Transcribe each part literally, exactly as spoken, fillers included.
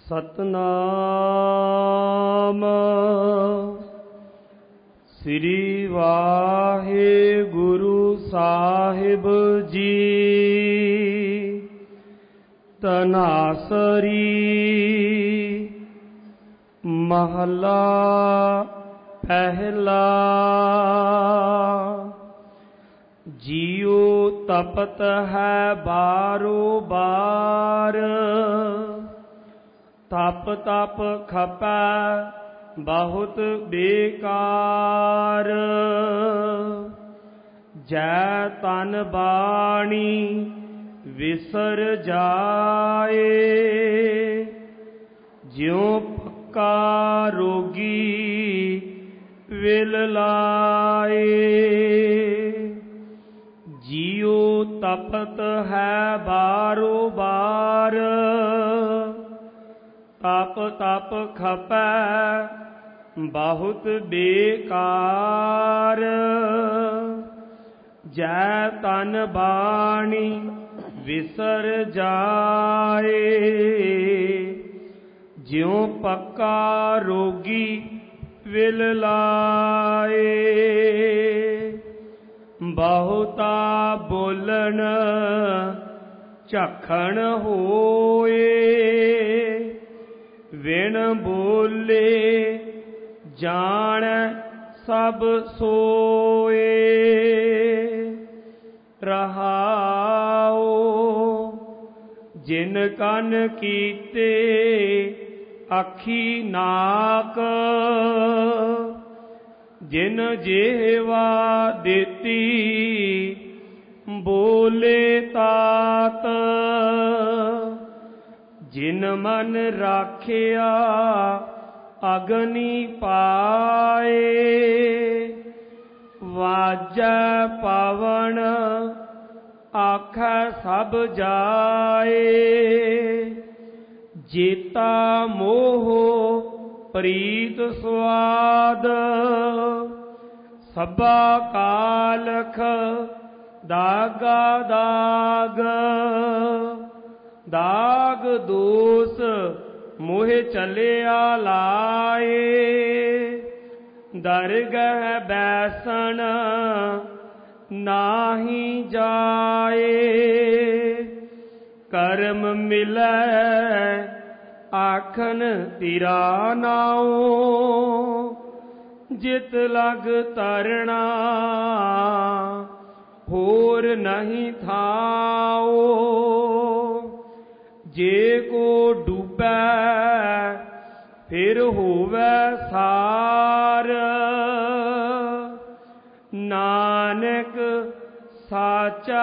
ਸਤਨਾਮ ਸ੍ਰੀ ਵਾਹਿਗੁਰੂ ਸਾਹਿਬ ਜੀ। ਤਨਾਸਰੀ ਮਹਲਾ ਪਹਿਲਾ। ਜੀਉ ਤਪਤ ਹੈ ਬਾਰੋ ਬਾਰ, ਤਪ ਤਪ ਖਪੈ ਬਹੁਤ ਬੇਕਾਰ। ਜੈ ਤਨ ਬਾਣੀ ਵਿਸਰ ਜਾਏ, ਜਿਉ ਪੱਕਾ ਰੋਗੀ ਵਿਲ ਲਾਏ। ਜੀਉ ਤਪਤ ਹੈ ਬਾਰੋ ਬਾਰ, ਤਪ ਤਪ ਖਪੈ ਬਹੁਤ ਬੇਕਾਰ। ਜੈ ਤਨ ਬਾਣੀ ਵਿਸਰ ਜਾਏ, ਜਿਉ ਪੱਕਾ ਰੋਗੀ ਵਿਲ ਲਾਏ। ਬਹੁਤਾ ਬੋਲਣ ਝਖਣ ਹੋਏ, ਵਿਣ ਬੋਲੇ ਜਾਣੈ ਸਭ ਸੋਏ। ਰਹਾਉ ਜਿਨ ਕੰਨ ਕੀਤੇ ਅੱਖੀ ਨਾਕ, ਜਿਨ ਜਿਹਵਾ ਦਿੱਤੀ ਬੋਲੇ ਤਾਤ। ਜਿਨ ਮਨ ਰਾਖਿਆ ਅਗਨੀ ਪਾਏ, ਵਾਜੈ ਪਵਨ ਆਖੈ ਸਭ ਜਾਏ। ਜੇਤਾ ਮੋਹ ਪ੍ਰੀਤ ਸੁਆਦ, ਸਭਾ ਕਾਲਖ ਦਾਗਾ ਦਾਗ। ਦਾਗ ਦੋਸ ਮੋਹਿ ਚਲਿਆ ਲਾਏ, ਦਰਗਹਿ ਬੈਸਣ ਨਾਹੀ ਜਾਏ। ਕਰਮ ਮਿਲੈ ਆਖਨ ਤੇਰਾ ਨਾਉ, ਜਿਤ ਲਗ ਤਰਣਾ ਹੋਰ ਨਹੀਂ ਥਾਉ। ਜੇ ਕੋ ਡੂਬੈ ਫਿਰ ਹੋਵੈ ਸਾਰ, ਨਾਨਕ ਸਾਚਾ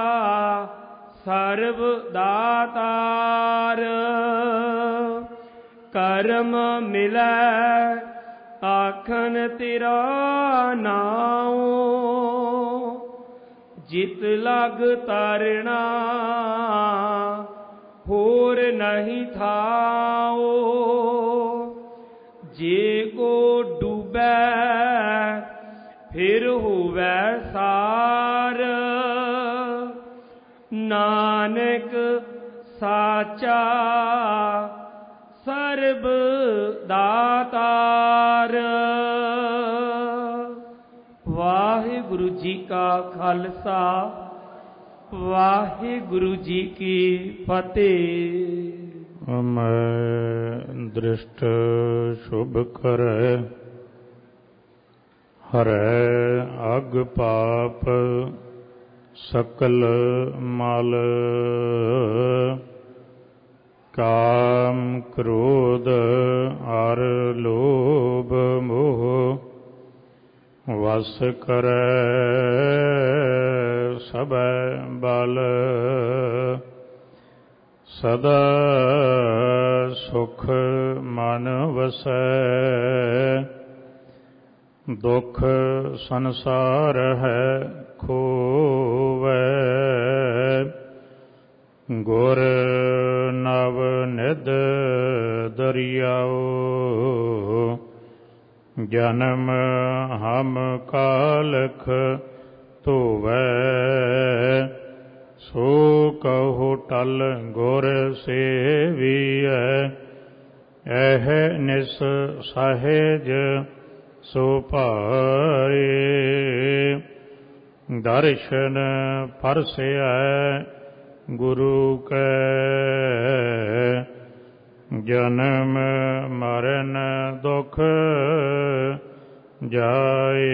ਸਰਬ ਦਾਤਾਰ। ਕਰਮ ਮਿਲੈ ਆਖਨ ਤੇਰਾ ਨਾਉ, ਜਿਤ ਲਗ ਤਰਣਾ ਹੋਰ ਨਹੀਂ ਥਾਉ। ਜੇ ਕੋ ਡੂਬੈ ਫਿਰ ਹੋਵੈ ਸਾਰ, ਨਾਨਕ ਸਾਚਾ ਸਰਬ ਦਾਤਾਰ। ਵਾਹਿਗੁਰੂ ਜੀ ਕਾ ਖਾਲਸਾ, ਵਾਹਿਗੁਰੂ ਜੀ ਕੀ ਫਤਿਹ। ਮੈਂ ਦ੍ਰਿਸ਼ਟ ਸ਼ੁਭ ਕਰੈ, ਹਰੈ ਅਗ ਪਾਪ ਸਕਲ ਮਲ। ਕਾਮ ਕ੍ਰੋਧ ਅਰ ਲੋਭ ਮੋਹ ਵਸ ਕਰੈ ਸਭੈ ਬਲ। ਸਦਾ ਸੁਖ ਮਨ ਵਸੈ, ਦੁਖ ਸੰਸਾਰ ਹੈ ਖੋਵੈ। ਗੁਰ ਨਵ ਨਿਧ ਦਰਿਆਓ, ਜਨਮ ਹਮ ਕਾਲਖ ਧੋਵੈ। ਸੋ ਕਹੋ ਟਲ ਗੁਰ ਸੇਵੀਐ, ਐਹ ਨਿਸ ਸਾਹਿਜ ਸੋ ਭਾਰੇ। ਦਰਸ਼ਨ ਪਰਸਿਐ ਗੁਰੂ ਕੈ ਜਨਮ ਮਰਨ ਦੁਖ ਜਾਏ।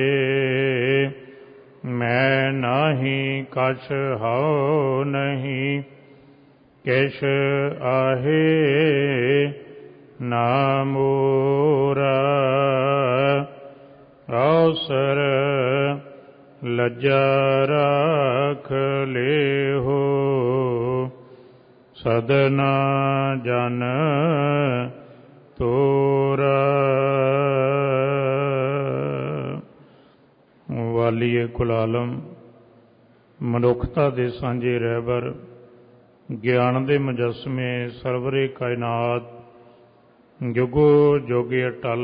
ਮੈਂ ਨਾਹੀ ਕਛ ਹਉ ਨਹੀਂ ਕਿਛ ਆਹੇ ਨਾ ਮੋਰਾ। ਅਵਸਰ ਲੱਜਾ ਰਾਖ ਲੇਹੋ ਸਦਨਾ ਜਨ ਤੋਰਾ। ਵਾਲੀਏ ਕੁਲ ਆਲਮ ਮਨੁੱਖਤਾ ਦੇ ਸਾਂਝੇ ਰਹਿਬਰ ਗਿਆਨ ਦੇ ਮੁਜੱਸਮੇ ਸਰਵਰੇ ਕਾਇਨਾਤ ਜੁਗੋ ਜੋਗੇ ਅਟਲ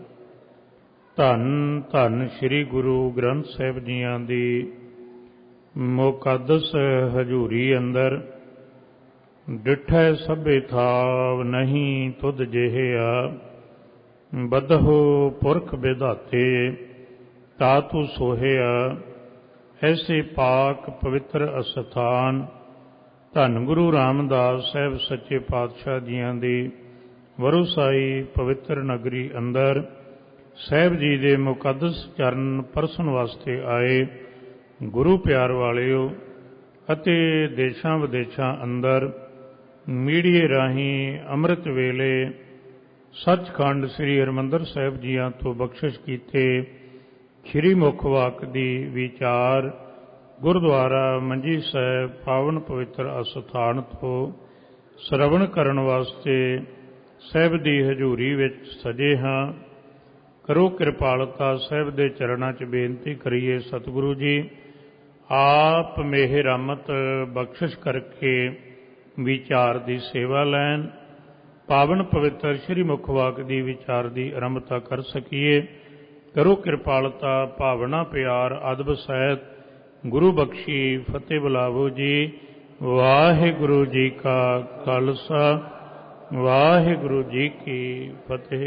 ਧੰਨ ਧੰਨ ਸ੍ਰੀ ਗੁਰੂ ਗ੍ਰੰਥ ਸਾਹਿਬ ਜੀਆਂ ਦੀ ਮੁਕੱਦਸ ਹਜ਼ੂਰੀ ਅੰਦਰ ਡਿਠੈ ਸਭੇ ਥਾਵ ਨਹੀਂ ਤੁਧ ਜਿਹਿਆ। ਬਦਹੁ ਪੁਰਖ ਵਿਧਾਤੇ ਤਾ ਤੂੰ ਸੋਹਿਆ। ਐਸੇ ਪਾਕ ਪਵਿੱਤਰ ਅਸਥਾਨ ਧੰਨ ਗੁਰੂ ਰਾਮਦਾਸ ਸਾਹਿਬ ਸੱਚੇ ਪਾਤਸ਼ਾਹ ਜੀਆਂ ਦੀ ਵਰੂਸਾਈ ਪਵਿੱਤਰ ਨਗਰੀ ਅੰਦਰ ਸਾਹਿਬ ਜੀ ਦੇ ਮੁਕੱਦਸ ਚਰਨ ਪਰਸਨ ਵਾਸਤੇ ਆਏ ਗੁਰੂ ਪਿਆਰ ਵਾਲਿਓ ਅਤੇ ਦੇਸ਼ਾਂ ਵਿਦੇਸ਼ਾਂ ਅੰਦਰ ਮੀਡੀਏ ਰਾਹੀਂ ਅੰਮ੍ਰਿਤ ਵੇਲੇ ਸੱਚਖੰਡ ਸ੍ਰੀ ਹਰਿਮੰਦਰ ਸਾਹਿਬ ਜੀਆਂ ਤੋਂ ਬਖਸ਼ਿਸ਼ ਕੀਤੇ ਸ੍ਰੀ ਮੁਖ ਵਾਕ ਦੀ ਵਿਚਾਰ ਗੁਰਦੁਆਰਾ ਮੰਜੀ ਸਾਹਿਬ ਪਾਵਨ ਪਵਿੱਤਰ ਅਸਥਾਨ ਤੋਂ ਸਰਵਣ ਕਰਨ ਵਾਸਤੇ ਸਾਹਿਬ ਦੀ ਹਜ਼ੂਰੀ ਵਿੱਚ ਸਜੇ ਹਾਂ। ਕਰੋ ਕਿਰਪਾਲਤਾ ਸਾਹਿਬ ਦੇ ਚਰਨਾਂ 'ਚ ਬੇਨਤੀ ਕਰੀਏ ਸਤਿਗੁਰੂ ਜੀ ਆਪ ਮਿਹਰ ਰਹਿਮਤ ਬਖਸ਼ਿਸ਼ ਕਰਕੇ ਵਿਚਾਰ ਦੀ ਸੇਵਾ ਲੈਣ। ਪਾਵਨ ਪਵਿੱਤਰ ਸ੍ਰੀ ਮੁਖ ਵਾਕ ਦੀ ਵਿਚਾਰ ਦੀ ਆਰੰਭਤਾ ਕਰ ਸਕੀਏ। ਕਰੋ ਕਿਰਪਾਲਤਾ ਭਾਵਨਾ ਪਿਆਰ ਅਦਬ ਸਹਿਤ ਗੁਰੂ ਬਖਸ਼ੀ ਫਤਿਹ ਬੁਲਾਵੋ ਜੀ। ਵਾਹਿਗੁਰੂ ਜੀ ਕਾ ਖਾਲਸਾ ਵਾਹਿਗੁਰੂ ਜੀ ਕੀ ਫਤਿਹ।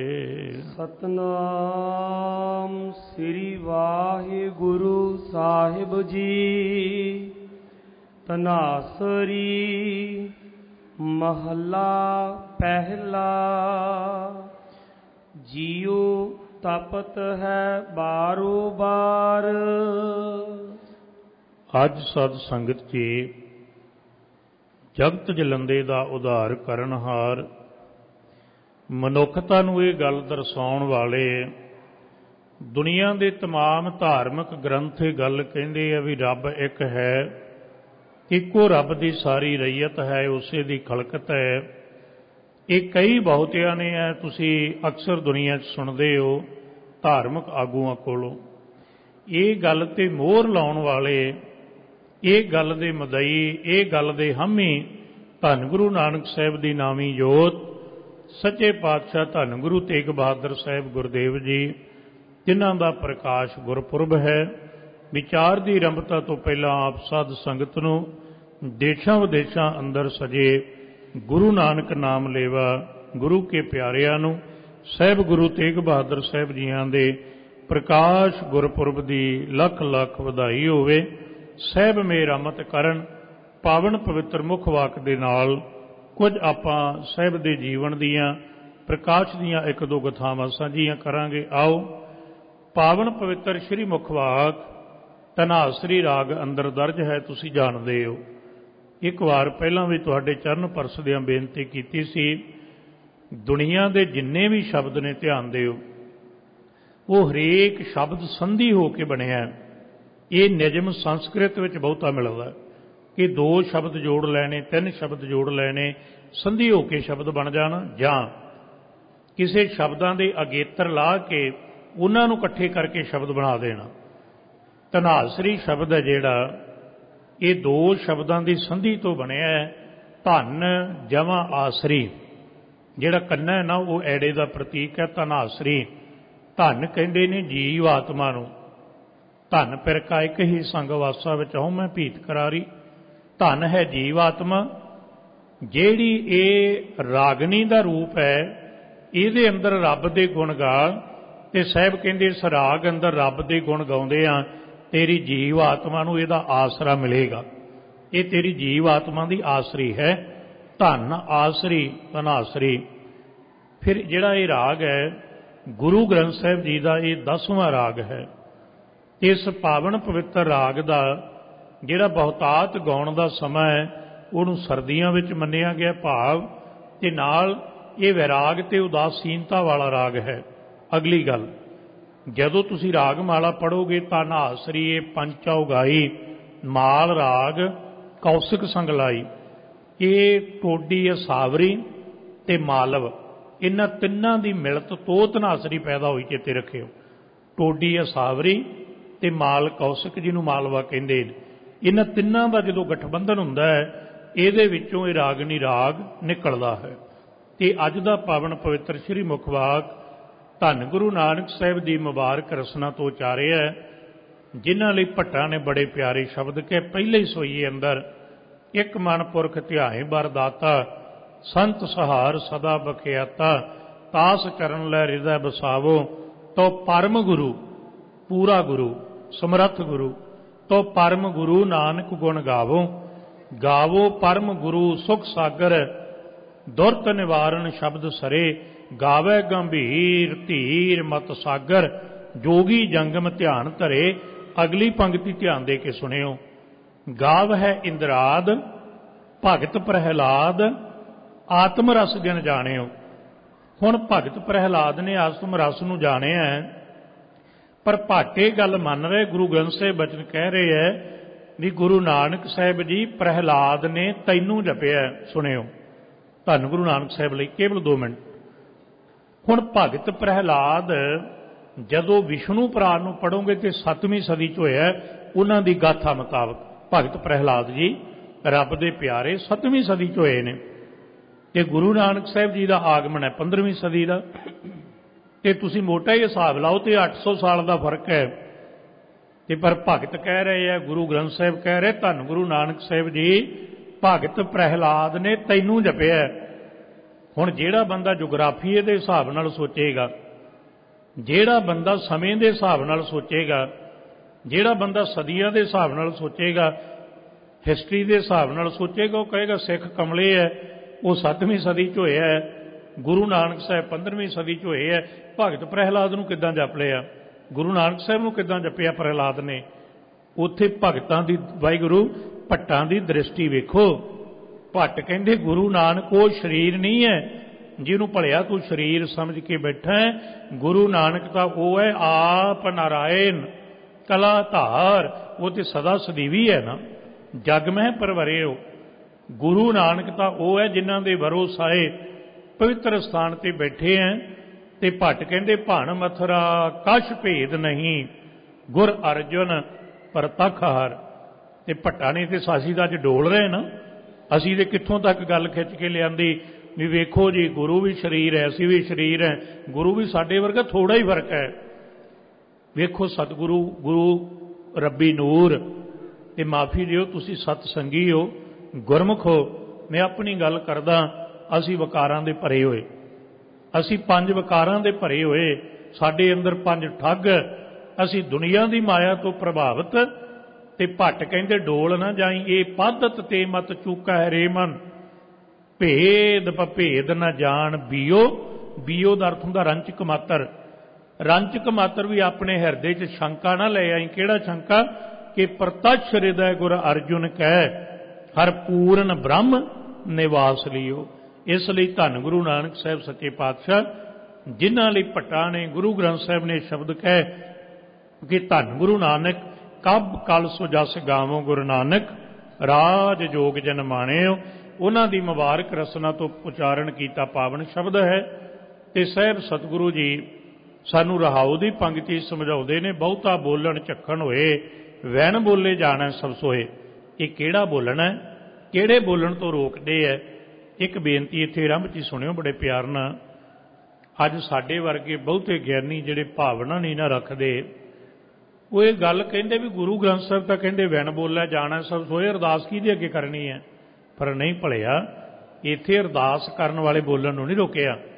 ਸਤਨਾਮ ਸ੍ਰੀ ਵਾਹਿਗੁਰੂ ਸਾਹਿਬ ਜੀ। ਧਨਾਸਰੀ ਮਹੱਲਾ ਪਹਿਲਾ। ਜੀਉ ਤਪਤ ਹੈ ਬਾਰੋ ਬਾਰ। ਅੱਜ ਸਤ ਸੰਗਤ ਜੀ ਜਗਤ ਜਲੰਦੇ ਦਾ ਉਧਾਰ ਕਰਨਹਾਰ ਮਨੁੱਖਤਾ ਨੂੰ ਇਹ ਗੱਲ ਦਰਸਾਉਣ ਵਾਲੇ ਦੁਨੀਆ ਦੇ ਤਮਾਮ ਧਾਰਮਿਕ ਗ੍ਰੰਥ ਇਹ ਗੱਲ ਕਹਿੰਦੇ ਆ ਵੀ ਰੱਬ ਇੱਕ ਹੈ, ਇੱਕੋ ਰੱਬ ਦੀ ਸਾਰੀ ਰਈਅਤ ਹੈ, ਉਸੇ ਦੀ ਖਲਕਤ ਹੈ। ਇਹ ਕਈ ਬਹੁਤਿਆਂ ਨੇ ਹੈ ਤੁਸੀਂ ਅਕਸਰ ਦੁਨੀਆ 'ਚ ਸੁਣਦੇ ਹੋ ਧਾਰਮਿਕ ਆਗੂਆਂ ਕੋਲੋਂ। ਇਹ ਗੱਲ 'ਤੇ ਮੋਹਰ ਲਾਉਣ ਵਾਲੇ, ਇਹ ਗੱਲ ਦੇ ਮਦਈ, ਇਹ ਗੱਲ ਦੇ ਹਾਮੀ ਧੰਨ ਗੁਰੂ ਨਾਨਕ ਸਾਹਿਬ ਦੀ ਨਾਮੀ ਜੋਤ ਸੱਚੇ ਪਾਤਸ਼ਾਹ ਧੰਨ ਗੁਰੂ ਤੇਗ ਬਹਾਦਰ ਸਾਹਿਬ ਗੁਰਦੇਵ ਜੀ ਜਿਨ੍ਹਾਂ ਦਾ ਪ੍ਰਕਾਸ਼ ਗੁਰਪੁਰਬ ਹੈ। ਵਿਚਾਰ ਦੀ ਆਰੰਭਤਾ ਤੋਂ ਪਹਿਲਾਂ ਆਪ ਸਾਧ ਸੰਗਤ ਨੂੰ ਦੇਸ਼ਾਂ ਵਿਦੇਸ਼ਾਂ ਅੰਦਰ ਸਜੇ ਗੁਰੂ ਨਾਨਕ ਨਾਮ ਲੇਵਾ ਗੁਰੂ ਕੇ ਪਿਆਰਿਆਂ ਨੂੰ ਸਾਹਿਬ ਗੁਰੂ ਤੇਗ ਬਹਾਦਰ ਸਾਹਿਬ ਜੀਆਂ ਦੇ ਪ੍ਰਕਾਸ਼ ਗੁਰਪੁਰਬ ਦੀ ਲੱਖ ਲੱਖ ਵਧਾਈ ਹੋਵੇ। ਸਾਹਿਬ ਮੇਰ ਰਹਿਮਤ ਕਰਨ। ਪਾਵਨ ਪਵਿੱਤਰ ਮੁਖ ਵਾਕ ਦੇ ਨਾਲ ਕੁਝ ਆਪਾਂ ਸਾਹਿਬ ਦੇ ਜੀਵਨ ਦੀਆਂ ਪ੍ਰਕਾਸ਼ ਦੀਆਂ ਇੱਕ ਦੋ ਗਥਾਵਾਂ ਸਾਂਝੀਆਂ ਕਰਾਂਗੇ। ਆਓ ਪਾਵਨ ਪਵਿੱਤਰ ਸ੍ਰੀ ਮੁਖ ਵਾਕ ਧਨਾਸਰੀ ਰਾਗ ਅੰਦਰ ਦਰਜ ਹੈ, ਤੁਸੀਂ ਜਾਣਦੇ ਹੋ। ਇੱਕ ਵਾਰ ਪਹਿਲਾਂ ਵੀ ਤੁਹਾਡੇ ਚਰਨ ਪਰਸਦਿਆਂ ਬੇਨਤੀ ਕੀਤੀ ਸੀ, ਦੁਨੀਆ ਦੇ ਜਿੰਨੇ ਵੀ ਸ਼ਬਦ ਨੇ ਧਿਆਨ ਦਿਓ, ਉਹ ਹਰੇਕ ਸ਼ਬਦ ਸੰਧੀ ਹੋ ਕੇ ਬਣਿਆ। ਇਹ ਨਿਯਮ ਸੰਸਕ੍ਰਿਤ ਵਿੱਚ ਬਹੁਤਾ ਮਿਲਦਾ ਕਿ ਦੋ ਸ਼ਬਦ ਜੋੜ ਲੈਣੇ, ਤਿੰਨ ਸ਼ਬਦ ਜੋੜ ਲੈਣੇ, ਸੰਧੀ ਹੋ ਕੇ ਸ਼ਬਦ ਬਣ ਜਾਣ, ਜਾਂ ਕਿਸੇ ਸ਼ਬਦਾਂ ਦੇ ਅਗੇਤਰ ਲਾ ਕੇ ਉਹਨਾਂ ਨੂੰ ਇਕੱਠੇ ਕਰਕੇ ਸ਼ਬਦ ਬਣਾ ਦੇਣਾ। ਧਨਾਸਰੀ ਸ਼ਬਦ ਹੈ ਜਿਹੜਾ, ਇਹ ਦੋ ਸ਼ਬਦਾਂ ਦੀ ਸੰਧੀ ਤੋਂ ਬਣਿਆ ਹੈ। ਧੰਨ ਜਮਾਂ ਆਸਰੀ, ਜਿਹੜਾ ਕੰਨਾ ਹੈ ਨਾ ਉਹ ਐੜੇ ਦਾ ਪ੍ਰਤੀਕ ਹੈ। ਧਨਾਸਰੀ ਧੰਨ ਕਹਿੰਦੇ ਨੇ ਜੀਵ ਆਤਮਾ ਨੂੰ। ਧੰਨ ਪਿਰਕਾ ਇੱਕ ਹੀ ਸੰਗ ਵਾਸਾ ਵਿੱਚ ਹਉ ਮੈਂ ਭੀਤ ਕਰਾਰੀ। ਧੰਨ ਹੈ ਜੀਵ ਆਤਮਾ ਜਿਹੜੀ ਇਹ ਰਾਗਨੀ ਦਾ ਰੂਪ ਹੈ, ਇਹਦੇ ਅੰਦਰ ਰੱਬ ਦੇ ਗੁਣ ਗਾ। ਤੇ ਸਾਹਿਬ ਕਹਿੰਦੇ ਇਸ ਰਾਗ ਅੰਦਰ ਰੱਬ ਦੇ ਗੁਣ ਗਾਉਂਦੇ ਆ, ਤੇਰੀ ਜੀਵ ਆਤਮਾ ਨੂੰ ਇਹਦਾ ਆਸਰਾ ਮਿਲੇਗਾ। ਇਹ ਤੇਰੀ ਜੀਵ ਆਤਮਾ ਦੀ ਆਸਰੀ ਹੈ। ਧਨ ਆਸਰੀ ਧਨਾਸਰੀ। ਫਿਰ ਜਿਹੜਾ ਇਹ ਰਾਗ ਹੈ ਗੁਰੂ ਗ੍ਰੰਥ ਸਾਹਿਬ ਜੀ ਦਾ ਇਹ ਦਸਵਾਂ ਰਾਗ ਹੈ। ਇਸ ਪਾਵਨ ਪਵਿੱਤਰ ਰਾਗ ਦਾ ਜਿਹੜਾ ਬਹੁਤਾਤ ਗਾਉਣ ਦਾ ਸਮਾਂ ਹੈ ਉਹਨੂੰ ਸਰਦੀਆਂ ਵਿੱਚ ਮੰਨਿਆ ਗਿਆ ਭਾਵ, ਤੇ ਨਾਲ ਇਹ ਵੈਰਾਗ ਤੇ ਉਦਾਸੀਨਤਾ ਵਾਲਾ ਰਾਗ ਹੈ। ਅਗਲੀ ਗੱਲ, ਜਦੋਂ ਤੁਸੀਂ ਰਾਗ ਮਾਲਾ ਪੜ੍ਹੋਗੇ ਤਾਂ ਨਾਸਰੀਏ ਪੰਚਾ ਉਗਾਈ ਮਾਲ ਰਾਗ ਕੌਸਿਕ ਸੰਗਲਾਈ, ਇਹ ਟੋਡੀ ਅਸਾਵਰੀ ਤੇ ਮਾਲਵ, ਇਹਨਾਂ ਤਿੰਨਾਂ ਦੀ ਮਿਲਤ ਤੋਂ ਧਨਾਸਰੀ ਪੈਦਾ ਹੋਈ। ਚੇਤੇ ਰੱਖਿਓ, ਟੋਡੀ ਅਸਾਵਰੀ ਤੇ ਮਾਲ ਕੌਸਿਕ ਜਿਹਨੂੰ ਮਾਲਵਾ ਕਹਿੰਦੇ ਨੇ, ਇਹਨਾਂ ਤਿੰਨਾਂ ਦਾ ਜਦੋਂ ਗਠਬੰਧਨ ਹੁੰਦਾ ਹੈ ਇਹਦੇ ਵਿੱਚੋਂ ਇਹ ਰਾਗਨੀ ਰਾਗ ਨਿਕਲਦਾ ਹੈ। ਤੇ ਅੱਜ ਦਾ ਪਾਵਨ ਪਵਿੱਤਰ ਸ੍ਰੀ ਮੁਖਵਾਕ ਧੰਨ ਗੁਰੂ ਨਾਨਕ ਸਾਹਿਬ ਦੀ ਮੁਬਾਰਕ ਰਸਨਾ ਤੋਂ ਉਚਾਰਿਆ ਹੈ, ਜਿਨ੍ਹਾਂ ਲਈ ਭੱਟਾਂ ਨੇ ਬੜੇ ਪਿਆਰੇ ਸ਼ਬਦ ਕਹੇ। ਪਹਿਲੇ ਹੀ ਸੋਈਏ ਅੰਦਰ ਇੱਕ ਮਨ ਪੁਰਖ ਧਿਆਏ ਬਰਦਾਤਾ, ਸੰਤ ਸਹਾਰ ਸਦਾ ਬਖਿਆਤਾ, ਤਾਸ ਕਰਨ ਲੈ ਹਿਰਦੈ ਬਸਾਵੋ, ਤੋ ਪਰਮ ਗੁਰੂ ਪੂਰਾ ਗੁਰੂ ਸਮਰੱਥ ਗੁਰੂ, ਤੋ ਪਰਮ ਗੁਰੂ ਨਾਨਕ ਗੁਣ ਗਾਵੋ। ਗਾਵੋ ਪਰਮ ਗੁਰੂ ਸੁਖ ਸਾਗਰ, ਦੁਰਤ ਨਿਵਾਰਨ ਸ਼ਬਦ ਸਰੇ, ਗਾਵੇ ਗੰਭੀਰ ਧੀਰ ਮਤ ਸਾਗਰ, ਜੋਗੀ ਜੰਗਮ ਧਿਆਨ ਧਰੇ। ਅਗਲੀ ਪੰਕਤੀ ਧਿਆਨ ਦੇ ਕੇ ਸੁਣਿਓ। ਗਾਵ ਹੈ ਇੰਦਰਾਦ ਭਗਤ ਪ੍ਰਹਿਲਾਦ, ਆਤਮ ਰਸ ਜਨ ਜਾਣਿਓ। ਹੁਣ ਭਗਤ ਪ੍ਰਹਿਲਾਦ ਨੇ ਆਤਮ ਰਸ ਨੂੰ ਜਾਣਿਆ, ਪਰ ਭਾਟੇ ਗੱਲ ਮੰਨ ਰਹੇ। ਗੁਰੂ ਗ੍ਰੰਥ ਸਾਹਿਬ ਬਚਨ ਕਹਿ ਰਹੇ ਹੈ ਵੀ ਗੁਰੂ ਨਾਨਕ ਸਾਹਿਬ ਜੀ ਪ੍ਰਹਿਲਾਦ ਨੇ ਤੈਨੂੰ ਜਪਿਆ। ਸੁਣਿਓ ਧੰਨ ਗੁਰੂ ਨਾਨਕ ਸਾਹਿਬ ਲਈ ਕੇਵਲ ਦੋ ਮਿੰਟ। ਹੁਣ ਭਗਤ ਪ੍ਰਹਿਲਾਦ ਜਦੋਂ ਵਿਸ਼ਨੂੰ ਪੁਰਾਣ ਨੂੰ ਪੜ੍ਹੋਗੇ ਤੇ ਸੱਤਵੀਂ ਸਦੀ 'ਚ ਹੋਇਆ। ਉਹਨਾਂ ਦੀ ਗਾਥਾ ਮੁਤਾਬਕ ਭਗਤ ਪ੍ਰਹਿਲਾਦ ਜੀ ਰੱਬ ਦੇ ਪਿਆਰੇ ਸੱਤਵੀਂ ਸਦੀ 'ਚ ਹੋਏ ਨੇ, ਤੇ ਗੁਰੂ ਨਾਨਕ ਸਾਹਿਬ ਜੀ ਦਾ ਆਗਮਨ ਹੈ ਪੰਦਰਵੀਂ ਸਦੀ ਦਾ। ਤੇ ਤੁਸੀਂ ਮੋਟਾ ਹੀ ਹਿਸਾਬ ਲਾਓ ਤੇ ਅੱਠ ਸੌ ਸਾਲ ਦਾ ਫਰਕ ਹੈ। ਤੇ ਪਰ ਭਗਤ ਕਹਿ ਰਹੇ ਆ, ਗੁਰੂ ਗ੍ਰੰਥ ਸਾਹਿਬ ਕਹਿ ਰਹੇ ਧੰਨ ਗੁਰੂ ਨਾਨਕ ਸਾਹਿਬ ਜੀ ਭਗਤ ਪ੍ਰਹਿਲਾਦ ਨੇ ਤੈਨੂੰ ਜਪਿਆ। ਹੁਣ ਜਿਹੜਾ ਬੰਦਾ ਜੋਗਰਾਫੀਏ ਦੇ ਹਿਸਾਬ ਨਾਲ ਸੋਚੇਗਾ, ਜਿਹੜਾ ਬੰਦਾ ਸਮੇਂ ਦੇ ਹਿਸਾਬ ਨਾਲ ਸੋਚੇਗਾ, ਜਿਹੜਾ ਬੰਦਾ ਸਦੀਆਂ ਦੇ ਹਿਸਾਬ ਨਾਲ ਸੋਚੇਗਾ, ਹਿਸਟਰੀ ਦੇ ਹਿਸਾਬ ਨਾਲ ਸੋਚੇਗਾ, ਉਹ ਕਹੇਗਾ ਸਿੱਖ ਕਮਲੇ ਹੈ, ਉਹ ਸੱਤਵੀਂ ਸਦੀ 'ਚ ਹੋਇਆ ਹੈ, ਗੁਰੂ ਨਾਨਕ ਸਾਹਿਬ ਪੰਦਰਵੀਂ ਸਦੀ 'ਚ ਹੋਏ ਹੈ। ਭਗਤ ਪ੍ਰਹਿਲਾਦ ਨੂੰ ਕਿੱਦਾਂ ਜਪ ਲਿਆ, ਗੁਰੂ ਨਾਨਕ ਸਾਹਿਬ ਨੂੰ ਕਿੱਦਾਂ ਜਪਿਆ ਪ੍ਰਹਿਲਾਦ ਨੇ? ਉੱਥੇ ਭਗਤਾਂ ਦੀ ਵਾਹਿਗੁਰੂ ਭੱਟਾਂ ਦੀ ਦ੍ਰਿਸ਼ਟੀ ਵੇਖੋ। ਭੱਟ ਕਹਿੰਦੇ ਗੁਰੂ ਨਾਨਕ ਉਹ ਸਰੀਰ ਨਹੀਂ ਹੈ ਜਿਹਨੂੰ ਭਲਿਆ ਤੂੰ ਸਰੀਰ ਸਮਝ ਕੇ ਬੈਠਾ ਹੈ। ਗੁਰੂ ਨਾਨਕ ਤਾਂ ਉਹ ਹੈ ਆਪ ਨਾਰਾਇਣ ਕਲਾ ਧਾਰ, ਉਹ ਤੇ ਸਦਾ ਸਦੀਵੀ ਹੈ ਨਾ, ਜਗ ਮਹਿ ਪਰਵਰਿਓ। ਗੁਰੂ ਨਾਨਕ ਤਾਂ ਉਹ ਹੈ ਜਿਨ੍ਹਾਂ ਦੇ ਵਰੋਸਾਏ ਪਵਿੱਤਰ ਸਥਾਨ ਤੇ ਬੈਠੇ ਹੈ। ਤੇ ਭੱਟ ਕਹਿੰਦੇ ਭਣ ਮਥੁਰਾ ਕਛ ਭੇਦ ਨਹੀਂ, ਗੁਰ ਅਰਜੁਨ ਪ੍ਰਤੱਖ ਹਰ। ਤੇ ਭੱਟਾਂ ਨੇ ਤੇ ਸਾਸੀ ਦਾ ਅੱਜ ਡੋਲ ਰਹੇ ਨਾ, ਅਸੀਂ ਤੇ ਕਿੱਥੋਂ ਤੱਕ ਗੱਲ ਖਿੱਚ ਕੇ ਲਿਆਂਦੀ ਵੀ ਵੇਖੋ ਜੀ ਗੁਰੂ ਵੀ ਸਰੀਰ ਹੈ, ਅਸੀਂ ਵੀ ਸਰੀਰ ਹੈ, ਗੁਰੂ ਵੀ ਸਾਡੇ ਵਰਗਾ, ਥੋੜਾ ਹੀ ਫਰਕ ਹੈ। ਵੇਖੋ ਸਤਿਗੁਰੂ ਗੁਰੂ ਰੱਬੀ ਨੂਰ, ਤੇ ਮਾਫੀ ਦਿਓ ਤੁਸੀਂ ਸਤ ਸੰਗੀ ਹੋ, ਗੁਰਮੁਖ ਹੋ। ਮੈਂ ਆਪਣੀ ਗੱਲ ਕਰਦਾ, ਅਸੀਂ ਵਕਾਰਾਂ ਦੇ ਭਰੇ ਹੋਏ, ਅਸੀਂ ਪੰਜ ਵਕਾਰਾਂ ਦੇ ਭਰੇ ਹੋਏ, ਸਾਡੇ ਅੰਦਰ ਪੰਜ ਠੱਗ, ਅਸੀਂ ਦੁਨੀਆ ਦੀ ਮਾਇਆ ਤੋਂ ਪ੍ਰਭਾਵਿਤ। ਤੇ ਭੱਟ ਕਹਿੰਦੇ ਡੋਲ ਨਾ ਜਾਈ, ਇਹ ਪੱਧਤ ਤੇ ਮਤ ਚੂਕਾ ਹੈ ਰੇ ਮਨ, ਭੇਦ ਭੇਦ ਨਾ ਜਾਣ ਬੀਓ। ਬੀਓ ਦਾ ਅਰਥ ਹੁੰਦਾ ਰੰਚਕ ਮਾਤਰ। ਰੰਚਕ ਮਾਤਰ ਵੀ ਆਪਣੇ ਹਿਰਦੇ 'ਚ ਸ਼ੰਕਾ ਨਾ ਲੈ ਆਈ। ਕਿਹੜਾ ਸ਼ੰਕਾ? ਕਿ ਪ੍ਰਤੱਛ ਹਿਰਦੈ ਗੁਰ ਅਰਜੁਨ ਕਹਿ, ਹਰ ਪੂਰਨ ਬ੍ਰਹਮ ਨਿਵਾਸ ਲਿਓ। ਇਸ ਲਈ ਧੰਨ ਗੁਰੂ ਨਾਨਕ ਸਾਹਿਬ ਸੱਚੇ ਪਾਤਸ਼ਾਹ, ਜਿਨ੍ਹਾਂ ਲਈ ਭੱਟਾਂ ਨੇ ਗੁਰੂ ਗ੍ਰੰਥ ਸਾਹਿਬ ਨੇ ਸ਼ਬਦ ਕਹੇ ਕਿ ਧੰਨ ਗੁਰੂ ਨਾਨਕ ਕਬ ਕਲ ਸੋ ਜਸ ਗਾਵੋ ਗੁਰੂ ਨਾਨਕ, ਰਾਜ ਜੋਗ ਜਨ ਮਾਣਿਓ। ਉਹਨਾਂ ਦੀ ਮੁਬਾਰਕ ਰਸਨਾ ਤੋਂ ਉਚਾਰਨ ਕੀਤਾ ਪਾਵਨ ਸ਼ਬਦ ਹੈ। ਤੇ ਸਾਹਿਬ ਸਤਿਗੁਰੂ ਜੀ ਸਾਨੂੰ ਰਹਾਉ ਦੀ ਪੰਕਤੀ ਸਮਝਾਉਂਦੇ ਨੇ, ਬਹੁਤਾ ਬੋਲਣ ਝੱਖਣ ਹੋਏ ਵੈਣ ਬੋਲੇ ਜਾਣਾ ਸਭ ਸੋਏ। ਇਹ ਕਿਹੜਾ ਬੋਲਣਾ, ਕਿਹੜੇ ਬੋਲਣ ਤੋਂ ਰੋਕਦੇ ਹੈ? ਇੱਕ ਬੇਨਤੀ ਇੱਥੇ ਆਰੰਭ 'ਚ ਸੁਣਿਓ ਬੜੇ ਪਿਆਰ ਨਾਲ। ਅੱਜ ਸਾਡੇ ਵਰਗੇ ਬਹੁਤੇ ਗਿਆਨੀ ਜਿਹੜੇ ਭਾਵਨਾ ਨਹੀਂ ਨਾ ਰੱਖਦੇ, ਉਹ ਇਹ ਗੱਲ ਕਹਿੰਦੇ ਵੀ ਗੁਰੂ ਗ੍ਰੰਥ ਸਾਹਿਬ ਤਾਂ ਕਹਿੰਦੇ ਵੈਣ ਬੋਲਿਆ ਜਾਣਾ ਸਭ ਸੋਏ, ਅਰਦਾਸ ਕਿਹਦੇ ਅੱਗੇ ਕਰਨੀ ਹੈ? ਪਰ ਨਹੀਂ ਭਲਿਆ, ਇੱਥੇ ਅਰਦਾਸ ਕਰਨ ਵਾਲੇ ਬੋਲਣ ਨੂੰ ਨਹੀਂ ਰੋਕਿਆ।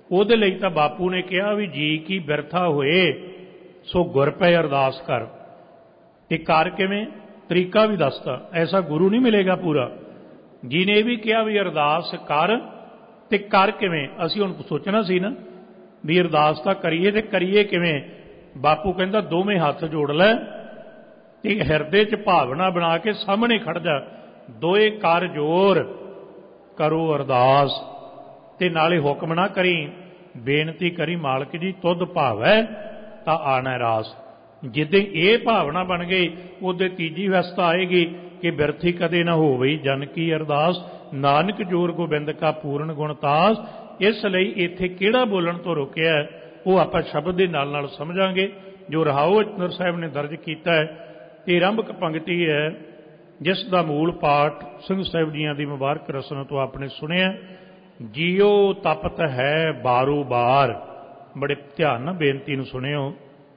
ਉਹਦੇ ਲਈ ਤਾਂ ਬਾਪੂ ਨੇ ਕਿਹਾ ਵੀ ਜੀ ਕੀ ਬਿਰਥਾ ਹੋਏ ਸੋ ਗੁਰ ਪੈ ਅਰਦਾਸ ਕਰ। ਤੇ ਕਰ ਕਿਵੇਂ, ਤਰੀਕਾ ਵੀ ਦੱਸਤਾ। ਐਸਾ ਗੁਰੂ ਨਹੀਂ ਮਿਲੇਗਾ ਪੂਰਾ। ਜੀ ਨੇ ਇਹ ਵੀ ਕਿਹਾ ਵੀ ਅਰਦਾਸ ਕਰ, ਤੇ ਕਰ ਕਿਵੇਂ। ਅਸੀਂ ਹੁਣ ਸੋਚਣਾ ਸੀ ਨਾ ਵੀ ਅਰਦਾਸ ਤਾਂ ਕਰੀਏ, ਤੇ ਕਰੀਏ ਕਿਵੇਂ। ਬਾਪੂ ਕਹਿੰਦਾ ਦੋਵੇਂ ਹੱਥ ਜੋੜ ਲੈ ਤੇ ਹਿਰਦੇ 'ਚ ਭਾਵਨਾ ਬਣਾ ਕੇ ਸਾਹਮਣੇ ਖੜ ਜਾ, ਦੋਏ ਕਰ ਜੋਰ ਕਰੋ ਅਰਦਾਸ। ਤੇ ਨਾਲੇ ਹੁਕਮ ਨਾ ਕਰੀ, ਬੇਨਤੀ ਕਰੀ ਮਾਲਕ ਜੀ ਤੁਧ ਭਾਵੈ ਤਾਂ ਆਣਾ ਰਾਸ। ਜਿੱਦਾਂ ਇਹ ਭਾਵਨਾ ਬਣ ਗਈ ਉਹਦੇ ਤੀਜੀ ਅਵਸਥਾ ਆਏਗੀ ਕਿ ਬਿਰਥੀ ਕਦੇ ਨਾ ਹੋਵੇ ਜਨ ਕੀ ਅਰਦਾਸ, ਨਾਨਕ ਜੋਰ ਗੋਬਿੰਦ ਕਾ ਪੂਰਨ ਗੁਣਤਾਸ। ਇਸ ਲਈ ਇੱਥੇ ਕਿਹੜਾ ਬੋਲਣ ਤੋਂ ਰੋਕਿਆ ਉਹ ਆਪਾਂ ਸ਼ਬਦ ਦੇ ਨਾਲ ਨਾਲ ਸਮਝਾਂਗੇ। ਜੋ ਰਹਾਉ ਅਚਨਰ ਸਾਹਿਬ ਨੇ ਦਰਜ ਕੀਤਾ ਹੈ, ਇਹ ਆਰੰਭਕ ਪੰਕਤੀ ਹੈ ਜਿਸ ਦਾ ਮੂਲ ਪਾਠ ਸਿੰਘ ਸਾਹਿਬ ਜੀਆਂ ਦੀ ਮੁਬਾਰਕ ਰਸਨਾ ਤੋਂ ਆਪਨੇ ਸੁਣਿਆ। ਜੀਓ ਤਪਤ ਹੈ ਬਾਰੋ ਬਾਰ। ਬੜੇ ਧਿਆਨ ਨਾਲ ਬੇਨਤੀ ਨੂੰ ਸੁਣਿਓ।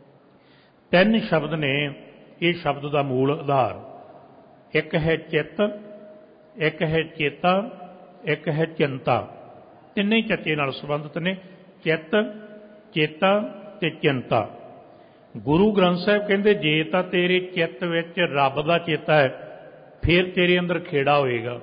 ਤਿੰਨ ਸ਼ਬਦ ਨੇ ਇਹ ਸ਼ਬਦ ਦਾ ਮੂਲ ਆਧਾਰ। ਇੱਕ ਹੈ ਚਿੱਤ, ਇੱਕ ਹੈ ਚੇਤਾ, ਇੱਕ ਹੈ ਚਿੰਤਾ। ਤਿੰਨੇ ਹੀ ਚੱਚੇ ਨਾਲ ਸੰਬੰਧਿਤ ਨੇ, ਚਿੱਤ, ਚੇਤਾ ਤੇ ਚਿੰਤਾ। ਗੁਰੂ ਗ੍ਰੰਥ ਸਾਹਿਬ ਕਹਿੰਦੇ ਜੇ ਤਾਂ ਤੇਰੇ ਚਿੱਤ ਵਿੱਚ ਰੱਬ ਦਾ ਚੇਤਾ ਹੈ ਫਿਰ ਤੇਰੇ ਅੰਦਰ ਖੇੜਾ ਹੋਏਗਾ।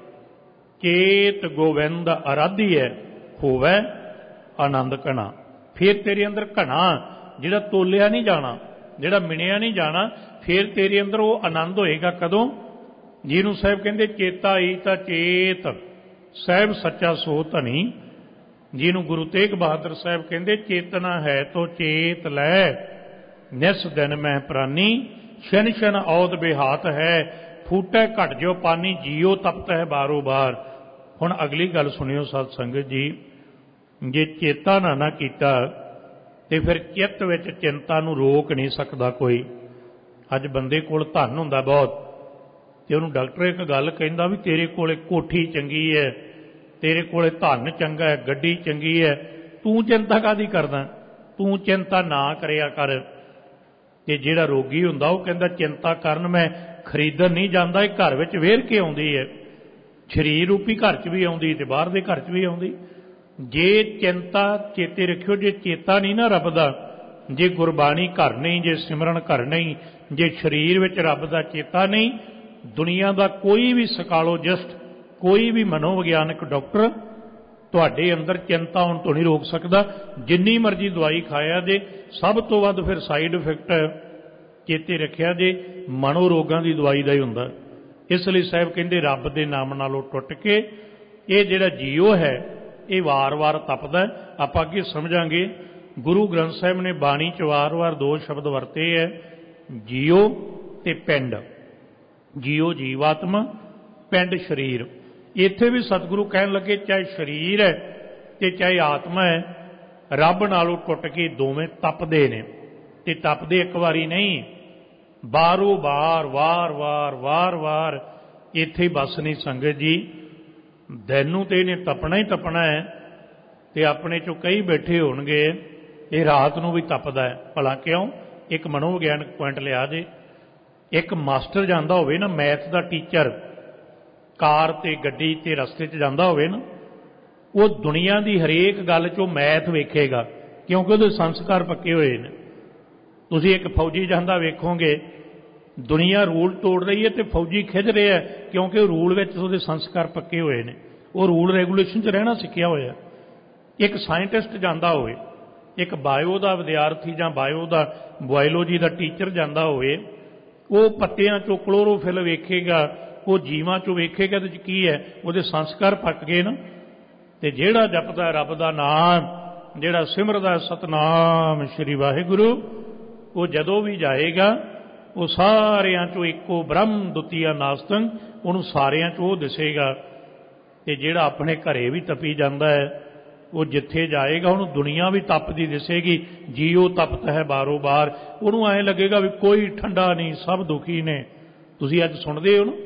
ਚੇਤ ਗੋਬਿੰਦ ਅਰਾਧੀ ਹੈ ਹੋਵੇ ਆਨੰਦ ਘਣਾ। ਫਿਰ ਤੇਰੇ ਅੰਦਰ ਘਣਾ ਜਿਹੜਾ ਤੋਲਿਆ ਨਹੀਂ ਜਾਣਾ, ਜਿਹੜਾ ਮਿਣਿਆ ਨਹੀਂ ਜਾਣਾ, ਫਿਰ ਤੇਰੇ ਅੰਦਰ ਉਹ ਆਨੰਦ ਹੋਏਗਾ। ਕਦੋਂ? ਜਿਹਨੂੰ ਸਾਹਿਬ ਕਹਿੰਦੇ ਚੇਤਾ ਹੀ ਤਾਂ ਚੇਤ ਸਾਹਿਬ ਸੱਚਾ ਸੋ ਧਨੀ। ਜਿਹਨੂੰ ਗੁਰੂ ਤੇਗ ਬਹਾਦਰ ਸਾਹਿਬ ਕਹਿੰਦੇ ਚੇਤਨਾ ਹੈ ਤੋ ਚੇਤ ਲੈ ਨਿਸ ਦਿਨ ਮੈਂ ਪ੍ਰਾਨੀ, ਸ਼ਨ ਸ਼ਨ ਔਦ ਬਿਹਾਤ ਹੈ ਫੂਟੈ ਘਟ ਜੋ ਪਾਨੀ, ਜੀਓ ਤਪਤ ਹੈ ਬਾਰੋ ਬਾਰ। ਹੁਣ ਅਗਲੀ ਗੱਲ ਸੁਣਿਓ ਸਤ ਸੰਗਤ ਜੀ, ਜੇ ਚੇਤਾ ਨਾ ਨਾ ਕੀਤਾ ਤੇ ਫਿਰ ਚਿੱਤ ਵਿੱਚ ਚਿੰਤਾ ਨੂੰ ਰੋਕ ਨਹੀਂ ਸਕਦਾ ਕੋਈ। ਅੱਜ ਬੰਦੇ ਕੋਲ ਧਨ ਹੁੰਦਾ ਬਹੁਤ ਤੇ ਉਹਨੂੰ ਡਾਕਟਰ ਇੱਕ ਗੱਲ ਕਹਿੰਦਾ ਵੀ ਤੇਰੇ ਕੋਲੇ ਕੋਠੀ ਚੰਗੀ ਹੈ, ਤੇਰੇ ਕੋਲੇ ਧਨ ਚੰਗਾ ਹੈ, ਗੱਡੀ ਚੰਗੀ ਹੈ, ਤੂੰ ਚਿੰਤਾ ਕਾਹਦੀ ਕਰਦਾ। ਤੂੰ ਚਿੰਤਾ ਨਾ ਕਰਿਆ ਕਰ। ਤੇ ਜਿਹੜਾ ਰੋਗੀ ਹੁੰਦਾ ਉਹ ਕਹਿੰਦਾ ਚਿੰਤਾ ਕਰਨ ਮੈਂ ਖਰੀਦਣ ਨਹੀਂ ਜਾਂਦਾ, ਇਹ ਘਰ ਵਿੱਚ ਵੇਰ ਕੇ ਆਉਂਦੀ ਹੈ। ਸਰੀਰ ਰੂਪੀ ਘਰ 'ਚ ਵੀ ਆਉਂਦੀ ਤੇ ਬਾਹਰ ਦੇ ਘਰ 'ਚ ਵੀ ਆਉਂਦੀ। ਜੇ ਚਿੰਤਾ ਚੇਤੇ ਰੱਖਿਓ, ਜੇ ਚੇਤਾ ਨਹੀਂ ਨਾ ਰੱਬ ਦਾ, ਜੇ ਗੁਰਬਾਣੀ ਘਰ ਨਹੀਂ, ਜੇ ਸਿਮਰਨ ਘਰ ਨਹੀਂ, ਜੇ ਸਰੀਰ ਵਿੱਚ ਰੱਬ ਦਾ ਚੇਤਾ ਨਹੀਂ, ਦੁਨੀਆ ਦਾ ਕੋਈ ਵੀ ਸਕਾਲੋਜਿਸਟ, ਕੋਈ ਵੀ ਮਨੋਵਿਗਿਆਨਕ ਡਾਕਟਰ ਤੁਹਾਡੇ ਅੰਦਰ ਚਿੰਤਾ ਆਉਣ ਤੋਂ ਨਹੀਂ ਰੋਕ ਸਕਦਾ। ਜਿੰਨੀ ਮਰਜ਼ੀ ਦਵਾਈ ਖਾਇਆ ਜੇ, ਸਭ ਤੋਂ ਵੱਧ ਫਿਰ ਸਾਈਡ ਇਫੈਕਟ ਚੇਤੇ ਰੱਖਿਆ ਜੇ ਮਨੋ ਰੋਗਾਂ ਦੀ ਦਵਾਈ ਦਾ ਹੀ ਹੁੰਦਾ। ਇਸ ਲਈ ਸਾਹਿਬ ਕਹਿੰਦੇ ਰੱਬ ਦੇ ਨਾਮ ਨਾਲੋਂ ਟੁੱਟ ਕੇ ਇਹ ਜਿਹੜਾ ਜੀਓ ਹੈ ਇਹ ਵਾਰ-ਵਾਰ ਤਪਦਾ। ਆਪਾਂ ਅੱਗੇ ਸਮਝਾਂਗੇ। ਗੁਰੂ ਗ੍ਰੰਥ ਸਾਹਿਬ ਨੇ ਬਾਣੀ 'ਚ ਵਾਰ-ਵਾਰ ਦੋ ਸ਼ਬਦ ਵਰਤੇ ਹੈ, ਜੀਓ ਤੇ ਪਿੰਡ। ਜੀਓ ਜੀਵਾਤਮਾ, ਪਿੰਡ ਸਰੀਰ। ਇੱਥੇ ਵੀ ਸਤਿਗੁਰੂ ਕਹਿਣ ਲੱਗੇ ਚਾਹੇ ਸਰੀਰ ਹੈ ਤੇ ਚਾਹੇ ਆਤਮਾ ਹੈ, ਰੱਬ ਨਾਲੋਂ ਟੁੱਟ ਕੇ ਦੋਵੇਂ ਤਪਦੇ ਨੇ। ਤੇ ਤਪਦੇ ਇੱਕ ਵਾਰੀ ਨਹੀਂ, ਬਾਰੋ ਬਾਰ, ਵਾਰ ਵਾਰ ਵਾਰ ਵਾਰ। ਇੱਥੇ ਬਸ ਨਹੀਂ ਸੰਗਤ ਜੀ, ਦਿਨ ਨੂੰ ਤੇ ਇਹਨੇ ਤਪਣਾ ਹੀ ਤਪਣਾ ਹੈ। ਤੇ ਆਪਣੇ ਚੋਂ ਕਈ ਬੈਠੇ ਹੋਣਗੇ ਇਹ ਰਾਤ ਨੂੰ ਵੀ ਤਪਦਾ ਹੈ। ਭਲਾ ਕਿਉਂ? ਇੱਕ ਮਨੋਵਿਗਿਆਨਕ ਪੁਆਇੰਟ ਲਿਆ ਜੇ। ਇੱਕ ਮਾਸਟਰ ਜਾਂਦਾ ਹੋਵੇ ਨਾ, ਮੈਥ ਦਾ ਟੀਚਰ, ਕਾਰ ਤੇ ਗੱਡੀ ਤੇ ਰਸਤੇ 'ਚ ਜਾਂਦਾ ਹੋਵੇ ਨਾ, ਉਹ ਦੁਨੀਆ ਦੀ ਹਰੇਕ ਗੱਲ 'ਚੋਂ ਮੈਥ ਵੇਖੇਗਾ ਕਿਉਂਕਿ ਉਹਦੇ ਸੰਸਕਾਰ ਪੱਕੇ ਹੋਏ ਨੇ। ਤੁਸੀਂ ਇੱਕ ਫੌਜੀ ਜਾਂਦਾ ਵੇਖੋਗੇ, ਦੁਨੀਆ ਰੂਲ ਤੋੜ ਰਹੀ ਹੈ ਤੇ ਫੌਜੀ ਖਿੱਚ ਰਿਹਾ ਕਿਉਂਕਿ ਉਹ ਰੂਲ ਵਿੱਚ ਉਹਦੇ ਸੰਸਕਾਰ ਪੱਕੇ ਹੋਏ ਨੇ, ਉਹ ਰੂਲ ਰੈਗੂਲੇਸ਼ਨ 'ਚ ਰਹਿਣਾ ਸਿੱਖਿਆ ਹੋਇਆ। ਇੱਕ ਸਾਇੰਟਿਸਟ ਜਾਂਦਾ ਹੋਵੇ, ਇੱਕ ਬਾਇਓ ਦਾ ਵਿਦਿਆਰਥੀ ਜਾਂ ਬਾਇਓ ਦਾ ਬਾਇਓਲੋਜੀ ਦਾ ਟੀਚਰ ਜਾਂਦਾ ਹੋਵੇ, ਉਹ ਪੱਤਿਆਂ 'ਚੋਂ ਕਲੋਰੋਫਿਲ ਵੇਖੇਗਾ, ਉਹ ਜੀਵਾਂ 'ਚੋਂ ਵੇਖੇਗਾ ਇਹਦੇ 'ਚ ਕੀ ਹੈ, ਉਹਦੇ ਸੰਸਕਾਰ ਪੱਕ ਗਏ ਨਾ। ਤੇ ਜਿਹੜਾ ਜਪਦਾ ਰੱਬ ਦਾ ਨਾਮ, ਜਿਹੜਾ ਸਿਮਰਦਾ ਸਤਨਾਮ ਸ਼੍ਰੀ ਵਾਹਿਗੁਰੂ, ਉਹ ਜਦੋਂ ਵੀ ਜਾਏਗਾ ਉਹ ਸਾਰਿਆਂ 'ਚੋਂ ਇੱਕੋ ਬ੍ਰਹਮ ਦੁਤੀਆ ਨਾਸਤੰ, ਉਹਨੂੰ ਸਾਰਿਆਂ 'ਚ ਉਹ ਦਿਸੇਗਾ। ਤੇ ਜਿਹੜਾ ਆਪਣੇ ਘਰੇ ਵੀ ਤਪੀ ਜਾਂਦਾ ਹੈ ਉਹ ਜਿੱਥੇ ਜਾਏਗਾ ਉਹਨੂੰ ਦੁਨੀਆ ਵੀ ਤਪਦੀ ਦਿਸੇਗੀ। ਜੀਓ ਤਪਤ ਹੈ ਬਾਰੋ ਬਾਰ। ਉਹਨੂੰ ਐਂ ਲੱਗੇਗਾ ਵੀ ਕੋਈ ਠੰਡਾ ਨਹੀਂ, ਸਭ ਦੁਖੀ ਨੇ। ਤੁਸੀਂ ਅੱਜ ਸੁਣਦੇ ਹੋ ਨਾ,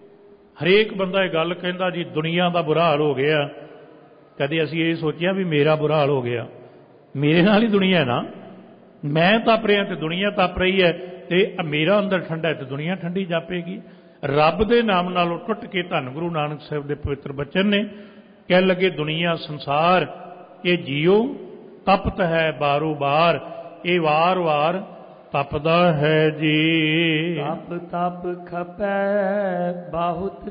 ਹਰੇਕ ਬੰਦਾ ਇਹ ਗੱਲ ਕਹਿੰਦਾ ਜੀ ਦੁਨੀਆ ਦਾ ਬੁਰਾ ਹਾਲ ਹੋ ਗਿਆ। ਕਦੇ ਅਸੀਂ ਇਹ ਸੋਚਿਆ ਵੀ ਮੇਰਾ ਬੁਰਾ ਹਾਲ ਹੋ ਗਿਆ? ਮੇਰੇ ਨਾਲ ਹੀ ਦੁਨੀਆ ਨਾ, ਮੈਂ ਤਪ ਰਿਹਾ ਤੇ ਦੁਨੀਆ ਤਪ ਰਹੀ ਹੈ, ਤੇ ਮੇਰਾ ਅੰਦਰ ਠੰਡਾ ਤੇ ਦੁਨੀਆ ਠੰਡੀ ਜਾਪੇਗੀ। ਰੱਬ ਦੇ ਨਾਮ ਨਾਲੋਂ ਟੁੱਟ ਕੇ ਧੰਨ ਗੁਰੂ ਨਾਨਕ ਸਾਹਿਬ ਦੇ ਪਵਿੱਤਰ ਬਚਨ ਨੇ ਕਹਿਣ ਲੱਗੇ ਦੁਨੀਆ ਸੰਸਾਰ ਇਹ ਜੀਓ ਤਪਤ ਹੈ ਬਾਰੋ ਬਾਰ, ਇਹ ਵਾਰ ਵਾਰ ਤਪਦਾ ਹੈ ਜੀ। ਤਪ ਤਪ ਖਪੈ ਬਹੁਤ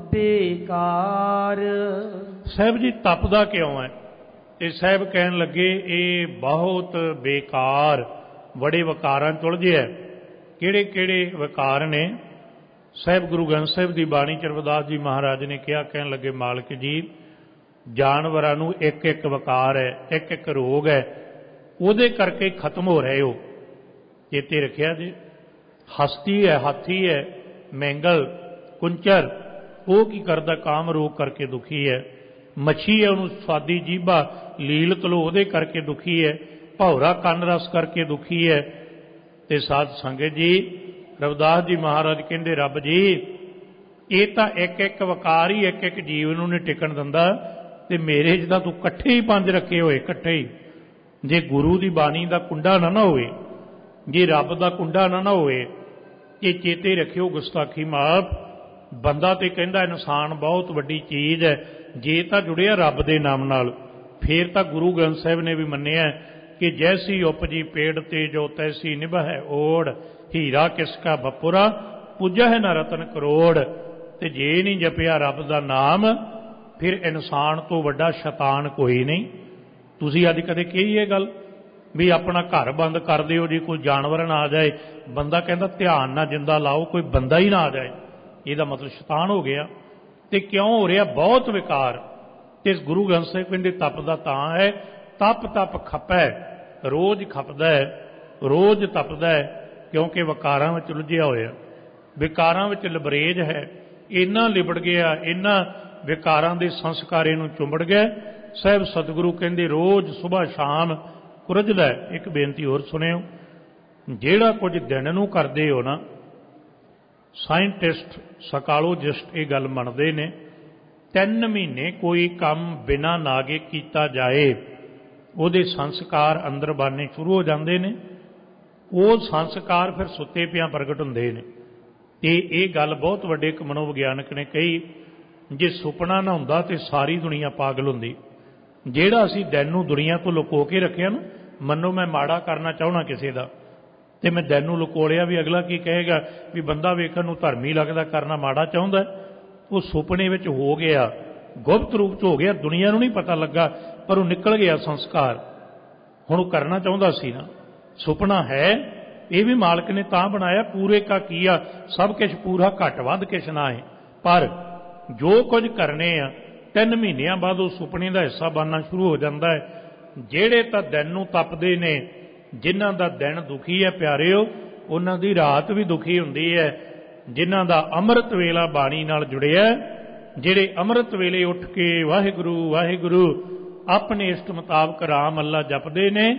ਬੇਕਾਰ। ਸਾਹਿਬ ਜੀ ਤਪਦਾ ਕਿਉਂ ਹੈ? ਤੇ ਸਾਹਿਬ ਕਹਿਣ ਲੱਗੇ ਇਹ ਬਹੁਤ ਬੇਕਾਰ, ਬੜੇ ਵਿਕਾਰਾਂ 'ਚ ਉਲਝਿਆ। ਕਿਹੜੇ ਕਿਹੜੇ ਵਿਕਾਰ ਨੇ? ਸਾਹਿਬ ਗੁਰੂ ਗ੍ਰੰਥ ਸਾਹਿਬ ਦੀ ਬਾਣੀ ਚ ਰਵਿਦਾਸ ਜੀ ਮਹਾਰਾਜ ਨੇ ਕਿਹਾ, ਕਹਿਣ ਲੱਗੇ ਮਾਲਕ ਜੀ ਜਾਨਵਰਾਂ ਨੂੰ ਇੱਕ ਇੱਕ ਵਿਕਾਰ ਹੈ, ਇੱਕ ਇੱਕ ਰੋਗ ਹੈ, ਉਹਦੇ ਕਰਕੇ ਖਤਮ ਹੋ ਰਹੇ ਹੋ। ਚੇਤੇ ਰੱਖਿਆ ਜੀ, ਹਸਤੀ ਹੈ, ਹਾਥੀ ਹੈ, ਮੈਂਗਲ, ਕੁੰਚਰ, ਉਹ ਕੀ ਕਰਦਾ? ਕਾਮ ਰੋਗ ਕਰਕੇ ਦੁਖੀ ਹੈ। ਮੱਛੀ ਹੈ, ਉਹਨੂੰ ਸਵਾਦੀ ਜੀਭਾ ਲੀਲ ਤਲੋ, ਉਹਦੇ ਕਰਕੇ ਦੁਖੀ ਹੈ। ਭੌਰਾ ਕੰਨ ਰਸ ਕਰਕੇ ਦੁਖੀ ਹੈ। ਤੇ ਸਾਧ ਸੰਗਤ ਜੀ, ਰਵਿਦਾਸ ਜੀ ਮਹਾਰਾਜ ਕਹਿੰਦੇ ਰੱਬ ਜੀ ਇਹ ਤਾਂ ਇੱਕ ਇੱਕ ਵਿਕਾਰ ਹੀ ਇੱਕ ਇੱਕ ਜੀਵ ਨੂੰ ਨਹੀਂ ਟਿਕਣ ਦਿੰਦਾ, ਤੇ ਮੇਰੇ ਜਿਹਦਾ ਤੂੰ ਇਕੱਠੇ ਹੀ ਪੰਜ ਰੱਖੇ ਹੋਏ, ਇਕੱਠੇ ਹੀ। ਜੇ ਗੁਰੂ ਦੀ ਬਾਣੀ ਦਾ ਕੁੰਡਾ ਨਾ ਨਾ ਹੋਵੇ, ਜੇ ਰੱਬ ਦਾ ਕੁੰਡਾ ਨਾ ਨਾ ਹੋਵੇ, ਇਹ ਚੇਤੇ ਰੱਖਿਓ ਗੁਸਤਾਖੀ ਮਾਫ। ਬੰਦਾ ਤੇ ਕਹਿੰਦਾ ਇਨਸਾਨ ਬਹੁਤ ਵੱਡੀ ਚੀਜ਼ ਹੈ, ਜੇ ਤਾਂ ਜੁੜਿਆ ਰੱਬ ਦੇ ਨਾਮ ਨਾਲ, ਫੇਰ ਤਾਂ ਗੁਰੂ ਗ੍ਰੰਥ ਸਾਹਿਬ ਨੇ ਵੀ ਮੰਨਿਆ ਕਿ ਜੈਸੀ ਉਪਜੀ ਪੇੜ ਤੇ ਜੋ ਤੈਸੀ ਨਿਭੈ ਓੜ, ਹੀਰਾ ਕਿਸ ਕਾ ਬਪੁਰਾ ਪੂਜਾ ਹੈ ਨਾ ਰਤਨ ਕਰੋੜ। ਤੇ ਜੇ ਨਹੀਂ ਜਪਿਆ ਰੱਬ ਦਾ ਨਾਮ, ਫਿਰ ਇਨਸਾਨ ਤੋਂ ਵੱਡਾ ਸ਼ੈਤਾਨ ਕੋਈ ਨਹੀਂ। ਤੁਸੀਂ ਅੱਜ ਕਦੇ ਕਹੀ ਇਹ ਗੱਲ ਵੀ ਆਪਣਾ ਘਰ ਬੰਦ ਕਰ ਦਿਓ, ਜੇ ਕੋਈ ਜਾਨਵਰ ਨਾ ਆ ਜਾਏ, ਬੰਦਾ ਕਹਿੰਦਾ ਧਿਆਨ ਨਾਲ ਜਿੰਦਾ ਲਾਓ, ਕੋਈ ਬੰਦਾ ਹੀ ਨਾ ਆ ਜਾਏ, ਇਹਦਾ ਮਤਲਬ ਸ਼ੈਤਾਨ ਹੋ ਗਿਆ। ਤੇ ਕਿਉਂ ਹੋ ਰਿਹਾ? ਬਹੁਤ ਵਿਕਾਰ। ਤੇ ਗੁਰੂ ਗ੍ਰੰਥ ਸਾਹਿਬ ਕਹਿੰਦੇ ਤਪਦਾ ਤਾਂ ਹੈ, ਤਪ ਤਪ ਖਪੈ, ਰੋਜ਼ ਖਪਦਾ ਹੈ, ਰੋਜ਼ ਤਪਦਾ ਹੈ, ਕਿਉਂਕਿ ਵਿਕਾਰਾਂ ਵਿੱਚ ਉਲਝਿਆ ਹੋਇਆ, ਵਿਕਾਰਾਂ ਵਿੱਚ ਲਬਰੇਜ ਹੈ। ਇੰਨਾ ਲਿਬੜ ਗਿਆ, ਇੰਨਾ ਵਿਕਾਰਾਂ ਦੇ ਸੰਸਕਾਰੇ ਨੂੰ ਚੁੰਬੜ ਗਿਆ। ਸਾਹਿਬ ਸਤਿਗੁਰੂ ਕਹਿੰਦੇ ਰੋਜ਼ ਸੁਬਾਹ ਸ਼ਾਮ ਕੁਰਜਦਾ। ਇੱਕ ਬੇਨਤੀ ਹੋਰ ਸੁਣਿਓ, ਜਿਹੜਾ ਕੁਝ ਦਿਨ ਨੂੰ ਕਰਦੇ ਹੋ ਨਾ, ਸਾਇੰਟਿਸਟ ਸਾਈਕੋਲੋਜਿਸਟ ਇਹ ਗੱਲ ਮੰਨਦੇ ਨੇ, ਤਿੰਨ ਮਹੀਨੇ ਕੋਈ ਕੰਮ ਬਿਨਾਂ ਨਾਗੇ ਕੀਤਾ ਜਾਏ, ਉਹਦੇ ਸੰਸਕਾਰ ਅੰਦਰ ਬਣਨੇ ਸ਼ੁਰੂ ਹੋ ਜਾਂਦੇ ਨੇ। ਉਹ ਸੰਸਕਾਰ ਫਿਰ ਸੁੱਤੇ ਪਿਆਂ ਪ੍ਰਗਟ ਹੁੰਦੇ ਨੇ। ਤੇ ਇਹ ਗੱਲ ਬਹੁਤ ਵੱਡੇ ਇੱਕ ਮਨੋਵਿਗਿਆਨਕ ਨੇ ਕਹੀ, ਜੇ ਸੁਪਨਾ ਨਾ ਹੁੰਦਾ ਤੇ ਸਾਰੀ ਦੁਨੀਆ ਪਾਗਲ ਹੁੰਦੀ। ਜਿਹੜਾ ਅਸੀਂ ਦਿਨ ਨੂੰ ਦੁਨੀਆ ਤੋਂ ਲੁਕੋ ਕੇ ਰੱਖਿਆ ਨਾ, ਮੰਨੋ ਮੈਂ ਮਾੜਾ ਕਰਨਾ ਚਾਹੁੰਦਾ ਕਿਸੇ ਦਾ, ਤੇ ਮੈਂ ਦਿਨ ਨੂੰ ਲੁਕੋ ਲਿਆ, ਵੀ ਅਗਲਾ ਕੀ ਕਹੇਗਾ ਵੀ ਬੰਦਾ ਵੇਖਣ ਨੂੰ ਧਰਮੀ ਲੱਗਦਾ, ਕਰਨਾ ਮਾੜਾ ਚਾਹੁੰਦਾ। ਉਹ ਸੁਪਨੇ ਵਿੱਚ ਹੋ ਗਿਆ, ਗੁਪਤ ਰੂਪ 'ਚ ਹੋ ਗਿਆ, ਦੁਨੀਆ ਨੂੰ ਨਹੀਂ ਪਤਾ ਲੱਗਾ, ਪਰ ਉਹ ਨਿਕਲ ਗਿਆ ਸੰਸਕਾਰ। ਹੁਣ ਉਹ ਕਰਨਾ ਚਾਹੁੰਦਾ ਸੀ ਨਾ, ਸੁਪਨਾ ਹੈ, ਇਹ ਵੀ ਮਾਲਕ ਨੇ ਤਾਂ ਬਣਾਇਆ, ਪੂਰੇ ਕਾ ਕੀਆ ਸਭ ਕੁਛ ਪੂਰਾ, ਘੱਟ ਵੱਧ ਕਿਛ ਨਾ ਹੈ। ਪਰ ਜੋ ਕੁਝ ਕਰਨੇ ਆ ਤਿੰਨ ਮਹੀਨਿਆਂ ਬਾਅਦ ਉਹ ਸੁਪਨੇ ਦਾ ਹਿੱਸਾ ਬਣਨਾ ਸ਼ੁਰੂ ਹੋ ਜਾਂਦਾ ਹੈ। ਜਿਹੜੇ ਤਾਂ ਦਿਨ ਨੂੰ ਤਪਦੇ ਨੇ, ਜਿਨ੍ਹਾਂ ਦਾ ਦਿਨ ਦੁਖੀ ਹੈ ਪਿਆਰਿਓ, ਉਹਨਾਂ ਦੀ ਰਾਤ ਵੀ ਦੁਖੀ ਹੁੰਦੀ ਹੈ। ਜਿਨ੍ਹਾਂ ਦਾ ਅੰਮ੍ਰਿਤ ਵੇਲਾ ਬਾਣੀ ਨਾਲ ਜੁੜਿਆ, ਜਿਹੜੇ ਅੰਮ੍ਰਿਤ ਵੇਲੇ ਉੱਠ ਕੇ ਵਾਹਿਗੁਰੂ ਵਾਹਿਗੁਰੂ ਆਪਣੇ ਇਸ਼ਟ ਮੁਤਾਬਕ ਰਾਮ ਅੱਲਾ ਜਪਦੇ ਨੇ।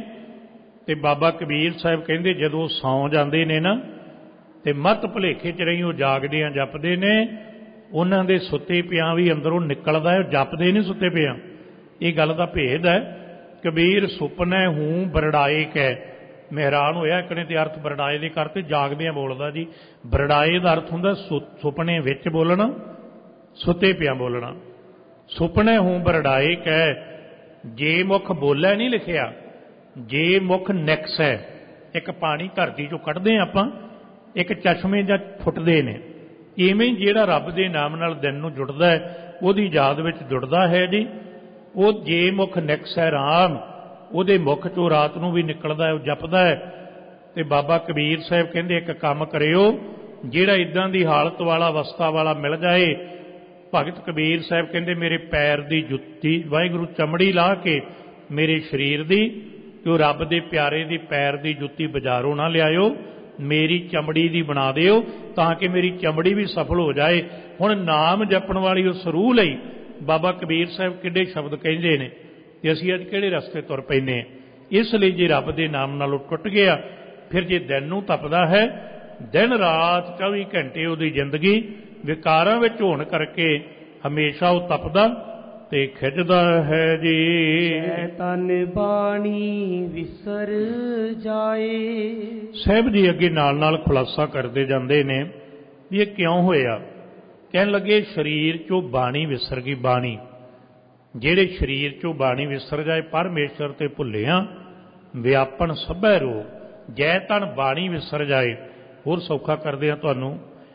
ਤੇ ਬਾਬਾ ਕਬੀਰ ਸਾਹਿਬ ਕਹਿੰਦੇ ਜਦੋਂ ਸੌਂ ਜਾਂਦੇ ਨੇ ਨਾ, ਤੇ ਮੱਤ ਭੁਲੇਖੇ 'ਚ ਰਹੀ ਉਹ ਜਾਗਦੇ ਆ ਜਪਦੇ ਨੇ, ਉਹਨਾਂ ਦੇ ਸੁੱਤੇ ਪਿਆਂ ਵੀ ਅੰਦਰੋਂ ਨਿਕਲਦਾ ਹੈ, ਜਪਦੇ ਨਹੀਂ ਸੁੱਤੇ ਪਿਆਂ। ਇਹ ਗੱਲ ਦਾ ਭੇਦ ਹੈ। ਕਬੀਰ ਸੁਪਨੇ ਹੂੰ ਬਰੜਾਏ ਕੈ, ਮੈਂ ਹੈਰਾਨ ਹੋਇਆ, ਇੱਕ ਨੇ ਤੇ ਅਰਥ ਬਰੜਾਏ ਦੇ ਕਰਤੇ, ਜਾਗਦਿਆਂ ਬੋਲਦਾ ਜੀ। ਬਰੜਾਏ ਦਾ ਅਰਥ ਹੁੰਦਾ ਸੁਪਨੇ ਵਿੱਚ ਬੋਲਣਾ, ਸੁੱਤੇ ਪਿਆਂ ਬੋਲਣਾ। ਸੁਪਨੇ ਹੂੰ ਬਰੜਾਏ ਕੈ, ਜੇ ਮੁਖ ਬੋਲੇ ਨਹੀਂ ਲਿਖਿਆ, ਜੇ ਮੁਖ ਨਿਕਸ ਹੈ। ਇੱਕ ਪਾਣੀ ਧਰਤੀ ਚੋਂ ਕੱਢਦੇ ਹਾਂ ਆਪਾਂ, ਇੱਕ ਚਸ਼ਮੇ ਜਾਂ ਫੁੱਟਦੇ ਨੇ, ਇਵੇਂ ਜਿਹੜਾ ਰੱਬ ਦੇ ਨਾਮ ਨਾਲ ਦਿਨ ਨੂੰ ਜੁੜਦਾ ਹੈ, ਉਹਦੀ ਯਾਦ ਵਿੱਚ ਜੁੜਦਾ ਹੈ ਜੀ। ਉਹ ਜੇ ਮੁਖ ਨਿਕਸ ਹੈ ਰਾਮ, ਉਹਦੇ ਮੁਖ ਚੋਂ ਰਾਤ ਨੂੰ ਵੀ ਨਿਕਲਦਾ ਹੈ, ਉਹ ਜਪਦਾ ਹੈ। ਤੇ ਬਾਬਾ ਕਬੀਰ ਸਾਹਿਬ ਕਹਿੰਦੇ ਇੱਕ ਕੰਮ ਕਰਿਓ, ਜਿਹੜਾ ਇਦਾਂ ਦੀ ਹਾਲਤ ਵਾਲਾ ਅਵਸਥਾ ਵਾਲਾ ਮਿਲ ਜਾਏ, ਭਗਤ ਕਬੀਰ ਸਾਹਿਬ ਕਹਿੰਦੇ ਮੇਰੇ ਪੈਰ ਦੀ ਜੁੱਤੀ, ਵਾਹਿਗੁਰੂ ਚਮੜੀ ਲਾ ਕੇ ਮੇਰੇ ਸਰੀਰ ਦੀ, ਕਿ ਉਹ ਰੱਬ ਦੇ ਪਿਆਰੇ ਦੀ ਪੈਰ ਦੀ ਜੁੱਤੀ ਬਾਜ਼ਾਰੋਂ ਨਾ ਲਿਆਇਓ, ਮੇਰੀ ਚਮੜੀ ਦੀ ਬਣਾ ਦਿਓ, ਤਾਂ ਕਿ ਮੇਰੀ ਚਮੜੀ ਵੀ ਸਫਲ ਹੋ ਜਾਏ। ਹੁਣ ਨਾਮ ਜਪਣ ਵਾਲੀ ਉਸ ਰੂਹ ਲਈ ਬਾਬਾ ਕਬੀਰ ਸਾਹਿਬ ਕਿੱਡੇ ਸ਼ਬਦ ਕਹਿੰਦੇ ਨੇ, ਤੇ ਅਸੀਂ ਅੱਜ ਕਿਹੜੇ ਰਸਤੇ ਤੁਰ ਪੈਂਦੇ ਹਾਂ। ਇਸ ਲਈ ਜੇ ਰੱਬ ਦੇ ਨਾਮ ਨਾਲ ਉਹ ਟੁੱਟ ਗਿਆ, ਫਿਰ ਜੇ ਦਿਨ ਨੂੰ ਤਪਦਾ ਹੈ, ਦਿਨ ਰਾਤ ਚੌਵੀ ਘੰਟੇ ਉਹਦੀ ਜ਼ਿੰਦਗੀ ਵਿਕਾਰਾਂ ਵਿੱਚ ਹੋਣ ਕਰਕੇ ਹਮੇਸ਼ਾ ਉਹ ਤਪਦਾ ਤੇ ਖਿੱਚਦਾ ਹੈ ਜੀ। ਤਨ ਬਾਣੀ ਵਿਸਰ ਜਾਏ। ਸਾਹਿਬ ਜੀ ਅੱਗੇ ਨਾਲ ਨਾਲ ਖੁਲਾਸਾ ਕਰਦੇ ਜਾਂਦੇ ਨੇ ਵੀ ਇਹ ਕਿਉਂ ਹੋਇਆ। ਕਹਿਣ ਲੱਗੇ ਸਰੀਰ ਚੋਂ ਬਾਣੀ ਵਿਸਰ ਗਈ। ਬਾਣੀ ਜਿਹੜੇ ਸਰੀਰ ਚੋਂ ਬਾਣੀ ਵਿਸਰ ਜਾਏ, ਪਰਮੇਸ਼ਰ ਤੇ ਭੁੱਲਿਆ, ਵਿਆਪਨ ਸਭੈ ਰੋਗ, ਜੈ ਤਨ ਬਾਣੀ ਵਿਸਰ ਜਾਏ। ਹੋਰ ਸੌਖਾ ਕਰਦੇ ਹਾਂ ਤੁਹਾਨੂੰ।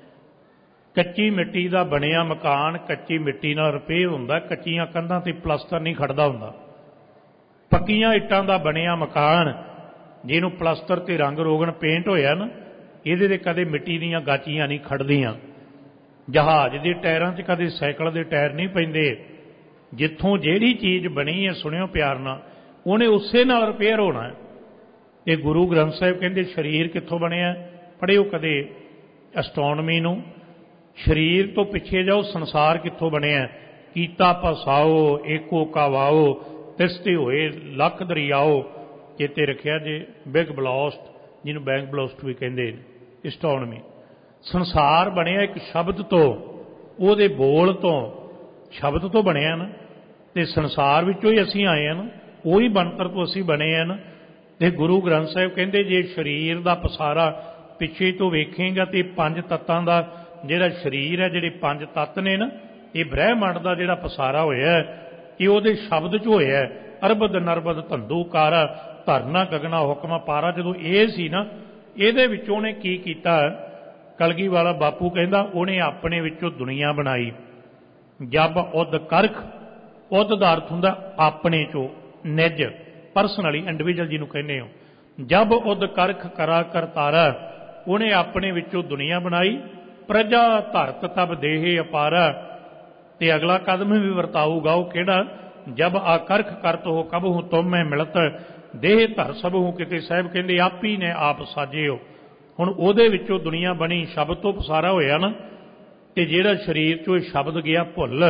ਕੱਚੀ ਮਿੱਟੀ ਦਾ ਬਣਿਆ ਮਕਾਨ ਕੱਚੀ ਮਿੱਟੀ ਨਾਲ ਰਿਪੇਅਰ ਹੁੰਦਾ, ਕੱਚੀਆਂ ਕੰਧਾਂ 'ਤੇ ਪਲਸਤਰ ਨਹੀਂ ਖੜਦਾ ਹੁੰਦਾ। ਪੱਕੀਆਂ ਇੱਟਾਂ ਦਾ ਬਣਿਆ ਮਕਾਨ ਜਿਹਨੂੰ ਪਲਸਤਰ ਤੇ ਰੰਗ ਰੋਗਨ ਪੇਂਟ ਹੋਇਆ ਨਾ, ਇਹਦੇ 'ਤੇ ਕਦੇ ਮਿੱਟੀ ਦੀਆਂ ਗਾਚੀਆਂ ਨਹੀਂ ਖੜਦੀਆਂ। ਜਹਾਜ਼ ਦੇ ਟਾਇਰਾਂ 'ਚ ਕਦੇ ਸਾਈਕਲ ਦੇ ਟਾਇਰ ਨਹੀਂ ਪੈਂਦੇ। ਜਿੱਥੋਂ ਜਿਹੜੀ ਚੀਜ਼ ਬਣੀ ਹੈ, ਸੁਣਿਓ ਪਿਆਰ ਨਾਲ, ਉਹਨੇ ਉਸੇ ਨਾਲ ਰਿਪੇਅਰ ਹੋਣਾ। ਇਹ ਗੁਰੂ ਗ੍ਰੰਥ ਸਾਹਿਬ ਕਹਿੰਦੇ ਸਰੀਰ ਕਿੱਥੋਂ ਬਣਿਆ? ਪੜ੍ਹਿਓ ਕਦੇ ਐਸਟ੍ਰੋਨਮੀ ਨੂੰ। ਸਰੀਰ ਤੋਂ ਪਿੱਛੇ ਜਾਓ, ਸੰਸਾਰ ਕਿੱਥੋਂ ਬਣਿਆ? ਕੀਤਾ ਪਸਾਓ ਏਕੋ ਕਾਵਾਓ, ਤਿਸਤੇ ਹੋਏ ਲੱਖ ਦਰਿਆਓ। ਚੇਤੇ ਰੱਖਿਆ ਜੇ ਬਿਗ ਬਲਾਸਟ, ਜਿਹਨੂੰ ਬੈਂਕ ਬਲਾਸਟ ਵੀ ਕਹਿੰਦੇ ਨੇ, ਐਸਟ੍ਰੋਨਮੀ। ਸੰਸਾਰ ਬਣਿਆ ਇੱਕ ਸ਼ਬਦ ਤੋਂ, ਉਹਦੇ ਬੋਲ ਤੋਂ, ਸ਼ਬਦ ਤੋਂ ਬਣਿਆ ਨਾ। ਤੇ ਸੰਸਾਰ ਵਿੱਚੋਂ ਹੀ ਅਸੀਂ ਆਏ ਹਾਂ ਨਾ, ਉਹੀ ਬਣਤਰ ਤੋਂ ਅਸੀਂ ਬਣੇ ਹਾਂ ਨਾ। ਤੇ ਗੁਰੂ ਗ੍ਰੰਥ ਸਾਹਿਬ ਕਹਿੰਦੇ ਜੇ ਸਰੀਰ ਦਾ ਪਸਾਰਾ ਪਿੱਛੇ ਤੋਂ ਵੇਖੇਗਾ ਤੇ ਪੰਜ ਤੱਤਾਂ ਦਾ ਜਿਹੜਾ ਸਰੀਰ ਹੈ, ਜਿਹੜੇ ਪੰਜ ਤੱਤ ਨੇ ਨਾ, ਇਹ ਬ੍ਰਹਿਮੰਡ ਦਾ ਜਿਹੜਾ ਪਸਾਰਾ ਹੋਇਆ ਇਹ ਉਹਦੇ ਸ਼ਬਦ 'ਚ ਹੋਇਆ। ਅਰਬਦ ਨਰਬਦ ਧੰਦੂ ਕਾਰਾ, ਧਰਨਾ ਗਗਨਾ ਹੁਕਮਾ ਪਾਰਾ। ਜਦੋਂ ਇਹ ਸੀ ਨਾ, ਇਹਦੇ ਵਿੱਚੋਂ ਉਹਨੇ ਕੀ ਕੀਤਾ? ਕਲਗੀ ਵਾਲਾ ਬਾਪੂ ਕਹਿੰਦਾ ਉਹਨੇ ਆਪਣੇ ਵਿੱਚੋਂ ਦੁਨੀਆ ਬਣਾਈ। ਜਬ ਉਦ ਕਰਖ, ਉਦ ਦਾ ਅਰਥ ਹੁੰਦਾ ਆਪਣੇ 'ਚੋਂ, ਨਿੱਜ, ਪਰਸਨਲੀ, ਇੰਡੀਵਿਜੂਅਲ ਜਿਹਨੂੰ ਕਹਿੰਦੇ ਹੋ। ਜਬ ਉਦ ਕਰਖ ਕਰਾ ਕਰਤਾਰਾ, ਉਹਨੇ ਆਪਣੇ ਵਿੱਚੋਂ ਦੁਨੀਆ ਬਣਾਈ। ਪ੍ਰਜਾ ਧਰਤ ਤਬ ਦੇਹ ਅਪਾਰਾ। ਤੇ ਅਗਲਾ ਕਦਮ ਵੀ ਵਰਤਾਊਗਾ ਉਹ ਕਿਹੜਾ? ਜਬ ਆ ਕਰਖ ਕਰਤ ਹੋ ਕਬਹੂ ਤੁਮ ਮੈਂ ਮਿਲਤ, ਦੇਹ ਧਰ ਸਭੂ। ਕਿਤੇ ਸਾਹਿਬ ਕਹਿੰਦੇ ਆਪ ਹੀ ਨੇ ਆਪ ਸਾਜਿਓ। ਹੁਣ ਉਹਦੇ ਵਿੱਚੋਂ ਦੁਨੀਆ ਬਣੀ, ਸ਼ਬਦ ਤੋਂ ਪਸਾਰਾ ਹੋਇਆ ਨਾ। ਤੇ ਜਿਹੜਾ ਸਰੀਰ 'ਚੋਂ ਸ਼ਬਦ ਗਿਆ ਭੁੱਲ,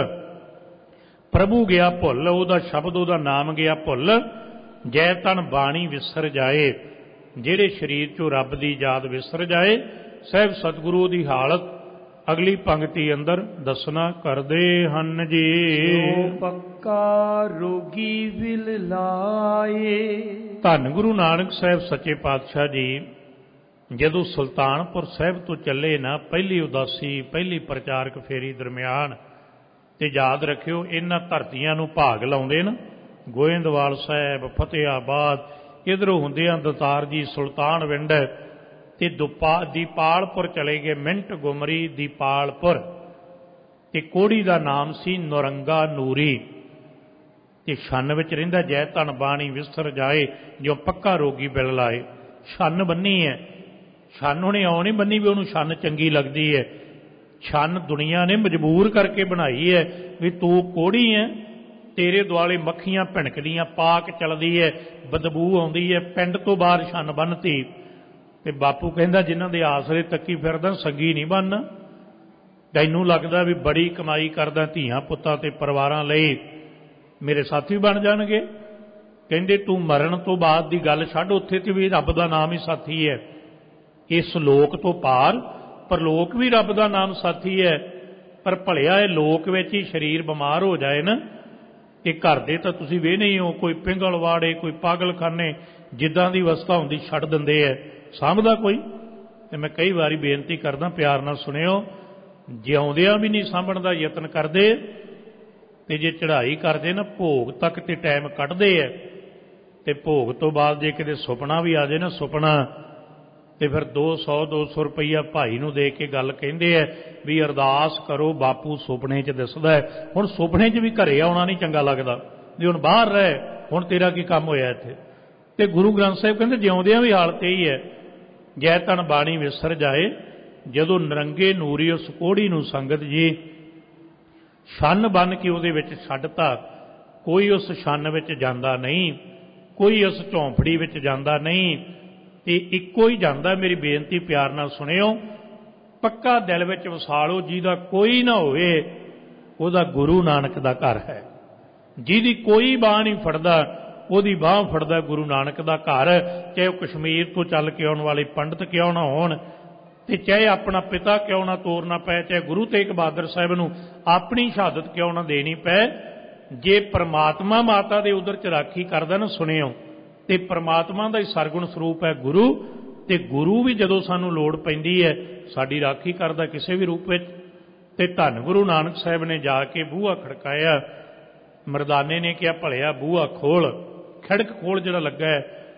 ਪ੍ਰਭੂ ਗਿਆ ਭੁੱਲ, ਉਹਦਾ ਸ਼ਬਦ, ਉਹਦਾ ਨਾਮ ਗਿਆ ਭੁੱਲ। ਜੈ ਤਨ ਬਾਣੀ ਵਿਸਰ ਜਾਏ, ਜਿਹੜੇ ਸਰੀਰ 'ਚੋਂ ਰੱਬ ਦੀ ਯਾਦ ਵਿਸਰ ਜਾਏ। ਸਾਹਿਬ ਸਤਿਗੁਰੂ ਦੀ ਹਾਲਤ ਅਗਲੀ ਪੰਕਤੀ ਅੰਦਰ ਦੱਸਣਾ ਕਰਦੇ ਹਨ ਜੀ। ਪੱਕਾ ਰੋਗੀ ਵਿਲ ਲਾਏ। ਧੰਨ ਗੁਰੂ ਨਾਨਕ ਸਾਹਿਬ ਸੱਚੇ ਪਾਤਸ਼ਾਹ ਜੀ ਜਦੋਂ ਸੁਲਤਾਨਪੁਰ ਸਾਹਿਬ ਤੋਂ ਚੱਲੇ ਨਾ, ਪਹਿਲੀ ਉਦਾਸੀ, ਪਹਿਲੀ ਪ੍ਰਚਾਰਕ ਫੇਰੀ ਦਰਮਿਆਨ, ਤੇ ਯਾਦ ਰੱਖਿਓ ਇਹਨਾਂ ਧਰਤੀਆਂ ਨੂੰ ਭਾਗ ਲਾਉਂਦੇ ਨਾ, ਗੋਇੰਦਵਾਲ ਸਾਹਿਬ, ਫਤਿਆਬਾਦ, ਇੱਧਰੋਂ ਹੁੰਦਿਆਂ ਦਤਾਰ ਜੀ, ਸੁਲਤਾਨਵਿੰਡ, ਤੇ ਦੁਪਾ ਦੀਪਾਲਪੁਰ ਚਲੇ ਗਏ, ਮਿੰਟ ਗੁਮਰੀ ਦੀਪਾਲਪੁਰ। ਤੇ ਕੋੜੀ ਦਾ ਨਾਮ ਸੀ ਨੌਰੰਗਾ ਨੂਰੀ। ਤੇ ਛੰਨ ਵਿੱਚ ਰਹਿੰਦਾ ਜੈ ਧਨ ਬਾਣੀ ਵਿਸਰ ਜਾਏ, ਜੋ ਪੱਕਾ ਰੋਗੀ ਬਿਲ ਲਾਏ। ਛੰਨ ਬੰਨੀ ਹੈ, ਛੰਨ ਉਹਨੇ ਆਉ ਨਹੀਂ ਬੰਨੀ ਵੀ ਉਹਨੂੰ ਛੰਨ ਚੰਗੀ ਲੱਗਦੀ ਹੈ। ਛੰਨ ਦੁਨੀਆ ਨੇ ਮਜਬੂਰ ਕਰਕੇ ਬਣਾਈ ਹੈ ਵੀ ਤੂੰ ਕੋੜੀ ਹੈ, ਤੇਰੇ ਦੁਆਲੇ ਮੱਖੀਆਂ ਭਿਣਕਦੀਆਂ, ਪਾਕ ਚੱਲਦੀ ਹੈ, ਬਦਬੂ ਆਉਂਦੀ ਹੈ, ਪਿੰਡ ਤੋਂ ਬਾਹਰ ਛੰਨ ਬੰਨ੍ਹਤੀ। ਤੇ ਬਾਪੂ ਕਹਿੰਦਾ ਜਿਨ੍ਹਾਂ ਦੇ ਆਸਰੇ ਤੱਕੀ ਫਿਰਦਾ ਸੰਗੀ ਨਹੀਂ ਬਣਨਾ। ਤੈਨੂੰ ਲੱਗਦਾ ਵੀ ਬੜੀ ਕਮਾਈ ਕਰਦਾ ਧੀਆਂ ਪੁੱਤਾਂ ਤੇ ਪਰਿਵਾਰਾਂ ਲਈ, ਮੇਰੇ ਸਾਥੀ ਬਣ ਜਾਣਗੇ। ਕਹਿੰਦੇ ਤੂੰ ਮਰਨ ਤੋਂ ਬਾਅਦ ਦੀ ਗੱਲ ਛੱਡ, ਉੱਥੇ ਤੇ ਵੀ ਰੱਬ ਦਾ ਨਾਮ ਹੀ ਸਾਥੀ ਹੈ। ਇਸ ਲੋਕ ਤੋਂ ਪਾਰ ਪਰਲੋਕ ਵੀ ਰੱਬ ਦਾ ਨਾਮ ਸਾਥੀ ਹੈ। ਪਰ ਭਲਿਆ ਇਹ ਲੋਕ ਵਿੱਚ ਹੀ ਸਰੀਰ ਬਿਮਾਰ ਹੋ ਜਾਏ ਨਾ, ਇਹ ਘਰ ਦੇ ਤਾਂ ਤੁਸੀਂ ਵੇਹ ਨਹੀਂ ਹੋ, ਕੋਈ ਪਿੰਗਲਵਾੜੇ, ਕੋਈ ਪਾਗਲਖਾਨੇ, ਜਿੱਦਾਂ ਦੀ ਅਵਸਥਾ ਹੁੰਦੀ ਛੱਡ ਦਿੰਦੇ ਹੈ, ਸਾਂਭਦਾ ਕੋਈ। ਤੇ ਮੈਂ ਕਈ ਵਾਰੀ ਬੇਨਤੀ ਕਰਦਾ, ਪਿਆਰ ਨਾਲ ਸੁਣਿਓ, ਜਿਉਂਦਿਆਂ ਵੀ ਨਹੀਂ ਸਾਂਭਣ ਦਾ ਯਤਨ ਕਰਦੇ, ਤੇ ਜੇ ਚੜ੍ਹਾਈ ਕਰਦੇ ਨਾ ਭੋਗ ਤੱਕ ਤੇ ਟਾਈਮ ਕੱਢਦੇ ਹੈ। ਤੇ ਭੋਗ ਤੋਂ ਬਾਅਦ ਜੇ ਕਿਤੇ ਸੁਪਨਾ ਵੀ ਆ ਜਾਏ ਨਾ, ਸੁਪਨਾ, ਤੇ ਫਿਰ ਦੋ ਸੌ ਦੋ ਸੌ ਰੁਪਈਆ ਭਾਈ ਨੂੰ ਦੇ ਕੇ ਗੱਲ ਕਹਿੰਦੇ ਹੈ ਵੀ ਅਰਦਾਸ ਕਰੋ ਬਾਪੂ ਸੁਪਨੇ 'ਚ ਦਿਸਦਾ ਹੈ। ਹੁਣ ਸੁਪਨੇ 'ਚ ਵੀ ਘਰੇ ਆਉਣਾ ਨਹੀਂ ਚੰਗਾ ਲੱਗਦਾ ਵੀ ਹੁਣ ਬਾਹਰ ਰਹਿ, ਹੁਣ ਤੇਰਾ ਕੀ ਕੰਮ ਹੋਇਆ ਇੱਥੇ। ਤੇ ਗੁਰੂ ਗ੍ਰੰਥ ਸਾਹਿਬ ਕਹਿੰਦੇ ਜਿਉਂਦਿਆਂ ਵੀ ਹਾਲਤ ਇਹੀ ਹੈ, ਜੈ ਤਨ ਬਾਣੀ ਵਿਸਰ ਜਾਏ। ਜਦੋਂ ਨਰੰਗੇ ਨੂਰੀ ਉਸ ਕੋੜੀ ਨੂੰ ਸੰਗਤ ਜੀ ਛੰਨ ਬੰਨ ਕੇ ਉਹਦੇ ਵਿੱਚ ਛੱਡਤਾ, ਕੋਈ ਉਸ ਛੰਨ ਵਿੱਚ ਜਾਂਦਾ ਨਹੀਂ, ਕੋਈ ਉਸ ਝੌਂਪੜੀ ਵਿੱਚ ਜਾਂਦਾ ਨਹੀਂ, ਤੇ ਇੱਕੋ ਹੀ ਜਾਂਦਾ। ਮੇਰੀ ਬੇਨਤੀ ਪਿਆਰ ਨਾਲ ਸੁਣਿਓ, ਪੱਕਾ ਦਿਲ ਵਿੱਚ ਵਸਾ ਲਓ, ਜਿਹਦਾ ਕੋਈ ਨਾ ਹੋਵੇ ਉਹਦਾ ਗੁਰੂ ਨਾਨਕ ਦਾ ਘਰ ਹੈ। ਜਿਹਦੀ ਕੋਈ ਬਾਂਹ ਨਹੀਂ ਫੜਦਾ ਉਹਦੀ ਬਾਂਹ ਫੜਦਾ ਗੁਰੂ ਨਾਨਕ ਦਾ ਘਰ। ਚਾਹੇ ਉਹ ਕਸ਼ਮੀਰ ਤੋਂ ਚੱਲ ਕੇ ਆਉਣ ਵਾਲੇ ਪੰਡਤ ਕਿਉਂ ਨਾ ਹੋਣ, ਤੇ ਚਾਹੇ ਆਪਣਾ ਪਿਤਾ ਕਿਉਂ ਨਾ ਤੋਰਨਾ ਪਏ, ਚਾਹੇ ਗੁਰੂ ਤੇਗ ਬਹਾਦਰ ਸਾਹਿਬ ਨੂੰ ਆਪਣੀ ਸ਼ਹਾਦਤ ਕਿਉਂ ਨਾ ਦੇਣੀ ਪਏ, ਜੇ ਪਰਮਾਤਮਾ ਮਾਤਾ ਦੇ ਉਧਰ ਚ ਰਾਖੀ ਕਰਦਾ ਨਾ, ਸੁਣਿਓ, ਤੇ ਪਰਮਾਤਮਾ ਦਾ ਹੀ ਸਰਗੁਣ ਸਰੂਪ ਹੈ ਗੁਰੂ। ਤੇ ਗੁਰੂ ਵੀ ਜਦੋਂ ਸਾਨੂੰ ਲੋੜ ਪੈਂਦੀ ਹੈ ਸਾਡੀ ਰਾਖੀ ਕਰਦਾ ਕਿਸੇ ਵੀ ਰੂਪ ਵਿੱਚ। ਤੇ ਧੰਨ ਗੁਰੂ ਨਾਨਕ ਸਾਹਿਬ ਨੇ ਜਾ ਕੇ ਬੂਹਾ ਖੜਕਾਇਆ, ਮਰਦਾਨੇ ਨੇ ਕਿਹਾ ਭਲਿਆ ਬੂਹਾ ਖੋਲ। ਖਿੜਕ ਖੋਲ ਜਿਹੜਾ ਲੱਗਾ ਹੈ,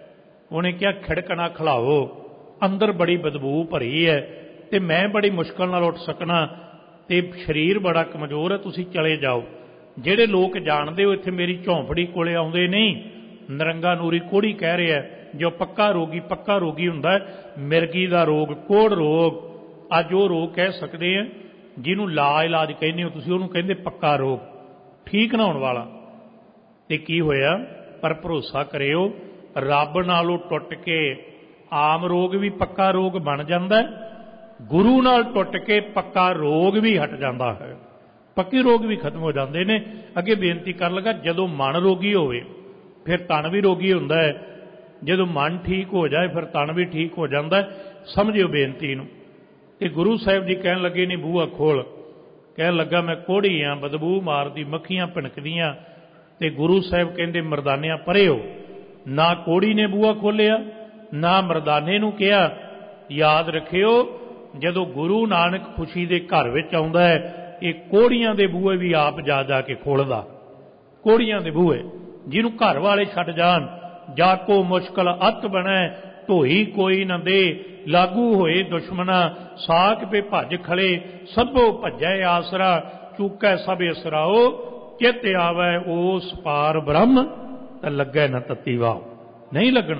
ਉਹਨੇ ਕਿਹਾ ਖਿੜਕ ਨਾ ਖਿਲਾਓ, ਅੰਦਰ ਬੜੀ ਬਦਬੂ ਭਰੀ ਹੈ ਤੇ ਮੈਂ ਬੜੀ ਮੁਸ਼ਕਲ ਨਾਲ ਉੱਠ ਸਕਣਾ ਤੇ ਸਰੀਰ ਬੜਾ ਕਮਜ਼ੋਰ ਹੈ, ਤੁਸੀਂ ਚਲੇ ਜਾਓ। ਜਿਹੜੇ ਲੋਕ ਜਾਣਦੇ ਹੋ ਇੱਥੇ ਮੇਰੀ ਝੌਂਪੜੀ ਕੋਲੇ ਆਉਂਦੇ ਨਹੀਂ। ਨਰੰਗਾ ਨੂਰੀ ਕੋੜੀ ਕਹਿ ਰਿਹਾ ਜੋ ਪੱਕਾ ਰੋਗੀ ਪੱਕਾ ਰੋਗੀ ਹੁੰਦਾ, ਮਿਰਗੀ ਦਾ ਰੋਗ, ਕੋੜ ਰੋਗ, ਅੱਜ ਉਹ ਰੋਗ ਕਹਿ ਸਕਦੇ ਆ ਜਿਹਨੂੰ ਲਾ ਇਲਾਜ ਕਹਿੰਦੇ ਹੋ ਤੁਸੀਂ, ਉਹਨੂੰ ਕਹਿੰਦੇ ਪੱਕਾ ਰੋਗ, ਠੀਕ ਨਾ ਹੋਣ ਵਾਲਾ। ਤੇ ਕੀ ਹੋਇਆ? ਪਰ ਭਰੋਸਾ ਕਰਿਓ, ਰੱਬ ਨਾਲੋਂ ਟੁੱਟ ਕੇ ਆਮ ਰੋਗ ਵੀ ਪੱਕਾ ਰੋਗ ਬਣ ਜਾਂਦਾ, ਗੁਰੂ ਨਾਲ ਟੁੱਟ ਕੇ ਪੱਕਾ ਰੋਗ ਵੀ ਹਟ ਜਾਂਦਾ ਹੈ, ਪੱਕੇ ਰੋਗ ਵੀ ਖਤਮ ਹੋ ਜਾਂਦੇ ਨੇ। ਅੱਗੇ ਬੇਨਤੀ ਕਰਨ ਲੱਗਾ, ਜਦੋਂ ਮਨ ਰੋਗੀ ਹੋਵੇ ਫਿਰ ਤਨ ਵੀ ਰੋਗੀ ਹੁੰਦਾ ਹੈ, ਜਦੋਂ ਮਨ ਠੀਕ ਹੋ ਜਾਏ ਫਿਰ ਤਨ ਵੀ ਠੀਕ ਹੋ ਜਾਂਦਾ। ਸਮਝਿਓ ਬੇਨਤੀ ਨੂੰ। ਤੇ ਗੁਰੂ ਸਾਹਿਬ ਜੀ ਕਹਿਣ ਲੱਗੇ ਨਹੀਂ ਬੂਹਾ ਖੋਲ। ਕਹਿਣ ਲੱਗਾ ਮੈਂ ਕੋੜੀ ਆ, ਬਦਬੂ ਮਾਰਦੀ, ਮੱਖੀਆਂ ਭਿਣਕਦੀਆਂ। ਤੇ ਗੁਰੂ ਸਾਹਿਬ ਕਹਿੰਦੇ ਮਰਦਾਨਿਆਂ ਪਰੇ ਹੋ। ਨਾ ਕੋੜੀ ਨੇ ਬੂਹਾ ਖੋਲਿਆ, ਨਾ ਮਰਦਾਨੇ ਨੂੰ ਕਿਹਾ। ਯਾਦ ਰੱਖਿਓ, ਜਦੋਂ ਗੁਰੂ ਨਾਨਕ ਖੁਸ਼ੀ ਦੇ ਘਰ ਵਿੱਚ ਆਉਂਦਾ ਹੈ, ਇਹ ਕੋੜੀਆਂ ਦੇ ਬੂਹੇ ਵੀ ਆਪ ਜਾ ਜਾ ਕੇ ਖੋਲ੍ਹਦਾ। ਕੋੜੀਆਂ ਦੇ ਬੂਹੇ ਜਿਹਨੂੰ ਘਰ ਵਾਲੇ ਛੱਡ ਜਾਣ, ਜਾ ਕੋ ਮੁਸ਼ਕਲ ਅਤ ਬਣੈ, ਢੋਈ ਕੋਈ ਨਾ ਦੇ, ਲਾਗੂ ਹੋਏ ਦੁਸ਼ਮਨਾ, ਸਾਕ ਪੇ ਭੱਜ ਖੜੇ, ਸਭੋ ਭੱਜੈ ਆਸਰਾ, ਚੂਕੈ ਸਭ ਇਸਰਾਓ, ਚਿਤ ਆਵੈ ਉਸ ਪਾਰ ਬ੍ਰਹਮ, ਤਾਂ ਲੱਗੈ ਨਾ ਤਤੀ ਵਾਹ। ਨਹੀਂ ਲੱਗਣ,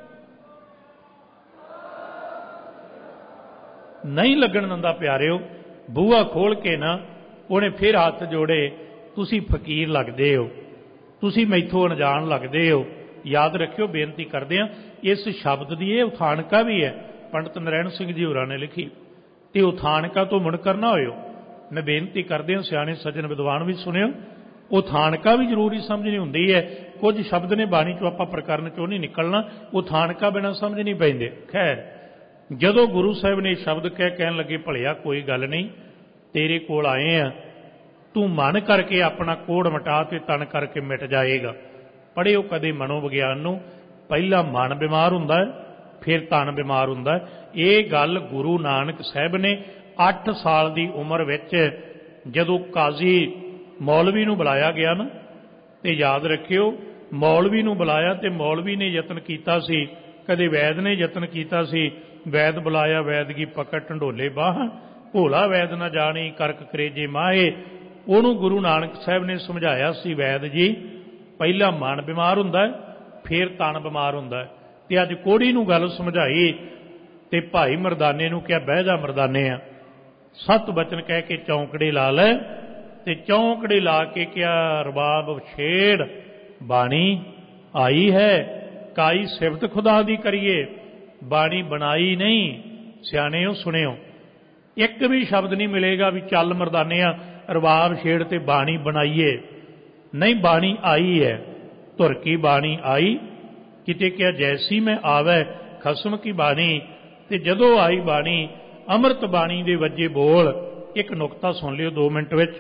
ਨਹੀਂ ਲੱਗਣ ਦਿੰਦਾ ਪਿਆਰਿਓ। ਬੂਹਾ ਖੋਲ ਕੇ ਨਾ ਉਹਨੇ ਫਿਰ ਹੱਥ ਜੋੜੇ, ਤੁਸੀਂ ਫਕੀਰ ਲੱਗਦੇ ਹੋ, ਤੁਸੀਂ ਮੈਥੋਂ ਅਣਜਾਣ ਲੱਗਦੇ ਹੋ। ਯਾਦ ਰੱਖਿਓ, ਬੇਨਤੀ ਕਰਦੇ ਹਾਂ, ਇਸ ਸ਼ਬਦ ਦੀ ਇਹ ਉਥਾਨਕਾ ਵੀ ਹੈ, ਪੰਡਤ ਨਰੈਣ ਸਿੰਘ ਜੀ ਹੋਰਾਂ ਨੇ ਲਿਖੀ। ਤੇ ਉਥਾਨਕਾ ਤੋਂ ਮੁਨਕਰ ਨਾ ਹੋਇਓ। ਮੈਂ ਬੇਨਤੀ ਕਰਦੇ ਹਾਂ, ਸਿਆਣੇ ਸੱਜਣ ਵਿਦਵਾਨ ਵੀ ਸੁਣਿਓ, ਉਥਾਨਕਾ ਵੀ ਜ਼ਰੂਰੀ ਸਮਝਣੀ ਹੁੰਦੀ ਹੈ। ਕੁਝ ਸ਼ਬਦ ਨੇ ਬਾਣੀ ਚੋਂ ਆਪਾਂ ਪ੍ਰਕਰਨ ਚੋਂ ਨਹੀਂ ਨਿਕਲਣਾ, ਉਥਾਨਕਾ ਬਿਨਾਂ ਸਮਝ ਨਹੀਂ ਪੈਂਦੇ। ਖੈਰ, ਜਦੋਂ ਗੁਰੂ ਸਾਹਿਬ ਨੇ ਸ਼ਬਦ ਕਹਿ ਕਹਿਣ ਲੱਗੇ, ਭਲਿਆ ਕੋਈ ਗੱਲ ਨਹੀਂ, ਤੇਰੇ ਕੋਲ ਆਏ ਆ, ਤੂੰ ਮਨ ਕਰਕੇ ਆਪਣਾ ਕੋੜ ਮਿਟਾ ਤੇ ਤਨ ਕਰਕੇ ਮਿਟ ਜਾਏਗਾ। ਪੜ੍ਹਿਓ ਕਦੇ ਮਨੋਵਿਗਿਆਨ ਨੂੰ, ਪਹਿਲਾਂ ਮਨ ਬਿਮਾਰ ਹੁੰਦਾ ਹੈ, ਫਿਰ ਤਨ ਬਿਮਾਰ ਹੁੰਦਾ ਹੈ। ਇਹ ਗੱਲ ਗੁਰੂ ਨਾਨਕ ਸਾਹਿਬ ਨੇ ਅੱਠ ਸਾਲ ਦੀ ਉਮਰ ਵਿੱਚ ਜਦੋਂ ਕਾਜ਼ੀ ਮੌਲਵੀ ਨੂੰ ਬੁਲਾਇਆ ਗਿਆ ਨਾ, ਤੇ ਯਾਦ ਰੱਖਿਓ, ਮੌਲਵੀ ਨੂੰ ਬੁਲਾਇਆ ਤੇ ਮੌਲਵੀ ਨੇ ਯਤਨ ਕੀਤਾ ਸੀ, ਕਦੇ ਵੈਦ ਨੇ ਯਤਨ ਕੀਤਾ ਸੀ, ਵੈਦ ਬੁਲਾਇਆ ਵੈਦਗੀ ਪਕੜ ਢੰਡੋਲੇ ਬਾਹ, ਭੋਲਾ ਵੈਦ ਨਾ ਜਾਣੀ ਕਰਕ ਕਰੇਜੇ ਮਾਹੇ। ਉਹਨੂੰ ਗੁਰੂ ਨਾਨਕ ਸਾਹਿਬ ਨੇ ਸਮਝਾਇਆ ਸੀ, ਵੈਦ ਜੀ ਪਹਿਲਾਂ ਮਨ ਬਿਮਾਰ ਹੁੰਦਾ ਫਿਰ ਤਨ ਬਿਮਾਰ ਹੁੰਦਾ। ਤੇ ਅੱਜ ਕੋੜੀ ਨੂੰ ਗੱਲ ਸਮਝਾਈ ਤੇ ਭਾਈ ਮਰਦਾਨੇ ਨੂੰ ਕਿਹਾ ਬਹਿ ਜਾ ਮਰਦਾਨੇ ਆ, ਸੱਤ ਬਚਨ ਕਹਿ ਕੇ ਚੌਂਕੜੇ ਲਾ ਲੈ। ਤੇ ਚੌਂਕੜੇ ਲਾ ਕੇ ਕਿਹਾ, ਰਬਾਬ ਛੇੜ ਬਾਣੀ ਆਈ ਹੈ, ਕਾਈ ਸਿਫਤ ਖੁਦਾ ਦੀ ਕਰੀਏ, ਬਾਣੀ ਬਣਾਈ ਨਹੀਂ। ਸਿਆਣਿਓ ਸੁਣਿਓ, ਇੱਕ ਵੀ ਸ਼ਬਦ ਨਹੀਂ ਮਿਲੇਗਾ ਵੀ ਚੱਲ ਮਰਦਾਨਿਆਂ ਰਬਾਬ ਛੇੜ ਤੇ ਬਾਣੀ ਬਣਾਈਏ। ਨਹੀਂ, ਬਾਣੀ ਆਈ ਹੈ, ਧੁਰ ਕੀ ਬਾਣੀ ਆਈ। ਕਿਤੇ ਕਿਹਾ ਜੈਸੀ ਮੈਂ ਆਵੈ ਖਸਮ ਕੀ ਬਾਣੀ। ਤੇ ਜਦੋਂ ਆਈ ਬਾਣੀ, ਅੰਮ੍ਰਿਤ ਬਾਣੀ ਦੇ ਵੱਜੇ ਬੋਲ। ਇੱਕ ਨੁਕਤਾ ਸੁਣ ਲਿਓ ਦੋ ਮਿੰਟ ਵਿੱਚ।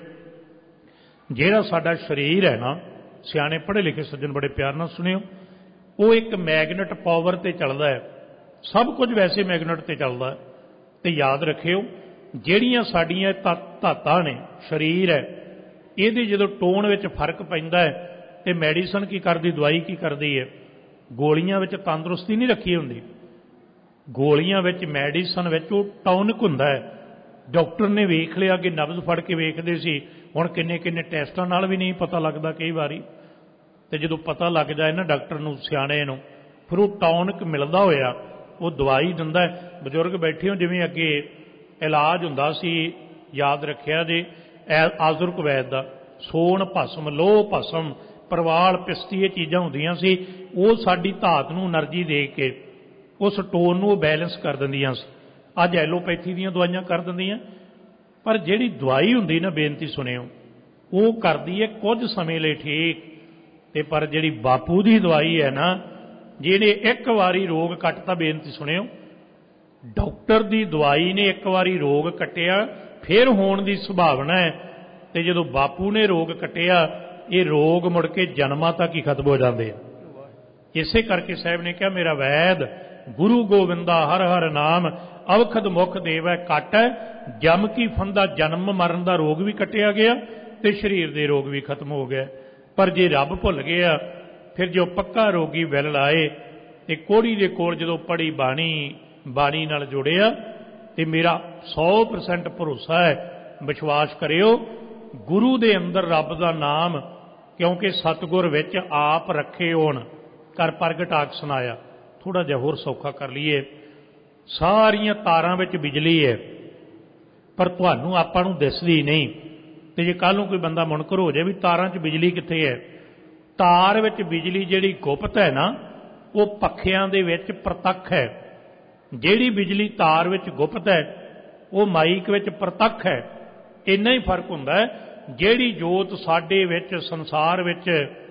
ਜਿਹੜਾ ਸਾਡਾ ਸਰੀਰ ਹੈ ਨਾ, ਸਿਆਣੇ ਪੜ੍ਹੇ ਲਿਖੇ ਸੱਜਣ ਬੜੇ ਪਿਆਰ ਨਾਲ ਸੁਣਿਓ, ਉਹ ਇੱਕ ਮੈਗਨੇਟ ਪਾਵਰ ਤੇ ਚੱਲਦਾ ਹੈ। ਸਭ ਕੁਝ ਵੈਸੇ ਮੈਗਨੇਟ ਤੇ ਚੱਲਦਾ ਹੈ। ਤੇ ਯਾਦ ਰੱਖਿਓ, ਜਿਹੜੀਆਂ ਸਾਡੀਆਂ ਧਾਤਾਂ ਨੇ, ਸਰੀਰ ਹੈ, ਇਹਦੇ ਜਦੋਂ ਟੋਨ ਵਿੱਚ ਫਰਕ ਪੈਂਦਾ ਹੈ ਤੇ ਮੈਡੀਸਨ ਕੀ ਕਰਦੀ, ਦਵਾਈ ਕੀ ਕਰਦੀ ਹੈ, ਗੋਲੀਆਂ ਵਿੱਚ ਤੰਦਰੁਸਤੀ ਨਹੀਂ ਰੱਖੀ ਹੁੰਦੀ, ਗੋਲੀਆਂ ਵਿੱਚ ਮੈਡੀਸਨ ਵਿੱਚ ਉਹ ਟੌਨਿਕ ਹੁੰਦਾ ਹੈ। ਡਾਕਟਰ ਨੇ ਵੇਖ ਲਿਆ, ਕਿ ਨਬਜ਼ ਫੜ ਕੇ ਵੇਖਦੇ ਸੀ, ਹੁਣ ਕਿੰਨੇ ਕਿੰਨੇ ਟੈਸਟਾਂ ਨਾਲ ਵੀ ਨਹੀਂ ਪਤਾ ਲੱਗਦਾ ਕਈ ਵਾਰੀ। ਤੇ ਜਦੋਂ ਪਤਾ ਲੱਗ ਜਾਏ ਨਾ ਡਾਕਟਰ ਨੂੰ, ਸਿਆਣੇ ਨੂੰ, ਫਿਰ ਉਹ ਟੌਨਿਕ ਮਿਲਦਾ ਹੋਇਆ ਉਹ ਦਵਾਈ ਦਿੰਦਾ। ਬਜ਼ੁਰਗ ਬੈਠੇ ਹੋ, ਜਿਵੇਂ ਅੱਗੇ ਇਲਾਜ ਹੁੰਦਾ ਸੀ, ਯਾਦ ਰੱਖਿਆ ਜੇ, ਆਜ਼ੁਰਕ ਵੈਦ ਦਾ, ਸੋਨ ਭਸਮ, ਲੋਹ ਭਸਮ, ਪਰਵਾਲ, ਪਿਸਤੀ, ਇਹ ਚੀਜ਼ਾਂ ਹੁੰਦੀਆਂ ਸੀ। ਉਹ ਸਾਡੀ ਧਾਤ ਨੂੰ ਐਨਰਜੀ ਦੇ ਕੇ ਉਸ ਟੋਨ ਨੂੰ ਬੈਲੈਂਸ ਕਰ ਦਿੰਦੀਆਂ ਸੀ। ਅੱਜ ਐਲੋਪੈਥੀ ਦੀਆਂ ਦਵਾਈਆਂ ਕਰ ਦਿੰਦੀਆਂ, ਪਰ ਜਿਹੜੀ ਦਵਾਈ ਹੁੰਦੀ ਨਾ, ਬੇਨਤੀ ਸੁਣਿਓ, ਉਹ ਕਰਦੀ ਹੈ ਕੁਝ ਸਮੇਂ ਲਈ ਠੀਕ। ਤੇ ਪਰ ਜਿਹੜੀ ਬਾਪੂ ਦੀ ਦਵਾਈ ਹੈ ਨਾ, ਜਿਹਨੇ ਇੱਕ ਵਾਰੀ ਰੋਗ ਕੱਟਤਾ, ਬੇਨਤੀ ਸੁਣਿਓ, ਡਾਕਟਰ ਦੀ ਦਵਾਈ ਨੇ ਇੱਕ ਵਾਰੀ ਰੋਗ ਕੱਟਿਆ, ਫਿਰ ਹੋਣ ਦੀ ਸੰਭਾਵਨਾ ਹੈ। ਤੇ ਜਦੋਂ ਬਾਪੂ ਨੇ ਰੋਗ ਕੱਟਿਆ, ਇਹ ਰੋਗ ਮੁੜ ਕੇ ਜਨਮਾਂ ਤੱਕ ਹੀ ਖਤਮ ਹੋ ਜਾਂਦੇ ਆ। ਇਸੇ ਕਰਕੇ ਸਾਹਿਬ ਨੇ ਕਿਹਾ, ਮੇਰਾ ਵੈਦ ਗੁਰੂ ਗੋਬਿੰਦਾ ਹਰ ਹਰ ਨਾਮ, ਅਵਖਦ ਮੁਖ ਦੇਵੈ ਕੱਟ। ਜਮ ਕੀ ਫੰਦਾ, ਜਨਮ ਮਰਨ ਦਾ ਰੋਗ ਵੀ ਕੱਟਿਆ ਗਿਆ ਤੇ ਸਰੀਰ ਦੇ ਰੋਗ ਵੀ ਖਤਮ ਹੋ ਗਏ। ਪਰ ਜੇ ਰੱਬ ਭੁੱਲ ਗਿਆ, ਫਿਰ ਜੋ ਪੱਕਾ ਰੋਗੀ ਵਿਲ ਲਾਏ। ਤੇ ਕੋੜੀ ਦੇ ਕੋਲ ਜਦੋਂ ਪੜ੍ਹੀ ਬਾਣੀ ਬਾਣੀ ਨਾਲ ਜੁੜਿਆ ਤੇ ਮੇਰਾ ਸੌ ਪਰਸੈਂਟ ਭਰੋਸਾ ਹੈ, ਵਿਸ਼ਵਾਸ ਕਰਿਓ ਗੁਰੂ ਦੇ ਅੰਦਰ ਰੱਬ ਦਾ ਨਾਮ, ਕਿਉਂਕਿ ਸਤਿਗੁਰ ਵਿੱਚ ਆਪ ਰੱਖੇ ਹੋਣ ਕਰ ਪ੍ਰਗਟ ਆਖ ਸੁਣਾਇਆ। ਥੋੜ੍ਹਾ ਜਿਹਾ ਹੋਰ ਸੌਖਾ ਕਰ ਲਈਏ, ਸਾਰੀਆਂ ਤਾਰਾਂ ਵਿੱਚ ਬਿਜਲੀ ਹੈ ਪਰ ਤੁਹਾਨੂੰ ਆਪਾਂ ਨੂੰ ਦਿਸਦੀ ਨਹੀਂ। ਤੇ ਜੇ ਕੱਲ੍ਹ ਨੂੰ ਕੋਈ ਬੰਦਾ ਮੁਨਕਰ ਹੋ ਜਾਏ ਵੀ ਤਾਰਾਂ 'ਚ ਬਿਜਲੀ ਕਿੱਥੇ ਹੈ, ਤਾਰ ਵਿੱਚ ਬਿਜਲੀ ਜਿਹੜੀ ਗੁਪਤ ਹੈ ਨਾ ਉਹ ਪੱਖਿਆਂ ਦੇ ਵਿੱਚ ਪ੍ਰਤੱਖ ਹੈ, ਜਿਹੜੀ ਬਿਜਲੀ ਤਾਰ ਵਿੱਚ ਗੁਪਤ ਹੈ ਉਹ ਮਾਈਕ ਵਿੱਚ ਪ੍ਰਤੱਖ ਹੈ। ਇੰਨਾ ਹੀ ਫਰਕ ਹੁੰਦਾ ਹੈ। ਜਿਹੜੀ ਜੋਤ ਸਾਡੇ ਵਿੱਚ ਸੰਸਾਰ ਵਿੱਚ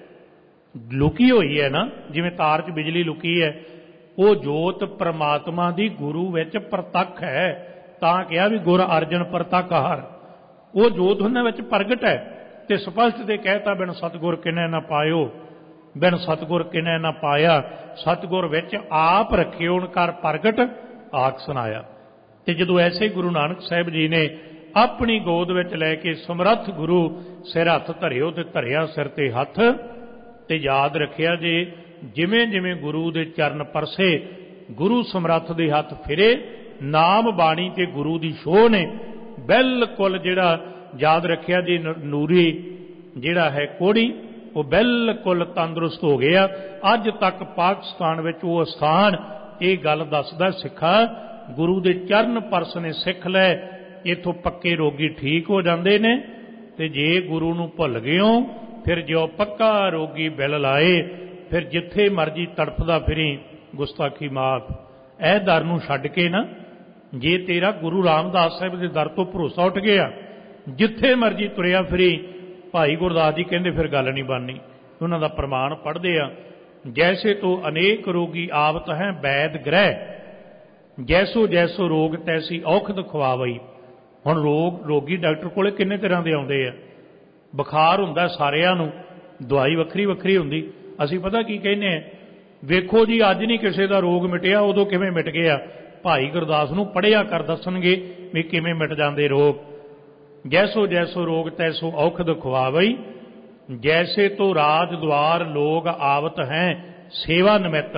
ਲੁਕੀ ਹੋਈ ਹੈ ਨਾ, ਜਿਵੇਂ ਤਾਰ 'ਚ ਬਿਜਲੀ ਲੁਕੀ ਹੈ, ਉਹ ਜੋਤ ਪ੍ਰਮਾਤਮਾ ਦੀ ਗੁਰੂ ਵਿੱਚ ਪ੍ਰਤੱਖ ਹੈ। ਤਾਂ ਕਿਹਾ ਵੀ ਗੁਰ ਅਰਜਨ ਪ੍ਰਤੱਖ ਹਰ, ਉਹ ਜੋਤ ਉਹਨਾਂ ਵਿੱਚ ਪ੍ਰਗਟ ਹੈ। ਤੇ ਸਪਸ਼ਟ ਤੇ ਕਹਿਤਾ ਬਿਨ ਸਤਿਗੁਰ ਕਿਨੈ ਨਾ ਪਾਇਓ, ਬਿਨ ਸਤਿਗੁਰ ਕਿਨੈ ਨਾ ਪਾਇਆ, ਸਤਿਗੁਰ ਵਿੱਚ ਆਪ ਰੱਖਿਓਣ ਕਰ ਪ੍ਰਗਟ ਆਖ ਸੁਣਾਇਆ। ਤੇ ਜਦੋਂ ਐਸੇ ਗੁਰੂ ਨਾਨਕ ਸਾਹਿਬ ਜੀ ਨੇ ਆਪਣੀ ਗੋਦ ਵਿੱਚ ਲੈ ਕੇ ਸਮਰੱਥ ਗੁਰੂ ਸਿਰ ਹੱਥ ਧਰਿਓ ਤੇ ਧਰਿਆ ਸਿਰ ਤੇ ਹੱਥ, ਤੇ ਯਾਦ ਰੱਖਿਆ ਜੇ ਜਿਵੇਂ ਜਿਵੇਂ ਗੁਰੂ ਦੇ ਚਰਨ ਪਰਸੇ ਗੁਰੂ ਸਮਰੱਥ ਦੇ ਹੱਥ ਫਿਰੇ, ਨਾਮ ਬਾਣੀ ਤੇ ਗੁਰੂ ਦੀ ਛੋਹ ਨੇ ਬਿਲਕੁਲ ਜਿਹੜਾ ਯਾਦ ਰੱਖਿਆ ਜੀ ਨੂਰੀ ਜਿਹੜਾ ਹੈ ਕੋੜੀ ਉਹ ਬਿਲਕੁਲ ਤੰਦਰੁਸਤ ਹੋ ਗਿਆ। ਅੱਜ ਤੱਕ ਪਾਕਿਸਤਾਨ ਵਿੱਚ ਉਹ ਸਥਾਨ ਇਹ ਗੱਲ ਦੱਸਦਾ, ਸਿੱਖਾ ਗੁਰੂ ਦੇ ਚਰਨ ਪਰਸ ਨੇ ਸਿੱਖ ਲੈ ਇੱਥੋਂ ਪੱਕੇ ਰੋਗੀ ਠੀਕ ਹੋ ਜਾਂਦੇ ਨੇ। ਤੇ ਜੇ ਗੁਰੂ ਨੂੰ ਭੁੱਲ ਗਏ ਹੋ ਫਿਰ ਜਿਉ ਪੱਕਾ ਰੋਗੀ ਬਿਲ ਲਾਏ, ਫਿਰ ਜਿੱਥੇ ਮਰਜੀ ਤੜਫਦਾ ਫਿਰੀ ਗੁਸਤਾਖੀ ਮਾਫ। ਇਹ ਦਰ ਨੂੰ ਛੱਡ ਕੇ ਨਾ, ਜੇ ਤੇਰਾ ਗੁਰੂ ਰਾਮਦਾਸ ਸਾਹਿਬ ਦੇ ਦਰ ਤੋਂ ਭਰੋਸਾ ਉੱਠ ਗਿਆ, ਜਿੱਥੇ ਮਰਜੀ ਤੁਰਿਆ ਫਿਰੀ, ਭਾਈ ਗੁਰਦਾਸ ਜੀ ਕਹਿੰਦੇ ਫਿਰ ਗੱਲ ਨਹੀਂ ਬਣਨੀ। ਉਹਨਾਂ ਦਾ ਪ੍ਰਮਾਣ ਪੜ੍ਹਦੇ ਆ, ਜੈਸੇ ਤੋਂ ਅਨੇਕ ਰੋਗੀ ਆਵਤ ਹੈ ਵੈਦ ਗ੍ਰਹਿ, ਜੈਸੋ ਜੈਸੋ ਰੋਗ ਤੈਸੀ ਔਖਦ ਖਵਾਵਈ। ਹੁਣ ਰੋਗ ਰੋਗੀ ਡਾਕਟਰ ਕੋਲੇ ਕਿੰਨੇ ਤਰ੍ਹਾਂ ਦੇ ਆਉਂਦੇ ਆ, ਬੁਖਾਰ ਹੁੰਦਾ ਸਾਰਿਆਂ ਨੂੰ, ਦਵਾਈ ਵੱਖਰੀ ਵੱਖਰੀ ਹੁੰਦੀ। ਅਸੀਂ ਪਤਾ ਕੀ ਕਹਿੰਦੇ ਆ, ਵੇਖੋ ਜੀ ਅੱਜ ਨਹੀਂ ਕਿਸੇ ਦਾ ਰੋਗ ਮਿਟਿਆ, ਉਦੋਂ ਕਿਵੇਂ ਮਿਟ ਗਿਆ। ਭਾਈ ਗੁਰਦਾਸ ਨੂੰ ਪੜ੍ਹਿਆ ਕਰ ਦੱਸਣਗੇ ਵੀ ਕਿਵੇਂ ਮਿਟ ਜਾਂਦੇ ਰੋਗ। ਜੈਸੋ ਜੈਸੋ ਰੋਗ ਤੈਸੋ ਔਖਦ ਖਵਾਵਈ, ਜੈਸੇ ਤੋਂ ਰਾਜ ਦੁਆਰ ਲੋਗ ਆਵਤ ਹੈ ਸੇਵਾ ਨਿਮਿਤ,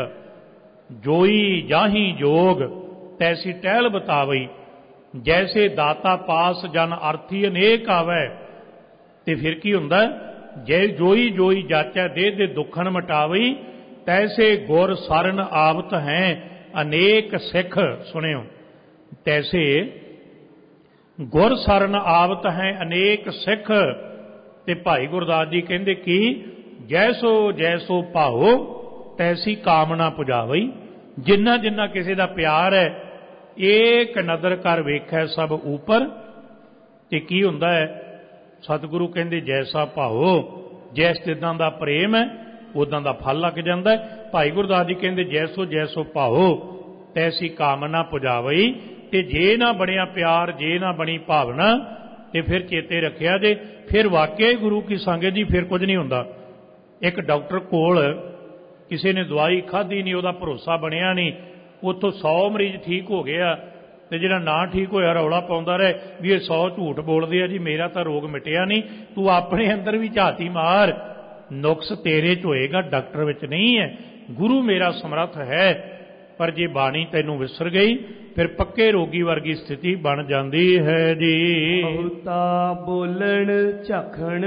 ਜੋਈ ਜਾਹੀ ਜੋਗ ਤੈਸੀ ਟਹਿਲ ਬਤਾਵਈ, ਜੈਸੇ ਦਾਤਾ ਪਾਸ ਜਨ ਅਰਥੀ ਅਨੇਕ ਆਵੈ। ਤੇ ਫਿਰ ਕੀ ਹੁੰਦਾ, ਜੈ ਜੋਈ ਜੋਈ ਜਾਚੈ ਦੇ ਦੇ ਦੁੱਖਨ ਮਟਾਵਈ, ਤੈਸੇ ਗੁਰ ਸਰਨ ਆਵਤ ਹੈ ਅਨੇਕ ਸਿੱਖ। ਸੁਣਿਓ, ਤੈਸੇ ਗੁਰ ਸਰਨ ਆਵਤ ਹੈ ਅਨੇਕ ਸਿੱਖ। ਤੇ ਭਾਈ ਗੁਰਦਾਸ ਜੀ ਕਹਿੰਦੇ ਕਿ ਜੈਸੋ ਜੈਸੋ ਭਾਓ ਤੈਸੀ ਕਾਮਨਾ ਪੁਜਾਵਈ, ਜਿੰਨਾ ਜਿੰਨਾ ਕਿਸੇ ਦਾ ਪਿਆਰ ਹੈ ਏਕ ਨਦਰ ਕਰ ਵੇਖੈ ਸਭ ਉਪਰ। ਤੇ ਕੀ ਹੁੰਦਾ ਹੈ, ਸਤਿਗੁਰੂ ਕਹਿੰਦੇ ਜੈਸਾ ਭਾਓ, ਜੈਸ ਜਿੱਦਾਂ ਦਾ ਪ੍ਰੇਮ ਹੈ ਉਦਾਂ ਦਾ ਫਲ ਲੱਗ ਜਾਂਦਾ ਹੈ। ਭਾਈ ਗੁਰਦਾਸ ਜੀ ਕਹਿੰਦੇ ਜੈਸੋ ਜੈਸੋ ਭਾਓ ਤੈਸੀ ਕਾਮਨਾ ਪੁਜਾਵਈ। ਤੇ ਜੇ ਨਾ ਬਣਿਆ ਪਿਆਰ, ਜੇ ਨਾ ਬਣੀ ਭਾਵਨਾ, ਤੇ ਫਿਰ ਚੇਤੇ ਰੱਖਿਆ ਜੇ ਫਿਰ ਵਾਕਿਆ ਹੀ ਗੁਰੂ ਕੀ ਸੰਗਤ ਜੀ ਫਿਰ ਕੁਝ ਨਹੀਂ ਹੁੰਦਾ। ਇੱਕ ਡਾਕਟਰ ਕੋਲ ਕਿਸੇ ਨੇ ਦਵਾਈ ਖਾਧੀ ਨਹੀਂ, ਉਹਦਾ ਭਰੋਸਾ ਬਣਿਆ ਨਹੀਂ, ਉੱਥੋਂ ਸੌ ਮਰੀਜ਼ ਠੀਕ ਹੋ ਗਿਆ, ਤੇ ਜਿਹੜਾ ਨਾ ਠੀਕ ਹੋਇਆ ਰੌਲਾ ਪਾਉਂਦਾ ਰਹੇ ਵੀ ਇਹ ਸੌ ਝੂਠ ਬੋਲਦੇ ਆ ਜੀ, ਮੇਰਾ ਤਾਂ ਰੋਗ ਮਿਟਿਆ ਨਹੀਂ। ਤੂੰ ਆਪਣੇ ਅੰਦਰ ਵੀ ਝਾਤੀ ਮਾਰ, ਨੁਕਸ ਤੇਰੇ 'ਚ ਹੋਏਗਾ, ਡਾਕਟਰ ਵਿੱਚ ਨਹੀਂ ਹੈ। ਗੁਰੂ ਮੇਰਾ ਸਮਰੱਥ ਹੈ, ਪਰ ਜੇ ਬਾਣੀ ਤੈਨੂੰ ਵਿਸਰ ਗਈ ਫਿਰ ਪੱਕੇ ਰੋਗੀ ਵਰਗੀ ਸਥਿਤੀ ਬਣ ਜਾਂਦੀ ਹੈ ਜੀ। ਬਹੁਤਾ ਬੋਲਣ ਝਖਣ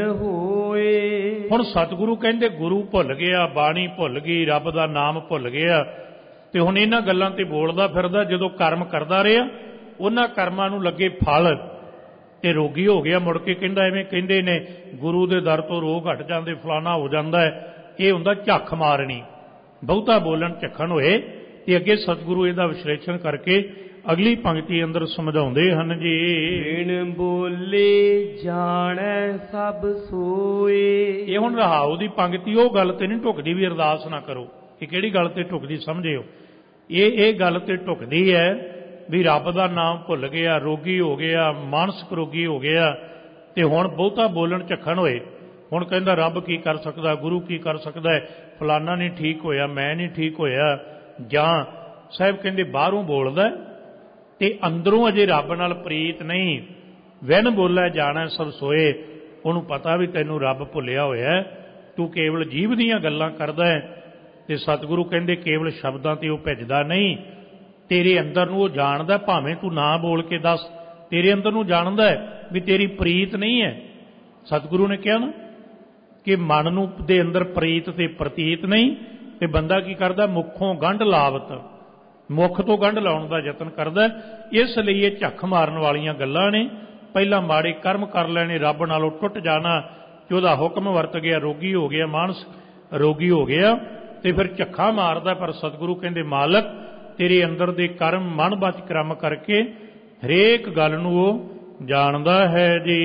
ਹੋਏ। ਹੁਣ ਸਤਿਗੁਰੂ ਕਹਿੰਦੇ ਗੁਰੂ ਭੁੱਲ ਗਿਆ, ਬਾਣੀ ਭੁੱਲ ਗਈ, ਰੱਬ ਦਾ ਨਾਮ ਭੁੱਲ ਗਿਆ, ਤੇ ਹੁਣ ਇਹਨਾਂ ਗੱਲਾਂ ਤੇ ਬੋਲਦਾ ਫਿਰਦਾ। ਜਦੋਂ ਕਰਮ ਕਰਦਾ ਰਿਹਾ ਉਹਨਾਂ ਕਰਮਾਂ ਨੂੰ ਲੱਗੇ ਫਲ, ਤੇ ਰੋਗੀ ਹੋ ਗਿਆ। ਮੁੜ ਕੇ ਕਹਿੰਦਾ ਐਵੇਂ ਕਹਿੰਦੇ ਨੇ ਗੁਰੂ ਦੇ ਦਰ ਤੋਂ ਰੋਗ ਹਟ ਜਾਂਦੇ, ਫਲਾਣਾ ਹੋ ਜਾਂਦਾ ਹੈ। ਇਹ ਹੁੰਦਾ ਝੱਖ ਮਾਰਨੀ, ਬਹੁਤਾ ਬੋਲਣ ਝੱਖਣ ਹੋਏ। ਤੇ ਅੱਗੇ ਸਤਿਗੁਰੂ ਇਹਦਾ ਵਿਸ਼ਲੇਸ਼ਣ ਕਰਕੇ ਅਗਲੀ ਪੰਕਤੀ ਅੰਦਰ ਸਮਝਾਉਂਦੇ ਹਨ ਜੀ। ਬਿਨ ਬੋਲੇ ਜਾਣੈ ਸਭ ਸੋਏ। ਇਹ ਹੁਣ ਰਹਾਉ ਦੀ ਪੰਕਤੀ ਉਹ ਗੱਲ ਤੇ ਨਹੀਂ ਢੁਕਦੀ ਵੀ ਅਰਦਾਸ ਨਾ ਕਰੋ। ਇਹ ਕਿਹੜੀ ਗੱਲ ਤੇ ਢੁਕਦੀ ਸਮਝਿਓ। ਇਹ ਇਹ ਗੱਲ ਤੇ ਢੁਕਦੀ ਹੈ ਵੀ ਰੱਬ ਦਾ ਨਾਮ ਭੁੱਲ ਗਿਆ, ਰੋਗੀ ਹੋ ਗਿਆ, ਮਾਨਸਿਕ ਰੋਗੀ ਹੋ ਗਿਆ, ਤੇ ਹੁਣ ਬਹੁਤਾ ਬੋਲਣ ਝੱਖਣ ਹੋਏ। ਹੁਣ ਕਹਿੰਦਾ ਰੱਬ ਕੀ ਕਰ ਸਕਦਾ, ਗੁਰੂ ਕੀ ਕਰ ਸਕਦਾ ਹੈ, ਫਲਾਨਾ ਨਹੀਂ ਠੀਕ ਹੋਇਆ, ਮੈਂ ਨਹੀਂ ਠੀਕ ਹੋਇਆ। ਜਾਂ ਸਾਹਿਬ ਕਹਿੰਦੇ ਬਾਹਰੋਂ ਬੋਲਦਾ ਤੇ ਅੰਦਰੋਂ ਅਜੇ ਰੱਬ ਨਾਲ ਪ੍ਰੀਤ ਨਹੀਂ। ਵਿਨ ਬੋਲੇ ਜਾਣਾ ਸਭ ਸੋਏ, ਉਹਨੂੰ ਪਤਾ ਵੀ ਤੈਨੂੰ ਰੱਬ ਭੁੱਲਿਆ ਹੋਇਆ, ਤੂੰ ਕੇਵਲ ਜੀਵ ਦੀਆਂ ਗੱਲਾਂ ਕਰਦਾ ਹੈ। ਤੇ ਸਤਿਗੁਰੂ ਕਹਿੰਦੇ ਕੇਵਲ ਸ਼ਬਦਾਂ ਤੇ ਉਹ ਭਿੱਜਦਾ ਨਹੀਂ, ਤੇਰੇ ਅੰਦਰ ਨੂੰ ਉਹ ਜਾਣਦਾ, ਭਾਵੇਂ ਤੂੰ ਨਾ ਬੋਲ ਕੇ ਦੱਸ, ਤੇਰੇ ਅੰਦਰ ਨੂੰ ਜਾਣਦਾ ਵੀ ਤੇਰੀ ਪ੍ਰੀਤ ਨਹੀਂ ਹੈ। ਸਤਿਗੁਰੂ ਨੇ ਕਿਹਾ ਨਾ ਕਿ ਮਨ ਨੂੰ ਦੇ ਅੰਦਰ ਪ੍ਰੀਤ ਤੇ ਪ੍ਰਤੀਤ ਨਹੀਂ, ਤੇ ਬੰਦਾ ਕੀ ਕਰਦਾ, ਮੁੱਖੋਂ ਗੰਢ ਲਾਵਤ, ਮੁੱਖ ਤੋਂ ਗੰਢ ਲਾਉਣ ਦਾ ਯਤਨ ਕਰਦਾ। ਇਸ ਲਈ ਇਹ ਝੱਖ ਮਾਰਨ ਵਾਲੀਆਂ ਗੱਲਾਂ ਨੇ। ਪਹਿਲਾਂ ਮਾੜੇ ਕਰਮ ਕਰ ਲੈਣੇ, ਰੱਬ ਨਾਲੋਂ ਟੁੱਟ ਜਾਣਾ, ਕਿ ਉਹਦਾ ਹੁਕਮ ਵਰਤ ਗਿਆ, ਰੋਗੀ ਹੋ ਗਿਆ, ਮਾਨਸ ਰੋਗੀ ਹੋ ਗਿਆ, ਤੇ ਫਿਰ ਝੱਖਾ ਮਾਰਦਾ। ਪਰ ਸਤਿਗੁਰੂ ਕਹਿੰਦੇ ਮਾਲਕ ਤੇਰੇ ਅੰਦਰ ਦੇ ਕਰਮ ਮਨ ਬਚ ਕਰਮ ਕਰਕੇ ਹਰੇਕ ਗੱਲ ਨੂੰ ਉਹ ਜਾਣਦਾ ਹੈ ਜੀ।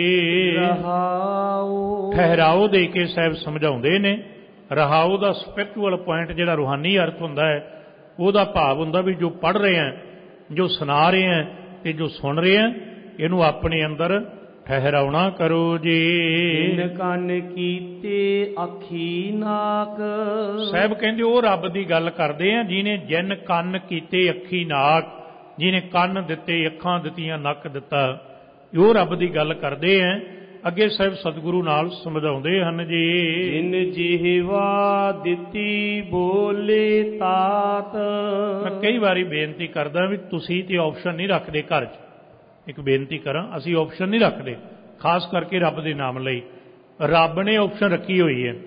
ਰਹਾਉ ਠਹਿਰਾਓ ਦੇ ਕੇ ਸਾਹਿਬ ਸਮਝਾਉਂਦੇ ਨੇ। ਰਹਾਉ ਦਾ ਸਪਿਰਚੁਅਲ ਪੁਆਇੰਟ ਜਿਹੜਾ ਰੂਹਾਨੀ ਅਰਥ ਹੁੰਦਾ ਹੈ, ਉਹਦਾ ਭਾਵ ਹੁੰਦਾ ਵੀ ਜੋ ਪੜ੍ਹ ਰਹੇ ਹਾਂ, ਜੋ ਸੁਣਾ ਰਹੇ ਹਾਂ ਤੇ ਜੋ ਸੁਣ ਰਹੇ ਹਾਂ, ਇਹਨੂੰ ਆਪਣੇ ਅੰਦਰ ਠਹਿਰਾਉਣਾ ਕਰੋ ਜੀ। ਜਿਨ ਕੰਨ ਕੀਤੇ ਅੱਖੀ ਨਾਕ, ਸਾਹਿਬ ਕਹਿੰਦੇ ਉਹ ਰੱਬ ਦੀ ਗੱਲ ਕਰਦੇ ਆ ਜਿਹਨੇ ਜਿਨ ਕੰਨ ਕੀਤੇ ਅੱਖੀ ਨਾਕ, ਜਿਹਨੇ ਕੰਨ ਦਿੱਤੇ, ਅੱਖਾਂ ਦਿੱਤੀਆਂ, ਨੱਕ ਦਿੱਤਾ, ਉਹ ਰੱਬ ਦੀ ਗੱਲ ਕਰਦੇ ਆ। ਅੱਗੇ ਸਾਹਿਬ ਸਤਿਗੁਰੂ ਨਾਲ ਸਮਝਾਉਂਦੇ ਹਨ ਜੀ। ਜਿਨ ਜਿਹਵਾ ਦਿੱਤੀ ਬੋਲੇ ਤਾਤ। ਮੈਂ ਕਈ ਵਾਰੀ ਬੇਨਤੀ ਕਰਦਾ ਵੀ ਤੁਸੀਂ ਤੇ ਆਪਸ਼ਨ ਨਹੀਂ ਰੱਖਦੇ ਘਰ 'ਚ। ਇੱਕ ਬੇਨਤੀ ਕਰਾਂ, ਅਸੀਂ ਆਪਸ਼ਨ ਨਹੀਂ ਰੱਖਦੇ, ਖਾਸ ਕਰਕੇ ਰੱਬ ਦੇ ਨਾਮ ਲਈ। ਰੱਬ ਨੇ ਆਪਸ਼ਨ ਰੱਖੀ ਹੋਈ ਹੈ,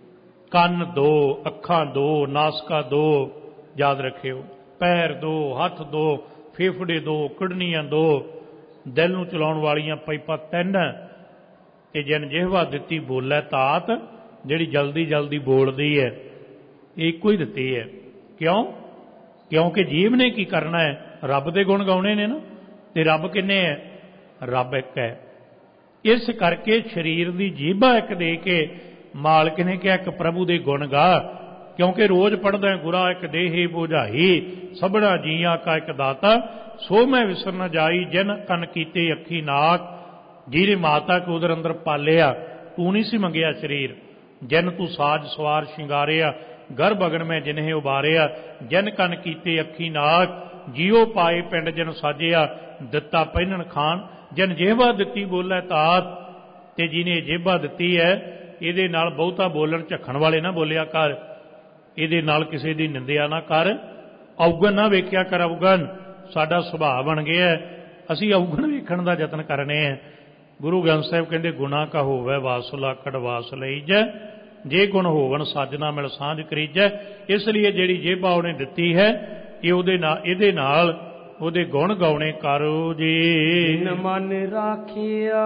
ਕੰਨ ਦੋ, ਅੱਖਾਂ ਦੋ, ਨਾਸਕਾ ਦੋ, ਯਾਦ ਰੱਖਿਓ, ਪੈਰ ਦੋ, ਹੱਥ ਦੋ, ਫੇਫੜੇ ਦੋ, ਕਿਡਨੀਆਂ ਦੋ, ਦਿਲ ਨੂੰ ਚਲਾਉਣ ਵਾਲੀਆਂ ਪਾਈਪਾਂ ਤਿੰਨ, ਤੇ ਜਿਨ ਜਿਹਵਾ ਦਿੱਤੀ ਬੋਲੇ ਤਾਤ, ਜਿਹੜੀ ਜਲਦੀ ਜਲਦੀ ਬੋਲਦੀ ਹੈ, ਇਹ ਇੱਕੋ ਹੀ ਦਿੱਤੀ ਹੈ। ਕਿਉਂ? ਕਿਉਂਕਿ ਜੀਵ ਨੇ ਕੀ ਕਰਨਾ ਹੈ, ਰੱਬ ਦੇ ਗੁਣ ਗਾਉਣੇ ਨੇ ਨਾ। ਤੇ ਰੱਬ ਕਿੰਨੇ ਹੈ? ਰੱਬ ਇੱਕ ਹੈ। ਇਸ ਕਰਕੇ ਸਰੀਰ ਦੀ ਜੀਭਾ ਇੱਕ ਦੇ ਕੇ ਮਾਲਕ ਨੇ ਕਿਹਾ ਇੱਕ ਪ੍ਰਭੂ ਦੇ ਗੁਣ ਗਾ, ਕਿਉਂਕਿ ਰੋਜ਼ ਪੜ੍ਹਦਾ ਗੁਰਾ ਇੱਕ ਦੇਹੀ ਬੁਝਾਈ, ਸਭਨਾ ਜੀਆਂ ਕਾ ਇੱਕ ਦਾਤਾ, ਸੋ ਮੈਂ ਵਿਸਰ ਨਾ ਜਾਈ, ਜਿਨ ਕੰਨ ਕੀਤੇ ਅੱਖੀ ਨਾਕ। ਜਿਹਨੇ ਮਾਤਾ ਕੇ ਉਦਰ ਅੰਦਰ ਪਾਲਿਆ, ਤੂੰ ਨਹੀਂ ਸੀ ਮੰਗਿਆ ਸਰੀਰ, ਜਿਨ ਤੂੰ ਸਾਜ ਸਵਾਰ ਸ਼ਿੰਗਾਰਿਆ, ਗਰਭ ਅਗਨ ਮੈਂ ਜਿਨਹੇ ਉਬਾਰਿਆ, ਜਿਨ ਕੰਨ ਕੀਤੇ ਅੱਖੀ ਨਾਕ, ਜੀਓ ਪਾਏ ਪਿੰਡ ਜਿਨ ਸਾਜਿਆ, ਦਿੱਤਾ ਪਹਿਨਣ ਖਾਨ, ਜਿਨ ਜੇਹਵਾ ਦਿੱਤੀ ਬੋਲੇ ਤਾਤ। ਤੇ ਜਿਹਨੇ ਜੇਹਵਾ ਦਿੱਤੀ ਹੈ, ਇਹਦੇ ਨਾਲ ਬਹੁਤਾ ਬੋਲਣ ਝੱਖਣ ਵਾਲੇ ਨਾ ਬੋਲਿਆ ਕਰ, ਇਹਦੇ ਨਾਲ ਕਿਸੇ ਦੀ ਨਿੰਦਿਆ ਨਾ ਕਰ, ਔਗਣ ਨਾ ਵੇਖਿਆ ਕਰ। ਔਗਣ ਸਾਡਾ ਸੁਭਾਅ ਬਣ ਗਿਆ, ਅਸੀਂ ਔਗਣ ਵੇਖਣ ਦਾ ਯਤਨ ਕਰਨੇ ਆ। ਗੁਰੂ ਗ੍ਰੰਥ ਸਾਹਿਬ ਕਹਿੰਦੇ ਗੁਣਾ ਕਾ ਹੋਵੇ ਵਾਸੁਲਾ ਕੜਵਾਸ ਲਈਜੈ, ਜੇ ਗੁਣ ਹੋਵਣ ਸਾਜਨਾ ਮਿਲ ਸਾਂਝ ਕਰੀਜੈ। ਇਸ ਲਈ ਜਿਹੜੀ ਜੇਬਾ ਉਹਨੇ ਦਿੱਤੀ ਹੈ, ਇਹ ਉਹਦੇ ਨਾਲ, ਇਹਦੇ ਨਾਲ ਉਹਦੇ ਗੁਣ ਗਾਉਣੇ ਕਰੋ ਜੀ। ਜਿਨ ਮਨ ਰਾਖਿਆ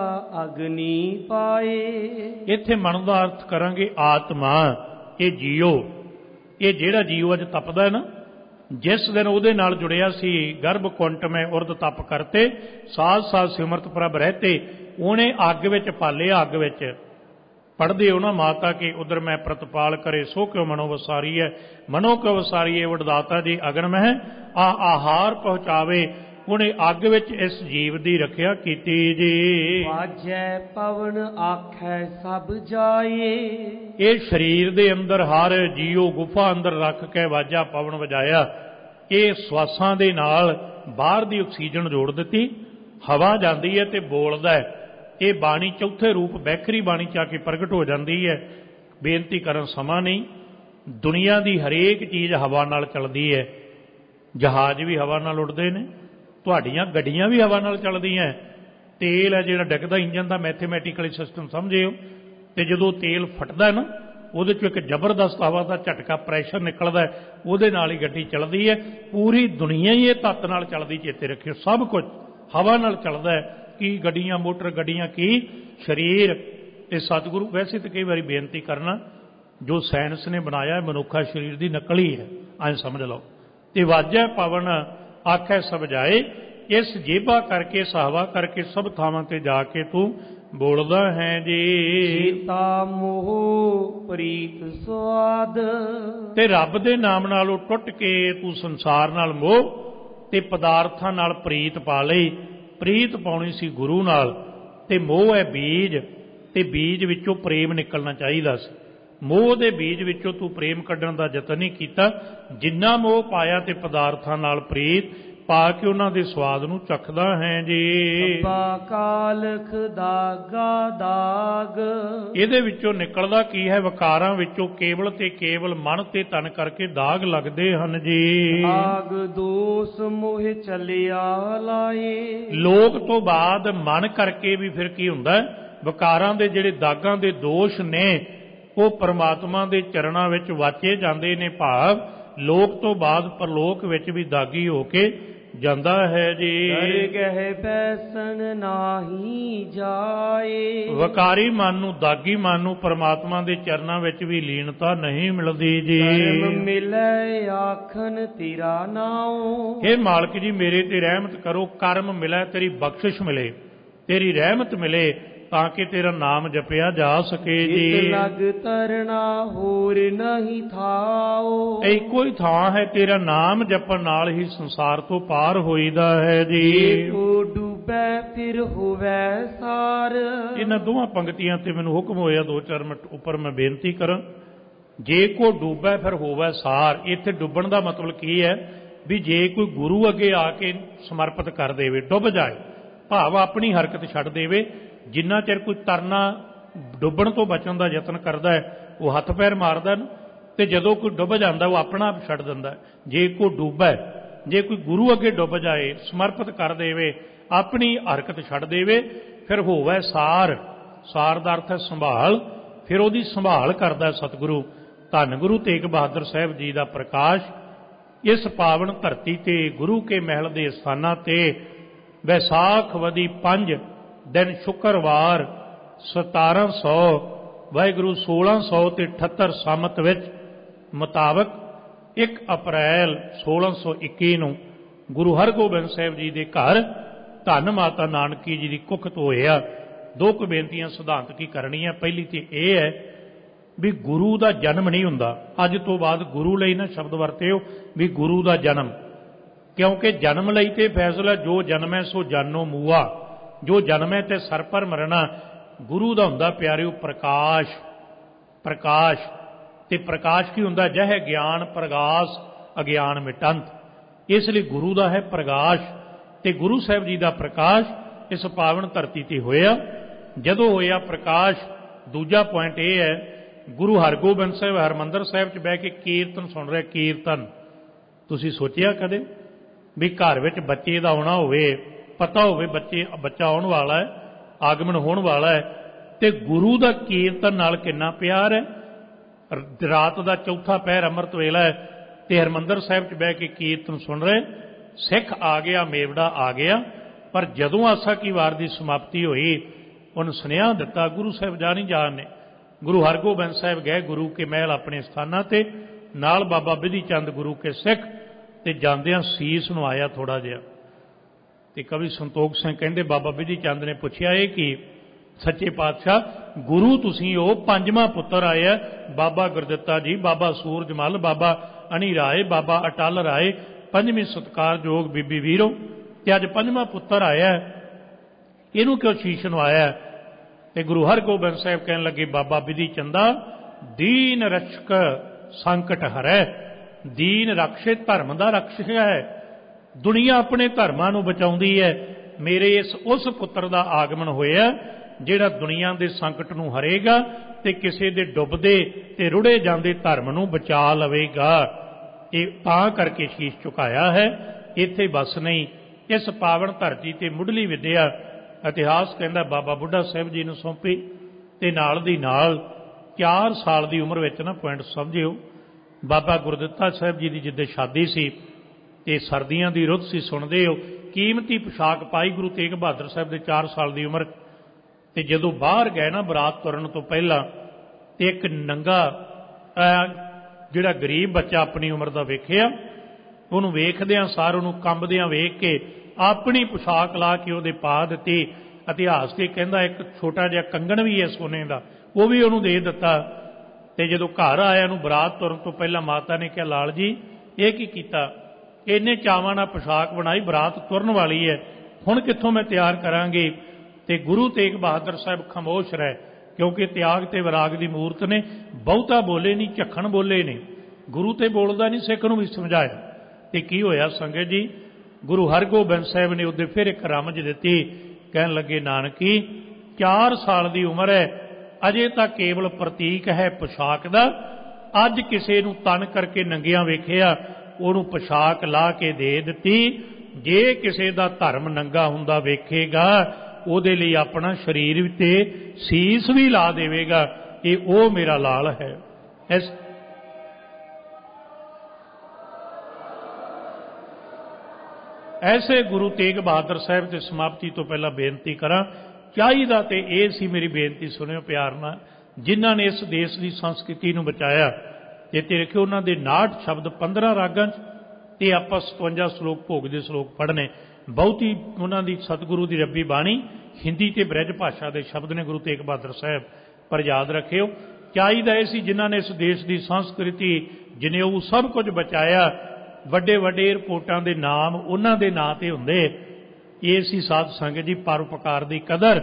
ਅਗਨੀ ਪਾਏ। ਇੱਥੇ ਮਨ ਦਾ ਅਰਥ ਕਰਾਂਗੇ ਆਤਮਾ, ਇਹ ਜੀਓ। ਇਹ ਜਿਹੜਾ ਜੀਓ ਅੱਜ ਤਪਦਾ ਨਾ, ਜਿਸ ਦਿਨ ਉਹਦੇ ਨਾਲ ਜੁੜਿਆ ਸੀ, ਗਰਭ ਕੁੰਟ ਮੈਂ ਉਰਦ ਤਪ ਕਰਤੇ, ਸਾਧ ਸਾਧ ਸਿਮਰਤ ਪ੍ਰਭ ਰਹਤੇ, ਉਹਨੇ ਅੱਗ ਵਿੱਚ ਪਾਲਿਆ। ਅੱਗ ਵਿੱਚ ਪੜ੍ਹਦੇ ਹੋ ਨਾ, ਮਾਤਾ ਕੇ ਉਧਰ ਮੈਂ ਪ੍ਰਤਪਾਲ ਕਰੇ, ਸੋ ਕਿਉ ਮਨੋ ਵਸਾਰੀ ਹੈ, ਮਨੋ ਕਿਉ ਵਸਾਰੀ ਹੈ ਵਡਦਾਤਾ ਜੀ ਅਗਨ ਮਹਿ, ਆ ਆਹਾਰ ਪਹੁੰਚਾਵੇ। ਉਹਨੇ ਅੱਗ ਵਿੱਚ ਇਸ ਜੀਵ ਦੀ ਰੱਖਿਆ ਕੀਤੀ ਜੀ। ਵਾਜੈ ਪਵਨ ਆਖੈ ਸਭ ਜਾਏ। ਇਹ ਸਰੀਰ ਦੇ ਅੰਦਰ ਹਰ ਜੀਓ ਗੁਫਾ ਅੰਦਰ ਰੱਖ ਕੇ ਵਾਜਾ ਪਵਨ ਵਜਾਇਆ। ਇਹ ਸਵਾਸਾਂ ਦੇ ਨਾਲ ਬਾਹਰ ਦੀ ਆਕਸੀਜਨ ਜੋੜ ਦਿੱਤੀ, ਹਵਾ ਜਾਂਦੀ ਹੈ ਤੇ ਬੋਲਦਾ ਹੈ। ਇਹ ਬਾਣੀ ਚੌਥੇ ਰੂਪ ਬੈਖਰੀ ਬਾਣੀ ਚ ਆ ਕੇ ਪ੍ਰਗਟ ਹੋ ਜਾਂਦੀ ਹੈ। ਬੇਨਤੀ ਕਰਨ ਸਮਾਂ ਨਹੀਂ, ਦੁਨੀਆ ਦੀ ਹਰੇਕ ਚੀਜ਼ ਹਵਾ ਨਾਲ ਚੱਲਦੀ ਹੈ। ਜਹਾਜ਼ ਵੀ ਹਵਾ ਨਾਲ ਉੱਡਦੇ ਨੇ, ਤੁਹਾਡੀਆਂ ਗੱਡੀਆਂ ਵੀ ਹਵਾ ਨਾਲ ਚੱਲਦੀਆਂ। ਤੇਲ ਹੈ ਜਿਹੜਾ ਡਿੱਗਦਾ ਇੰਜਨ ਦਾ ਮੈਥੇਮੈਟੀਕਲੀ ਸਿਸਟਮ ਸਮਝਿਓ, ਤੇ ਜਦੋਂ ਤੇਲ ਫਟਦਾ ਨਾ, ਉਹਦੇ 'ਚੋਂ ਇੱਕ ਜ਼ਬਰਦਸਤ ਹਵਾ ਦਾ ਝਟਕਾ ਪ੍ਰੈਸ਼ਰ ਨਿਕਲਦਾ, ਉਹਦੇ ਨਾਲ ਹੀ ਗੱਡੀ ਚੱਲਦੀ ਹੈ। ਪੂਰੀ ਦੁਨੀਆ ਹੀ ਇਹ ਤੱਤ ਨਾਲ ਚੱਲਦੀ, ਚੇਤੇ ਰੱਖਿਓ। ਸਭ ਕੁਝ ਹਵਾ ਨਾਲ ਚੱਲਦਾ ਹੈ। ਕੀ ਗੱਡੀਆਂ, ਮੋਟਰ ਗੱਡੀਆਂ, ਕੀ ਸਰੀਰ। ਇਹ ਸਤਿਗੁਰੂ ਵੈਸੇ ਤਾਂ ਕਈ ਵਾਰੀ ਬੇਨਤੀ ਕਰਨਾ, ਜੋ ਸਾਇੰਸ ਨੇ ਬਣਾਇਆ ਮਨੁੱਖਾ ਸਰੀਰ ਦੀ ਨਕਲ ਹੀ ਹੈ, ਐਂ ਸਮਝ ਲਓ। ਤੇ ਵਾਜੈ ਪਵਨ ਆਖੈ ਸਭ ਜਾਏ, ਇਸ ਜੇਬਾ ਕਰਕੇ, ਸਹਵਾ ਕਰਕੇ ਸਭ ਥਾਵਾਂ ਤੇ ਜਾ ਕੇ ਤੂੰ ਬੋਲਦਾ ਹੈ ਜੀ। ਸੀਤਾ ਮੋਹ ਪ੍ਰੀਤ ਸਵਾਦ। ਤੇ ਰੱਬ ਦੇ ਨਾਮ ਨਾਲੋਂ ਟੁੱਟ ਕੇ ਤੂੰ ਸੰਸਾਰ ਨਾਲ ਮੋਹ ਤੇ ਪਦਾਰਥਾਂ ਨਾਲ ਪ੍ਰੀਤ ਪਾ ਲਈ। ਪ੍ਰੀਤ ਪਾਉਣੀ ਸੀ ਗੁਰੂ ਨਾਲ, ਤੇ ਮੋਹ ਹੈ ਬੀਜ, ਤੇ ਬੀਜ ਵਿੱਚੋਂ ਪ੍ਰੇਮ ਨਿਕਲਣਾ ਚਾਹੀਦਾ ਸੀ। ਮੋਹ ਦੇ ਬੀਜ ਵਿੱਚੋਂ ਤੂੰ ਪ੍ਰੇਮ ਕੱਢਣ ਦਾ ਯਤਨ ਨਹੀਂ ਕੀਤਾ। ਜਿੰਨਾ ਮੋਹ ਪਾਇਆ ਤੇ ਪਦਾਰਥਾਂ ਨਾਲ ਪ੍ਰੀਤ, ਪਾ ਕੇ ਉਹਨਾਂ ਦੇ ਸਵਾਦ ਨੂੰ ਚੱਖਦਾ ਹੈ ਜੀ। ਪਾ ਕਾਲਖ ਦਾਗਾ ਦਾਗ, ਇਹਦੇ ਵਿੱਚੋਂ ਨਿਕਲਦਾ ਕੀ ਹੈ? ਵਿਕਾਰਾਂ ਵਿੱਚੋਂ ਕੇਵਲ ਤੇ ਕੇਵਲ ਮਨ ਤੇ ਤਨ ਕਰਕੇ ਦਾਗ ਲੱਗਦੇ ਹਨ ਜੀ। ਆਗ ਦੋਸ ਮੋਹ ਚਲਿਆ ਲਾਏ, ਲੋਕ ਤੋਂ ਬਾਅਦ ਮਨ ਕਰਕੇ ਵੀ ਫਿਰ ਕੀ ਹੁੰਦਾ? ਵਿਕਾਰਾਂ ਦੇ ਜਿਹੜੇ ਦਾਗਾਂ ਦੇ ਦੋਸ਼ ਨੇ ਉਹ ਪਰਮਾਤਮਾ ਦੇ ਚਰਨਾਂ ਵਿੱਚ ਵਾਚੇ ਜਾਂਦੇ ਨੇ। ਭਾਵ ਲੋਕ ਤੋਂ ਬਾਅਦ ਪਰਲੋਕ ਵਿੱਚ ਵੀ ਦਾਗੀ ਹੋ ਕੇ ਜਾਂਦਾ ਹੈ ਜੀ। ਦਰਗਹਿ ਬੈਸਣ ਨਾਹੀ ਜਾਏ, ਵਿਕਾਰੀ ਮਨ ਨੂੰ, ਦਾਗੀ ਮਨ ਨੂੰ ਪਰਮਾਤਮਾ ਦੇ ਚਰਨਾਂ ਵਿੱਚ ਵੀ ਲੀਨਤਾ ਨਹੀਂ ਮਿਲਦੀ ਜੀ। ਕਰਮ ਮਿਲੈ ਆਖਨ ਤੇਰਾ ਨਾਉ, हे ਮਾਲਕ ਜੀ ਮੇਰੇ ਤੇ ਰਹਿਮਤ ਕਰੋ, ਕਰਮ ਮਿਲੇ, ਤੇਰੀ ਬਖਸ਼ਿਸ਼ ਮਿਲੇ, ਤੇਰੀ ਰਹਿਮਤ ਮਿਲੇ ਤਾਂ ਕਿ ਤੇਰਾ ਨਾਮ ਜਪਿਆ ਜਾ ਸਕੇ ਜੀ। ਇਤ ਲਗ ਤਰਨਾ ਹੋਰ ਨਹੀਂ ਥਾਓ, ਇਹ ਇੱਕੋ ਹੀ ਥਾਂ ਹੈ, ਤੇਰਾ ਨਾਮ ਜਪਣ ਨਾਲ ਹੀ ਸੰਸਾਰ ਤੋਂ ਪਾਰ ਹੋਈਦਾ ਹੈ ਜੀ। ਕੋ ਡੂਬੈ ਫਿਰ ਹੋਵੈ ਸਾਰ, ਇਹਨਾਂ ਦੋਹਾਂ ਪੰਕਤੀਆਂ ਤੇ ਮੈਨੂੰ ਹੁਕਮ ਹੋਇਆ ਦੋ ਚਾਰ ਮਿੰਟ ਉੱਪਰ ਮੈਂ ਬੇਨਤੀ ਕਰਾਂ। ਜੇ ਕੋ ਡੂਬੈ ਫਿਰ ਹੋਵੈ ਸਾਰ, ਇੱਥੇ ਡੁੱਬਣ ਦਾ ਮਤਲਬ ਕੀ ਹੈ? ਵੀ ਜੇ ਕੋਈ ਗੁਰੂ ਅੱਗੇ ਆ ਕੇ ਸਮਰਪਿਤ ਕਰ ਦੇਵੇ, ਡੁੱਬ ਜਾਏ, ਭਾਵ ਆਪਣੀ ਹਰਕਤ ਛੱਡ ਦੇਵੇ। ਜਿੰਨਾ ਚਿਰ ਕੋਈ ਤਰਨਾ ਡੁੱਬਣ ਤੋਂ ਬਚਣ ਦਾ ਯਤਨ ਕਰਦਾ ਹੈ ਉਹ ਹੱਥ ਪੈਰ ਮਾਰਦਾ ਨਾ, ਤੇ ਜਦੋਂ ਕੋਈ ਡੁੱਬ ਜਾਂਦਾ ਉਹ ਆਪਣਾ ਆਪ ਛੱਡ ਦਿੰਦਾ। ਜੇ ਕੋ ਡੁੱਬੈ, ਜੇ ਕੋਈ ਗੁਰੂ ਅੱਗੇ ਡੁੱਬ ਜਾਏ, ਸਮਰਪਿਤ ਕਰ ਦੇਵੇ, ਆਪਣੀ ਹਰਕਤ ਛੱਡ ਦੇਵੇ, ਫਿਰ ਹੋਵੈ ਸਾਰ। ਸਾਰ ਦਾ ਅਰਥ ਹੈ ਸੰਭਾਲ, ਫਿਰ ਉਹਦੀ ਸੰਭਾਲ ਕਰਦਾ ਸਤਿਗੁਰੂ। ਧੰਨ ਗੁਰੂ ਤੇਗ ਬਹਾਦਰ ਸਾਹਿਬ ਜੀ ਦਾ ਪ੍ਰਕਾਸ਼ ਇਸ ਪਾਵਨ ਧਰਤੀ ਤੇ ਗੁਰੂ ਕੇ ਮਹਿਲ ਦੇ ਸਥਾਨਾਂ ਤੇ ਵੈਸਾਖ ਵਦੀ ਪੰਜ ਦਿਨ ਸ਼ੁੱਕਰਵਾਰ ਸਤਾਰਾਂ ਸੌ ਵਾਹਿਗੁਰੂ ਸੋਲਾਂ ਸੌ ਤੇ ਅਠੱਤਰ ਸੰਮਤ ਵਿੱਚ ਮੁਤਾਬਕ ਇੱਕ ਅਪ੍ਰੈਲ ਸੋਲਾਂ ਸੌ ਇੱਕੀ ਨੂੰ ਗੁਰੂ ਹਰਗੋਬਿੰਦ ਸਾਹਿਬ ਜੀ ਦੇ ਘਰ ਧੰਨ ਮਾਤਾ ਨਾਨਕੀ ਜੀ ਦੀ ਕੁੱਖ ਤੋਂ ਹੋਇਆ। ਦੋ ਕੁ ਬੇਨਤੀਆਂ ਸਿਧਾਂਤ ਕੀ ਕਰਨੀਆਂ। ਪਹਿਲੀ ਤੇ ਇਹ ਹੈ ਵੀ ਗੁਰੂ ਦਾ ਜਨਮ ਨਹੀਂ ਹੁੰਦਾ। ਅੱਜ ਤੋਂ ਬਾਅਦ ਗੁਰੂ ਲਈ ਨਾ ਸ਼ਬਦ ਵਰਤਿਓ ਵੀ ਗੁਰੂ ਦਾ ਜਨਮ, ਕਿਉਂਕਿ ਜਨਮ ਲਈ ਤੇ ਫੈਸਲਾ ਜੋ ਜਨਮੈ ਸੋ ਜਾਨੋ ਮੂਆ, ਜੋ ਜਨਮੈ ਤੇ ਸਰ ਪਰ ਮਰਨਾ। ਗੁਰੂ ਦਾ ਹੁੰਦਾ ਪਿਆਰਿਓ ਪ੍ਰਕਾਸ਼। ਪ੍ਰਕਾਸ਼ ਤੇ ਪ੍ਰਕਾਸ਼ ਕੀ ਹੁੰਦਾ? ਜਹ ਗਿਆਨ ਪ੍ਰਗਾਸ ਅਗਿਆਨ ਮਿਟੰਤ। ਇਸ ਲਈ ਗੁਰੂ ਦਾ ਹੈ ਪ੍ਰਕਾਸ਼, ਤੇ ਗੁਰੂ ਸਾਹਿਬ ਜੀ ਦਾ ਪ੍ਰਕਾਸ਼ ਇਸ ਪਾਵਨ ਧਰਤੀ ਤੇ ਹੋਇਆ। ਜਦੋਂ ਹੋਇਆ ਪ੍ਰਕਾਸ਼, ਦੂਜਾ ਪੁਆਇੰਟ ਇਹ ਹੈ, ਗੁਰੂ ਹਰਗੋਬਿੰਦ ਸਾਹਿਬ ਹਰਮੰਦਰ ਸਾਹਿਬ 'ਚ ਬਹਿ ਕੇ ਕੀਰਤਨ ਸੁਣ ਰਿਹਾ। ਕੀਰਤਨ ਤੁਸੀਂ ਸੋਚਿਆ ਕਦੇ ਵੀ ਘਰ ਵਿੱਚ ਬੱਚੇ ਦਾ ਆਉਣਾ ਹੋਵੇ, ਪਤਾ ਹੋਵੇ ਬੱਚੇ ਬੱਚਾ ਆਉਣ ਵਾਲਾ ਹੈ, ਆਗਮਨ ਹੋਣ ਵਾਲਾ ਹੈ, ਤੇ ਗੁਰੂ ਦਾ ਕੀਰਤਨ ਨਾਲ ਕਿੰਨਾ ਪਿਆਰ ਹੈ। ਰਾਤ ਦਾ ਚੌਥਾ ਪਹਿਰ ਅੰਮ੍ਰਿਤ ਵੇਲਾ ਹੈ ਤੇ ਹਰਮੰਦਰ ਸਾਹਿਬ 'ਚ ਬਹਿ ਕੇ ਕੀਰਤਨ ਸੁਣ ਰਹੇ। ਸਿੱਖ ਆ ਗਿਆ, ਮੇਵੜਾ ਆ ਗਿਆ, ਪਰ ਜਦੋਂ ਆਸਾ ਕੀ ਵਾਰ ਦੀ ਸਮਾਪਤੀ ਹੋਈ ਉਹਨੂੰ ਸੁਨੇਹਾ ਦਿੱਤਾ ਗੁਰੂ ਸਾਹਿਬ ਜਾ ਨਹੀਂ ਜਾਣ ਨੇ। ਗੁਰੂ ਹਰਗੋਬਿੰਦ ਸਾਹਿਬ ਗਏ ਗੁਰੂ ਕੇ ਮਹਿਲ ਆਪਣੇ ਸਥਾਨਾਂ ਤੇ, ਨਾਲ ਬਾਬਾ ਬਿਧੀ ਚੰਦ ਗੁਰੂ ਕੇ ਸਿੱਖ, ਤੇ ਜਾਂਦਿਆਂ ਸੀਸ ਨੂੰ ਆਇਆ ਥੋੜਾ ਜਿਹਾ। ਤੇ ਕਵੀ ਸੰਤੋਖ ਸਿੰਘ ਕਹਿੰਦੇ ਬਾਬਾ ਬਿਧੀ ਚੰਦ ਨੇ ਪੁੱਛਿਆ ਇਹ ਕੀ? ਸੱਚੇ ਪਾਤਸ਼ਾਹ ਗੁਰੂ ਤੁਸੀਂ ਉਹ ਪੰਜਵਾਂ ਪੁੱਤਰ ਆਇਆ, ਬਾਬਾ ਗੁਰਦਿੱਤਾ ਜੀ, ਬਾਬਾ ਸੂਰਜਮਲ, ਬਾਬਾ ਅਣੀ ਰਾਏ, ਬਾਬਾ ਅਟਲ ਰਾਏ, ਪੰਜਵੀਂ ਸਤਿਕਾਰਯੋਗ ਬੀਬੀ ਵੀਰੋ, ਤੇ ਅੱਜ ਪੰਜਵਾਂ ਪੁੱਤਰ ਆਇਆ, ਇਹਨੂੰ ਕਿਉਂ ਸ਼ੀਸ਼ ਨਵਾਇਆ? ਤੇ ਗੁਰੂ ਹਰਗੋਬਿੰਦ ਸਾਹਿਬ ਕਹਿਣ ਲੱਗੇ ਬਾਬਾ ਬਿਧੀ ਚੰਦਾ, ਦੀਨ ਰਕਸ਼ਕ ਸੰਕਟ ਹਰੈ। ਦੀਨ ਰਕਸ਼ੇ ਧਰਮ ਦਾ ਰਕਸ਼ਕ ਹੈ, ਦੁਨੀਆ ਆਪਣੇ ਧਰਮਾਂ ਨੂੰ ਬਚਾਉਂਦੀ ਹੈ। ਮੇਰੇ ਇਸ ਉਸ ਪੁੱਤਰ ਦਾ ਆਗਮਨ ਹੋਇਆ ਜਿਹੜਾ ਦੁਨੀਆ ਦੇ ਸੰਕਟ ਨੂੰ ਹਰੇਗਾ ਤੇ ਕਿਸੇ ਦੇ ਡੁੱਬਦੇ ਤੇ ਰੁੜੇ ਜਾਂਦੇ ਧਰਮ ਨੂੰ ਬਚਾ ਲਵੇਗਾ। ਇਹ ਤਾਂ ਕਰਕੇ ਸ਼ੀਸ਼ ਝੁਕਾਇਆ ਹੈ। ਇੱਥੇ ਬਸ ਨਹੀਂ, ਇਸ ਪਾਵਨ ਧਰਤੀ ਤੇ ਮੁੱਢਲੀ ਵਿਦਿਆ ਇਤਿਹਾਸ ਕਹਿੰਦਾ ਬਾਬਾ ਬੁੱਢਾ ਸਾਹਿਬ ਜੀ ਨੂੰ ਸੌਂਪੀ, ਤੇ ਨਾਲ ਦੀ ਨਾਲ ਚਾਰ ਸਾਲ ਦੀ ਉਮਰ ਵਿੱਚ ਨਾ ਪੁਆਇੰਟ ਸਮਝਿਓ, ਬਾਬਾ ਗੁਰਦਿੱਤਾ ਸਾਹਿਬ ਜੀ ਦੀ ਜਿੱਦੇ ਸ਼ਾਦੀ ਸੀ ਤੇ ਸਰਦੀਆਂ ਦੀ ਰੁੱਤ ਸੀ, ਸੁਣਦੇ ਹੋ, ਕੀਮਤੀ ਪੁਸ਼ਾਕ ਪਾਈ ਗੁਰੂ ਤੇਗ ਬਹਾਦਰ ਸਾਹਿਬ ਦੇ ਚਾਰ ਸਾਲ ਦੀ ਉਮਰ। ਤੇ ਜਦੋਂ ਬਾਹਰ ਗਏ ਨਾ ਬਰਾਤ ਤੁਰਨ ਤੋਂ ਪਹਿਲਾਂ, ਤੇ ਇੱਕ ਨੰਗਾ ਜਿਹੜਾ ਗਰੀਬ ਬੱਚਾ ਆਪਣੀ ਉਮਰ ਦਾ ਵੇਖਿਆ, ਉਹਨੂੰ ਵੇਖਦਿਆਂ ਸਾਰ ਉਹਨੂੰ ਕੰਬਦਿਆਂ ਵੇਖ ਕੇ ਆਪਣੀ ਪੁਸ਼ਾਕ ਲਾ ਕੇ ਉਹਦੇ ਪਾ ਦਿੱਤੀ। ਇਤਿਹਾਸ ਤੇ ਕਹਿੰਦਾ ਇੱਕ ਛੋਟਾ ਜਿਹਾ ਕੰਗਣ ਵੀ ਹੈ ਸੋਨੇ ਦਾ, ਉਹ ਵੀ ਉਹਨੂੰ ਦੇ ਦਿੱਤਾ। ਤੇ ਜਦੋਂ ਘਰ ਆਇਆ ਉਹਨੂੰ ਬਰਾਤ ਤੁਰਨ ਤੋਂ ਪਹਿਲਾਂ ਮਾਤਾ ਨੇ ਕਿਹਾ, ਲਾਲ ਜੀ ਇਹ ਕੀ ਕੀਤਾ? ਇੰਨੇ ਚਾਵਾਂ ਨਾਲ ਪੁਸ਼ਾਕ ਬਣਾਈ, ਬਰਾਤ ਤੁਰਨ ਵਾਲੀ ਹੈ, ਹੁਣ ਕਿੱਥੋਂ ਮੈਂ ਤਿਆਰ ਕਰਾਂਗੀ? ਤੇ ਗੁਰੂ ਤੇਗ ਬਹਾਦਰ ਸਾਹਿਬ ਖਾਮੋਸ਼ ਰਹੇ, ਕਿਉਂਕਿ ਤਿਆਗ ਤੇ ਵਿਰਾਗ ਦੀ ਮੂਰਤ ਨੇ। ਬਹੁਤਾ ਬੋਲੇ ਨਹੀਂ, ਝੱਖਣ ਬੋਲੇ ਨੇ, ਗੁਰੂ ਤੇ ਬੋਲਦਾ ਨਹੀਂ, ਸਿੱਖ ਨੂੰ ਵੀ ਸਮਝਾਇਆ। ਤੇ ਕੀ ਹੋਇਆ ਸੰਗਤ ਜੀ, ਗੁਰੂ ਹਰਗੋਬਿੰਦ ਸਾਹਿਬ ਨੇ ਉਹਦੇ ਫਿਰ ਇੱਕ ਰਮਜ ਦਿੱਤੀ। ਕਹਿਣ ਲੱਗੇ, ਨਾਨਕੀ ਚਾਰ ਸਾਲ ਦੀ ਉਮਰ ਹੈ, ਅਜੇ ਤਾਂ ਕੇਵਲ ਪ੍ਰਤੀਕ ਹੈ ਪੋਸ਼ਾਕ ਦਾ। ਅੱਜ ਕਿਸੇ ਨੂੰ ਤਨ ਕਰਕੇ ਨੰਗਿਆਂ ਵੇਖਿਆ, ਉਹਨੂੰ ਪੋਸ਼ਾਕ ਲਾ ਕੇ ਦੇ ਦਿੱਤੀ। ਜੇ ਕਿਸੇ ਦਾ ਧਰਮ ਨੰਗਾ ਹੁੰਦਾ ਵੇਖੇਗਾ, ਉਹਦੇ ਲਈ ਆਪਣਾ ਸਰੀਰ ਤੇ ਸੀਸ ਵੀ ਲਾ ਦੇਵੇਗਾ। ਇਹ ਉਹ ਮੇਰਾ ਲਾਲ ਹੈ। ਇਸ ਐਸੇ ਗੁਰੂ ਤੇਗ ਬਹਾਦਰ ਸਾਹਿਬ ਦੀ ਸਮਾਪਤੀ ਤੋਂ ਪਹਿਲਾਂ ਬੇਨਤੀ ਕਰਾਂ, ਚਾਹੀਦਾ ਤੇ ਇਹ ਸੀ, ਮੇਰੀ ਬੇਨਤੀ ਸੁਣਿਓ ਪਿਆਰ ਨਾਲ, ਜਿਨ੍ਹਾਂ ਨੇ ਇਸ ਦੇਸ਼ ਦੀ ਸੰਸਕ੍ਰਿਤੀ ਨੂੰ ਬਚਾਇਆ। ਤੇ ਤੇ ਰੱਖਿਓ ਉਹਨਾਂ ਦੇ ਉਨਾਹਠ ਸ਼ਬਦ ਪੰਦਰਾਂ ਰਾਗਾਂ 'ਚ, ਤੇ ਆਪਾਂ ਸਤਵੰਜਾ ਸਲੋਕ ਭੋਗ ਦੇ ਸਲੋਕ ਪੜ੍ਹਨੇ। ਬਹੁਤੀ ਉਹਨਾਂ ਦੀ ਸਤਿਗੁਰੂ ਦੀ ਰੱਬੀ ਬਾਣੀ ਹਿੰਦੀ ਤੇ ਬ੍ਰਜ ਭਾਸ਼ਾ ਦੇ ਸ਼ਬਦ ਨੇ ਗੁਰੂ ਤੇਗ ਬਹਾਦਰ ਸਾਹਿਬ। ਪਰ ਯਾਦ ਰੱਖਿਓ, ਚਾਹੀਦਾ ਇਹ ਸੀ ਜਿਨ੍ਹਾਂ ਨੇ ਇਸ ਦੇਸ਼ ਦੀ ਸੰਸਕ੍ਰਿਤੀ ਜਨੇਊ ਸਭ ਕੁਝ ਬਚਾਇਆ, ਵੱਡੇ ਵੱਡੇ ਏਅਰਪੋਰਟਾਂ ਦੇ ਨਾਮ ਉਹਨਾਂ ਦੇ ਨਾਂ ਤੇ ਹੁੰਦੇ। ਇਹ ਸੀ ਸਾਧ ਸੰਗਤ ਜੀ, ਪਰਉਪਕਾਰ ਦੀ ਕਦਰ।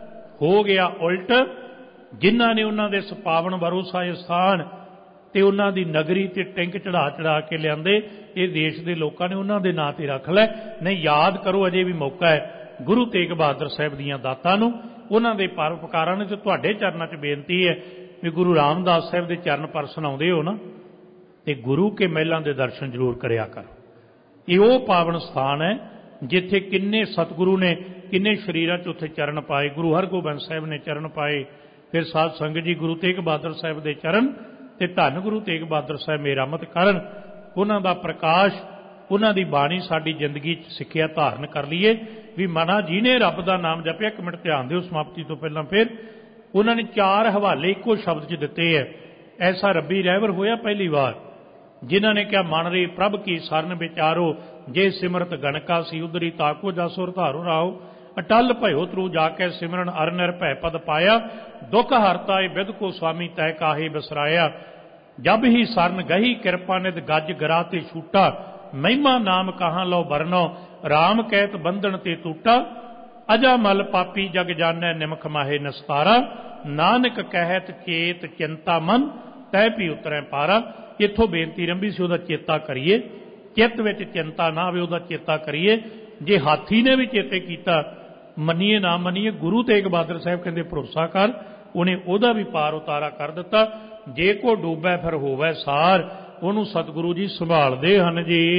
ਹੋ ਗਿਆ ਉਲਟ, ਜਿਨ੍ਹਾਂ ਨੇ ਉਹਨਾਂ ਦੇ ਸੁਪਾਵਨ ਭਰੋਸਾ ਸਥਾਨ ਤੇ ਉਹਨਾਂ ਦੀ ਨਗਰੀ ਤੇ ਟੈਂਕ ਚੜਾ ਚੜਾ ਕੇ ਲਿਆਂਦੇ, ਇਹ ਦੇਸ਼ ਦੇ ਲੋਕਾਂ ਨੇ ਉਹਨਾਂ ਦੇ ਨਾਂ ਤੇ ਰੱਖ ਲੈ। ਨਹੀਂ, ਯਾਦ ਕਰੋ, ਅਜੇ ਵੀ ਮੌਕਾ ਹੈ ਗੁਰੂ ਤੇਗ ਬਹਾਦਰ ਸਾਹਿਬ ਦੀਆਂ ਦਾਤਾਂ ਨੂੰ, ਉਹਨਾਂ ਦੇ ਪਰਉਪਕਾਰਾਂ ਨੂੰ। ਤੇ ਤੁਹਾਡੇ ਚਰਨਾਂ 'ਚ ਬੇਨਤੀ ਹੈ ਵੀ ਗੁਰੂ ਰਾਮਦਾਸ ਸਾਹਿਬ ਦੇ ਚਰਨ ਪਰਸਨ ਆਉਂਦੇ ਹੋ ਨਾ, ਤੇ ਗੁਰੂ ਕੇ ਮਹਿਲਾਂ ਦੇ ਦਰਸ਼ਨ ਜ਼ਰੂਰ ਕਰਿਆ ਕਰੋ। ਇਹ ਉਹ ਪਾਵਨ ਸਥਾਨ ਹੈ ਜਿੱਥੇ ਕਿੰਨੇ ਸਤਿਗੁਰੂ ਨੇ ਕਿੰਨੇ ਸਰੀਰਾਂ 'ਚ ਉੱਥੇ ਚਰਨ ਪਾਏ। ਗੁਰੂ ਹਰਗੋਬਿੰਦ ਸਾਹਿਬ ਨੇ ਚਰਨ ਪਾਏ, ਫਿਰ ਸਾਧ ਸੰਗਤ ਜੀ ਗੁਰੂ ਤੇਗ ਬਹਾਦਰ ਸਾਹਿਬ ਦੇ ਚਰਨ, ਤੇ ਧੰਨ ਗੁਰੂ ਤੇਗ ਬਹਾਦਰ ਸਾਹਿਬ ਮੇਰਾਮਤ ਕਰਨ। ਉਹਨਾਂ ਦਾ ਪ੍ਰਕਾਸ਼, ਉਹਨਾਂ ਦੀ ਬਾਣੀ ਸਾਡੀ ਜ਼ਿੰਦਗੀ 'ਚ ਸਿੱਖਿਆ ਧਾਰਨ ਕਰ ਲਈਏ ਵੀ ਮਨਾ ਜੀ ਨੇ ਰੱਬ ਦਾ ਨਾਮ ਜਪਿਆ। ਇੱਕ ਮਿੰਟ ਧਿਆਨ ਦਿਓ ਸਮਾਪਤੀ ਤੋਂ ਪਹਿਲਾਂ। ਫਿਰ ਉਹਨਾਂ ਨੇ ਚਾਰ ਹਵਾਲੇ ਇੱਕੋ ਸ਼ਬਦ 'ਚ ਦਿੱਤੇ ਹੈ। ਐਸਾ ਰੱਬੀ ਰਹਿਬਰ ਹੋਇਆ ਪਹਿਲੀ ਵਾਰ, ਜਿਨ੍ਹਾਂ ਨੇ ਕਿਹਾ, ਮਨ ਰੇ ਪ੍ਰਭ ਕੀ ਸਰਨ ਵਿਚਾਰੋ, ਜੇ ਸਿਮਰਤ ਗਣਕਾ ਸੀ ਉਦਰੀ ਤਾਕੋ, ਜਸੁਰ ਧਾਰੋ ਰਾਓ, ਅਟਲ ਭਇਓ ਤਰੂ ਜਾ ਕੇ ਸਿਮਰਨ ਅਰ ਨਿਰ ਭੈ ਪਦ ਪਾਇਆ, ਦੁਖ ਹਰਤਾ ਏ ਬਿਦ ਕੋ ਸੁਆਮੀ ਤੈ ਕਾਹੇ ਬਸਰਾਇਆ, ਜਬ ਹੀ ਸਰਨ ਗਹੀ ਕਿਰਪਾ ਨਿਦ ਗੱਜ ਗਰਾ ਤੇ ਛੂਟਾ, ਮਹਿਮਾ ਨਾਮ ਕਹਾਂ ਲਓ ਬਰਨੋ, ਰਾਮ ਕਹਿਤ ਬੰਧਨ ਤੇ ਟੂਟਾ, ਅਜਾ ਮਲ ਪਾਪੀ ਜਗ ਜਾਣੈ ਨਿਮਖ ਮਾਹੇ ਨਸਤਾਰਾ, ਨਾਨਕ ਕਹਿਤ ਚੇਤ ਚਿੰਤਾ ਮਨ ਤੈ ਵੀ ਉਤਰੈ ਪਾਰਾ। ਇੱਥੋਂ ਬੇਨਤੀ ਰੰਭੀ ਸੀ, ਉਹਦਾ ਚੇਤਾ ਕਰੀਏ, ਚਿੱਤ ਵਿੱਚ ਚਿੰਤਾ ਨਾ ਆਵੇ, ਉਹਦਾ ਚੇਤਾ ਕਰੀਏ। ਜੇ ਹਾਥੀ ਨੇ ਵੀ ਚੇਤੇ ਕੀਤਾ, ਮੰਨੀਏ ਨਾ ਮੰਨੀਏ, ਗੁਰੂ ਤੇਗ ਬਹਾਦਰ ਸਾਹਿਬ ਕਹਿੰਦੇ ਭਰੋਸਾ ਕਰ, ਉਹਨੇ ਉਹਦਾ ਵੀ ਪਾਰ ਉਤਾਰਾ ਕਰ ਦਿੱਤਾ। ਜੇ ਕੋ ਡੂਬੈ ਫਿਰ ਹੋਵੈ ਸਾਰ, ਉਹਨੂੰ ਸਤਿਗੁਰੂ ਜੀ ਸੰਭਾਲਦੇ ਹਨ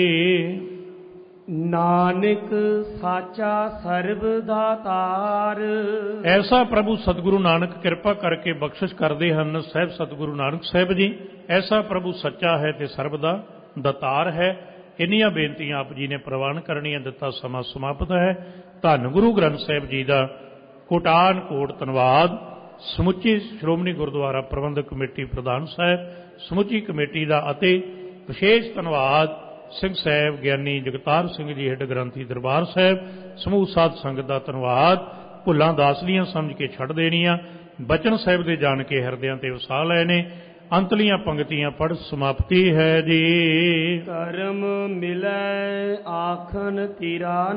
ਜੀ। ਨਾਨਕ ਸਾਚਾ ਸਰਬ ਦਾਤਾਰ, ਐਸਾ ਪ੍ਰਭੂ ਸਤਿਗੁਰੂ ਨਾਨਕ ਕਿਰਪਾ ਕਰਕੇ ਬਖਸ਼ਿਸ਼ ਕਰਦੇ ਹਨ ਸਾਹਿਬ ਸਤਿਗੁਰੂ ਨਾਨਕ ਸਾਹਿਬ ਜੀ। ਐਸਾ ਪ੍ਰਭੂ ਸੱਚਾ ਹੈ ਤੇ ਸਰਬ ਦਾ ਦਾਤਾਰ ਹੈ। ਇੰਨੀਆਂ ਬੇਨਤੀਆਂ ਆਪ ਜੀ ਨੇ ਪ੍ਰਵਾਨ ਕਰਨੀਆਂ, ਦਿੱਤਾ ਸਮਾਂ ਸਮਾਪਤ ਹੈ। ਧੰਨ ਗੁਰੂ ਗ੍ਰੰਥ ਸਾਹਿਬ ਜੀ ਦਾ ਕੋਟਾਨ ਕੋਟ ਧੰਨਵਾਦ। ਸਮੁੱਚੀ ਸ਼੍ਰੋਮਣੀ ਗੁਰਦੁਆਰਾ ਪ੍ਰਬੰਧਕ ਕਮੇਟੀ ਪ੍ਰਧਾਨ ਸਾਹਿਬ, ਸਮੁੱਚੀ ਕਮੇਟੀ ਦਾ, ਅਤੇ ਵਿਸ਼ੇਸ਼ ਧੰਨਵਾਦ ਸਿੰਘ ਸਾਹਿਬ ਗਿਆਨੀ ਜਗਤਾਰ ਸਿੰਘ ਜੀ ਹੈੱਡ ਗ੍ਰੰਥੀ ਦਰਬਾਰ ਸਾਹਿਬ, ਸਮੂਹ ਸਾਧ ਸੰਗਤ ਦਾ ਧੰਨਵਾਦ। ਭੁੱਲਾਂ ਦਾਸਲੀਆਂ ਸਮਝ ਕੇ ਛੱਡ ਦੇਣੀਆਂ, ਬਚਨ ਸਾਹਿਬ ਦੇ ਜਾਣ ਕੇ ਹਿਰਦਿਆਂ ਤੇ ਵਸਾ ਲਏ ਨੇ। ਅੰਤਲੀਆਂ ਪੰਗਤੀਆਂ ਪੜ੍ਹ ਸਮਾਪਤੀ ਹੈ ਜੀ। ਕਰਮ ਮਿਲੈ ਆਖਨ ਤੇਰਾ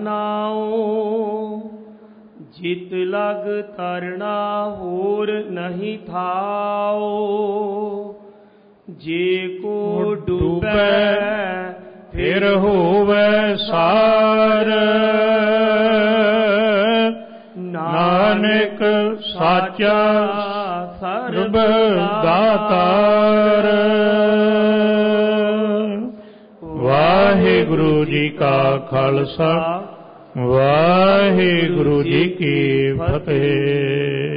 ਨਾਉ, ਜਿਤ ਲਗ ਤਰਣਾ ਹੋਰ ਨਹੀਂ ਥਾਉ, ਜੇ ਕੋ ਡੂਬੈ ਫਿਰ ਹੋਵੈ ਸਾਰ, ਨਾਨਕ ਸਾਚਾ ਸਰਬ ਦਾਤਾਰ। ਵਾਹਿਗੁਰੂ ਜੀ ਕਾ ਖਾਲਸਾ, ਵਾਹਿਗੁਰੂ ਜੀ ਕੀ ਫਤਿਹ।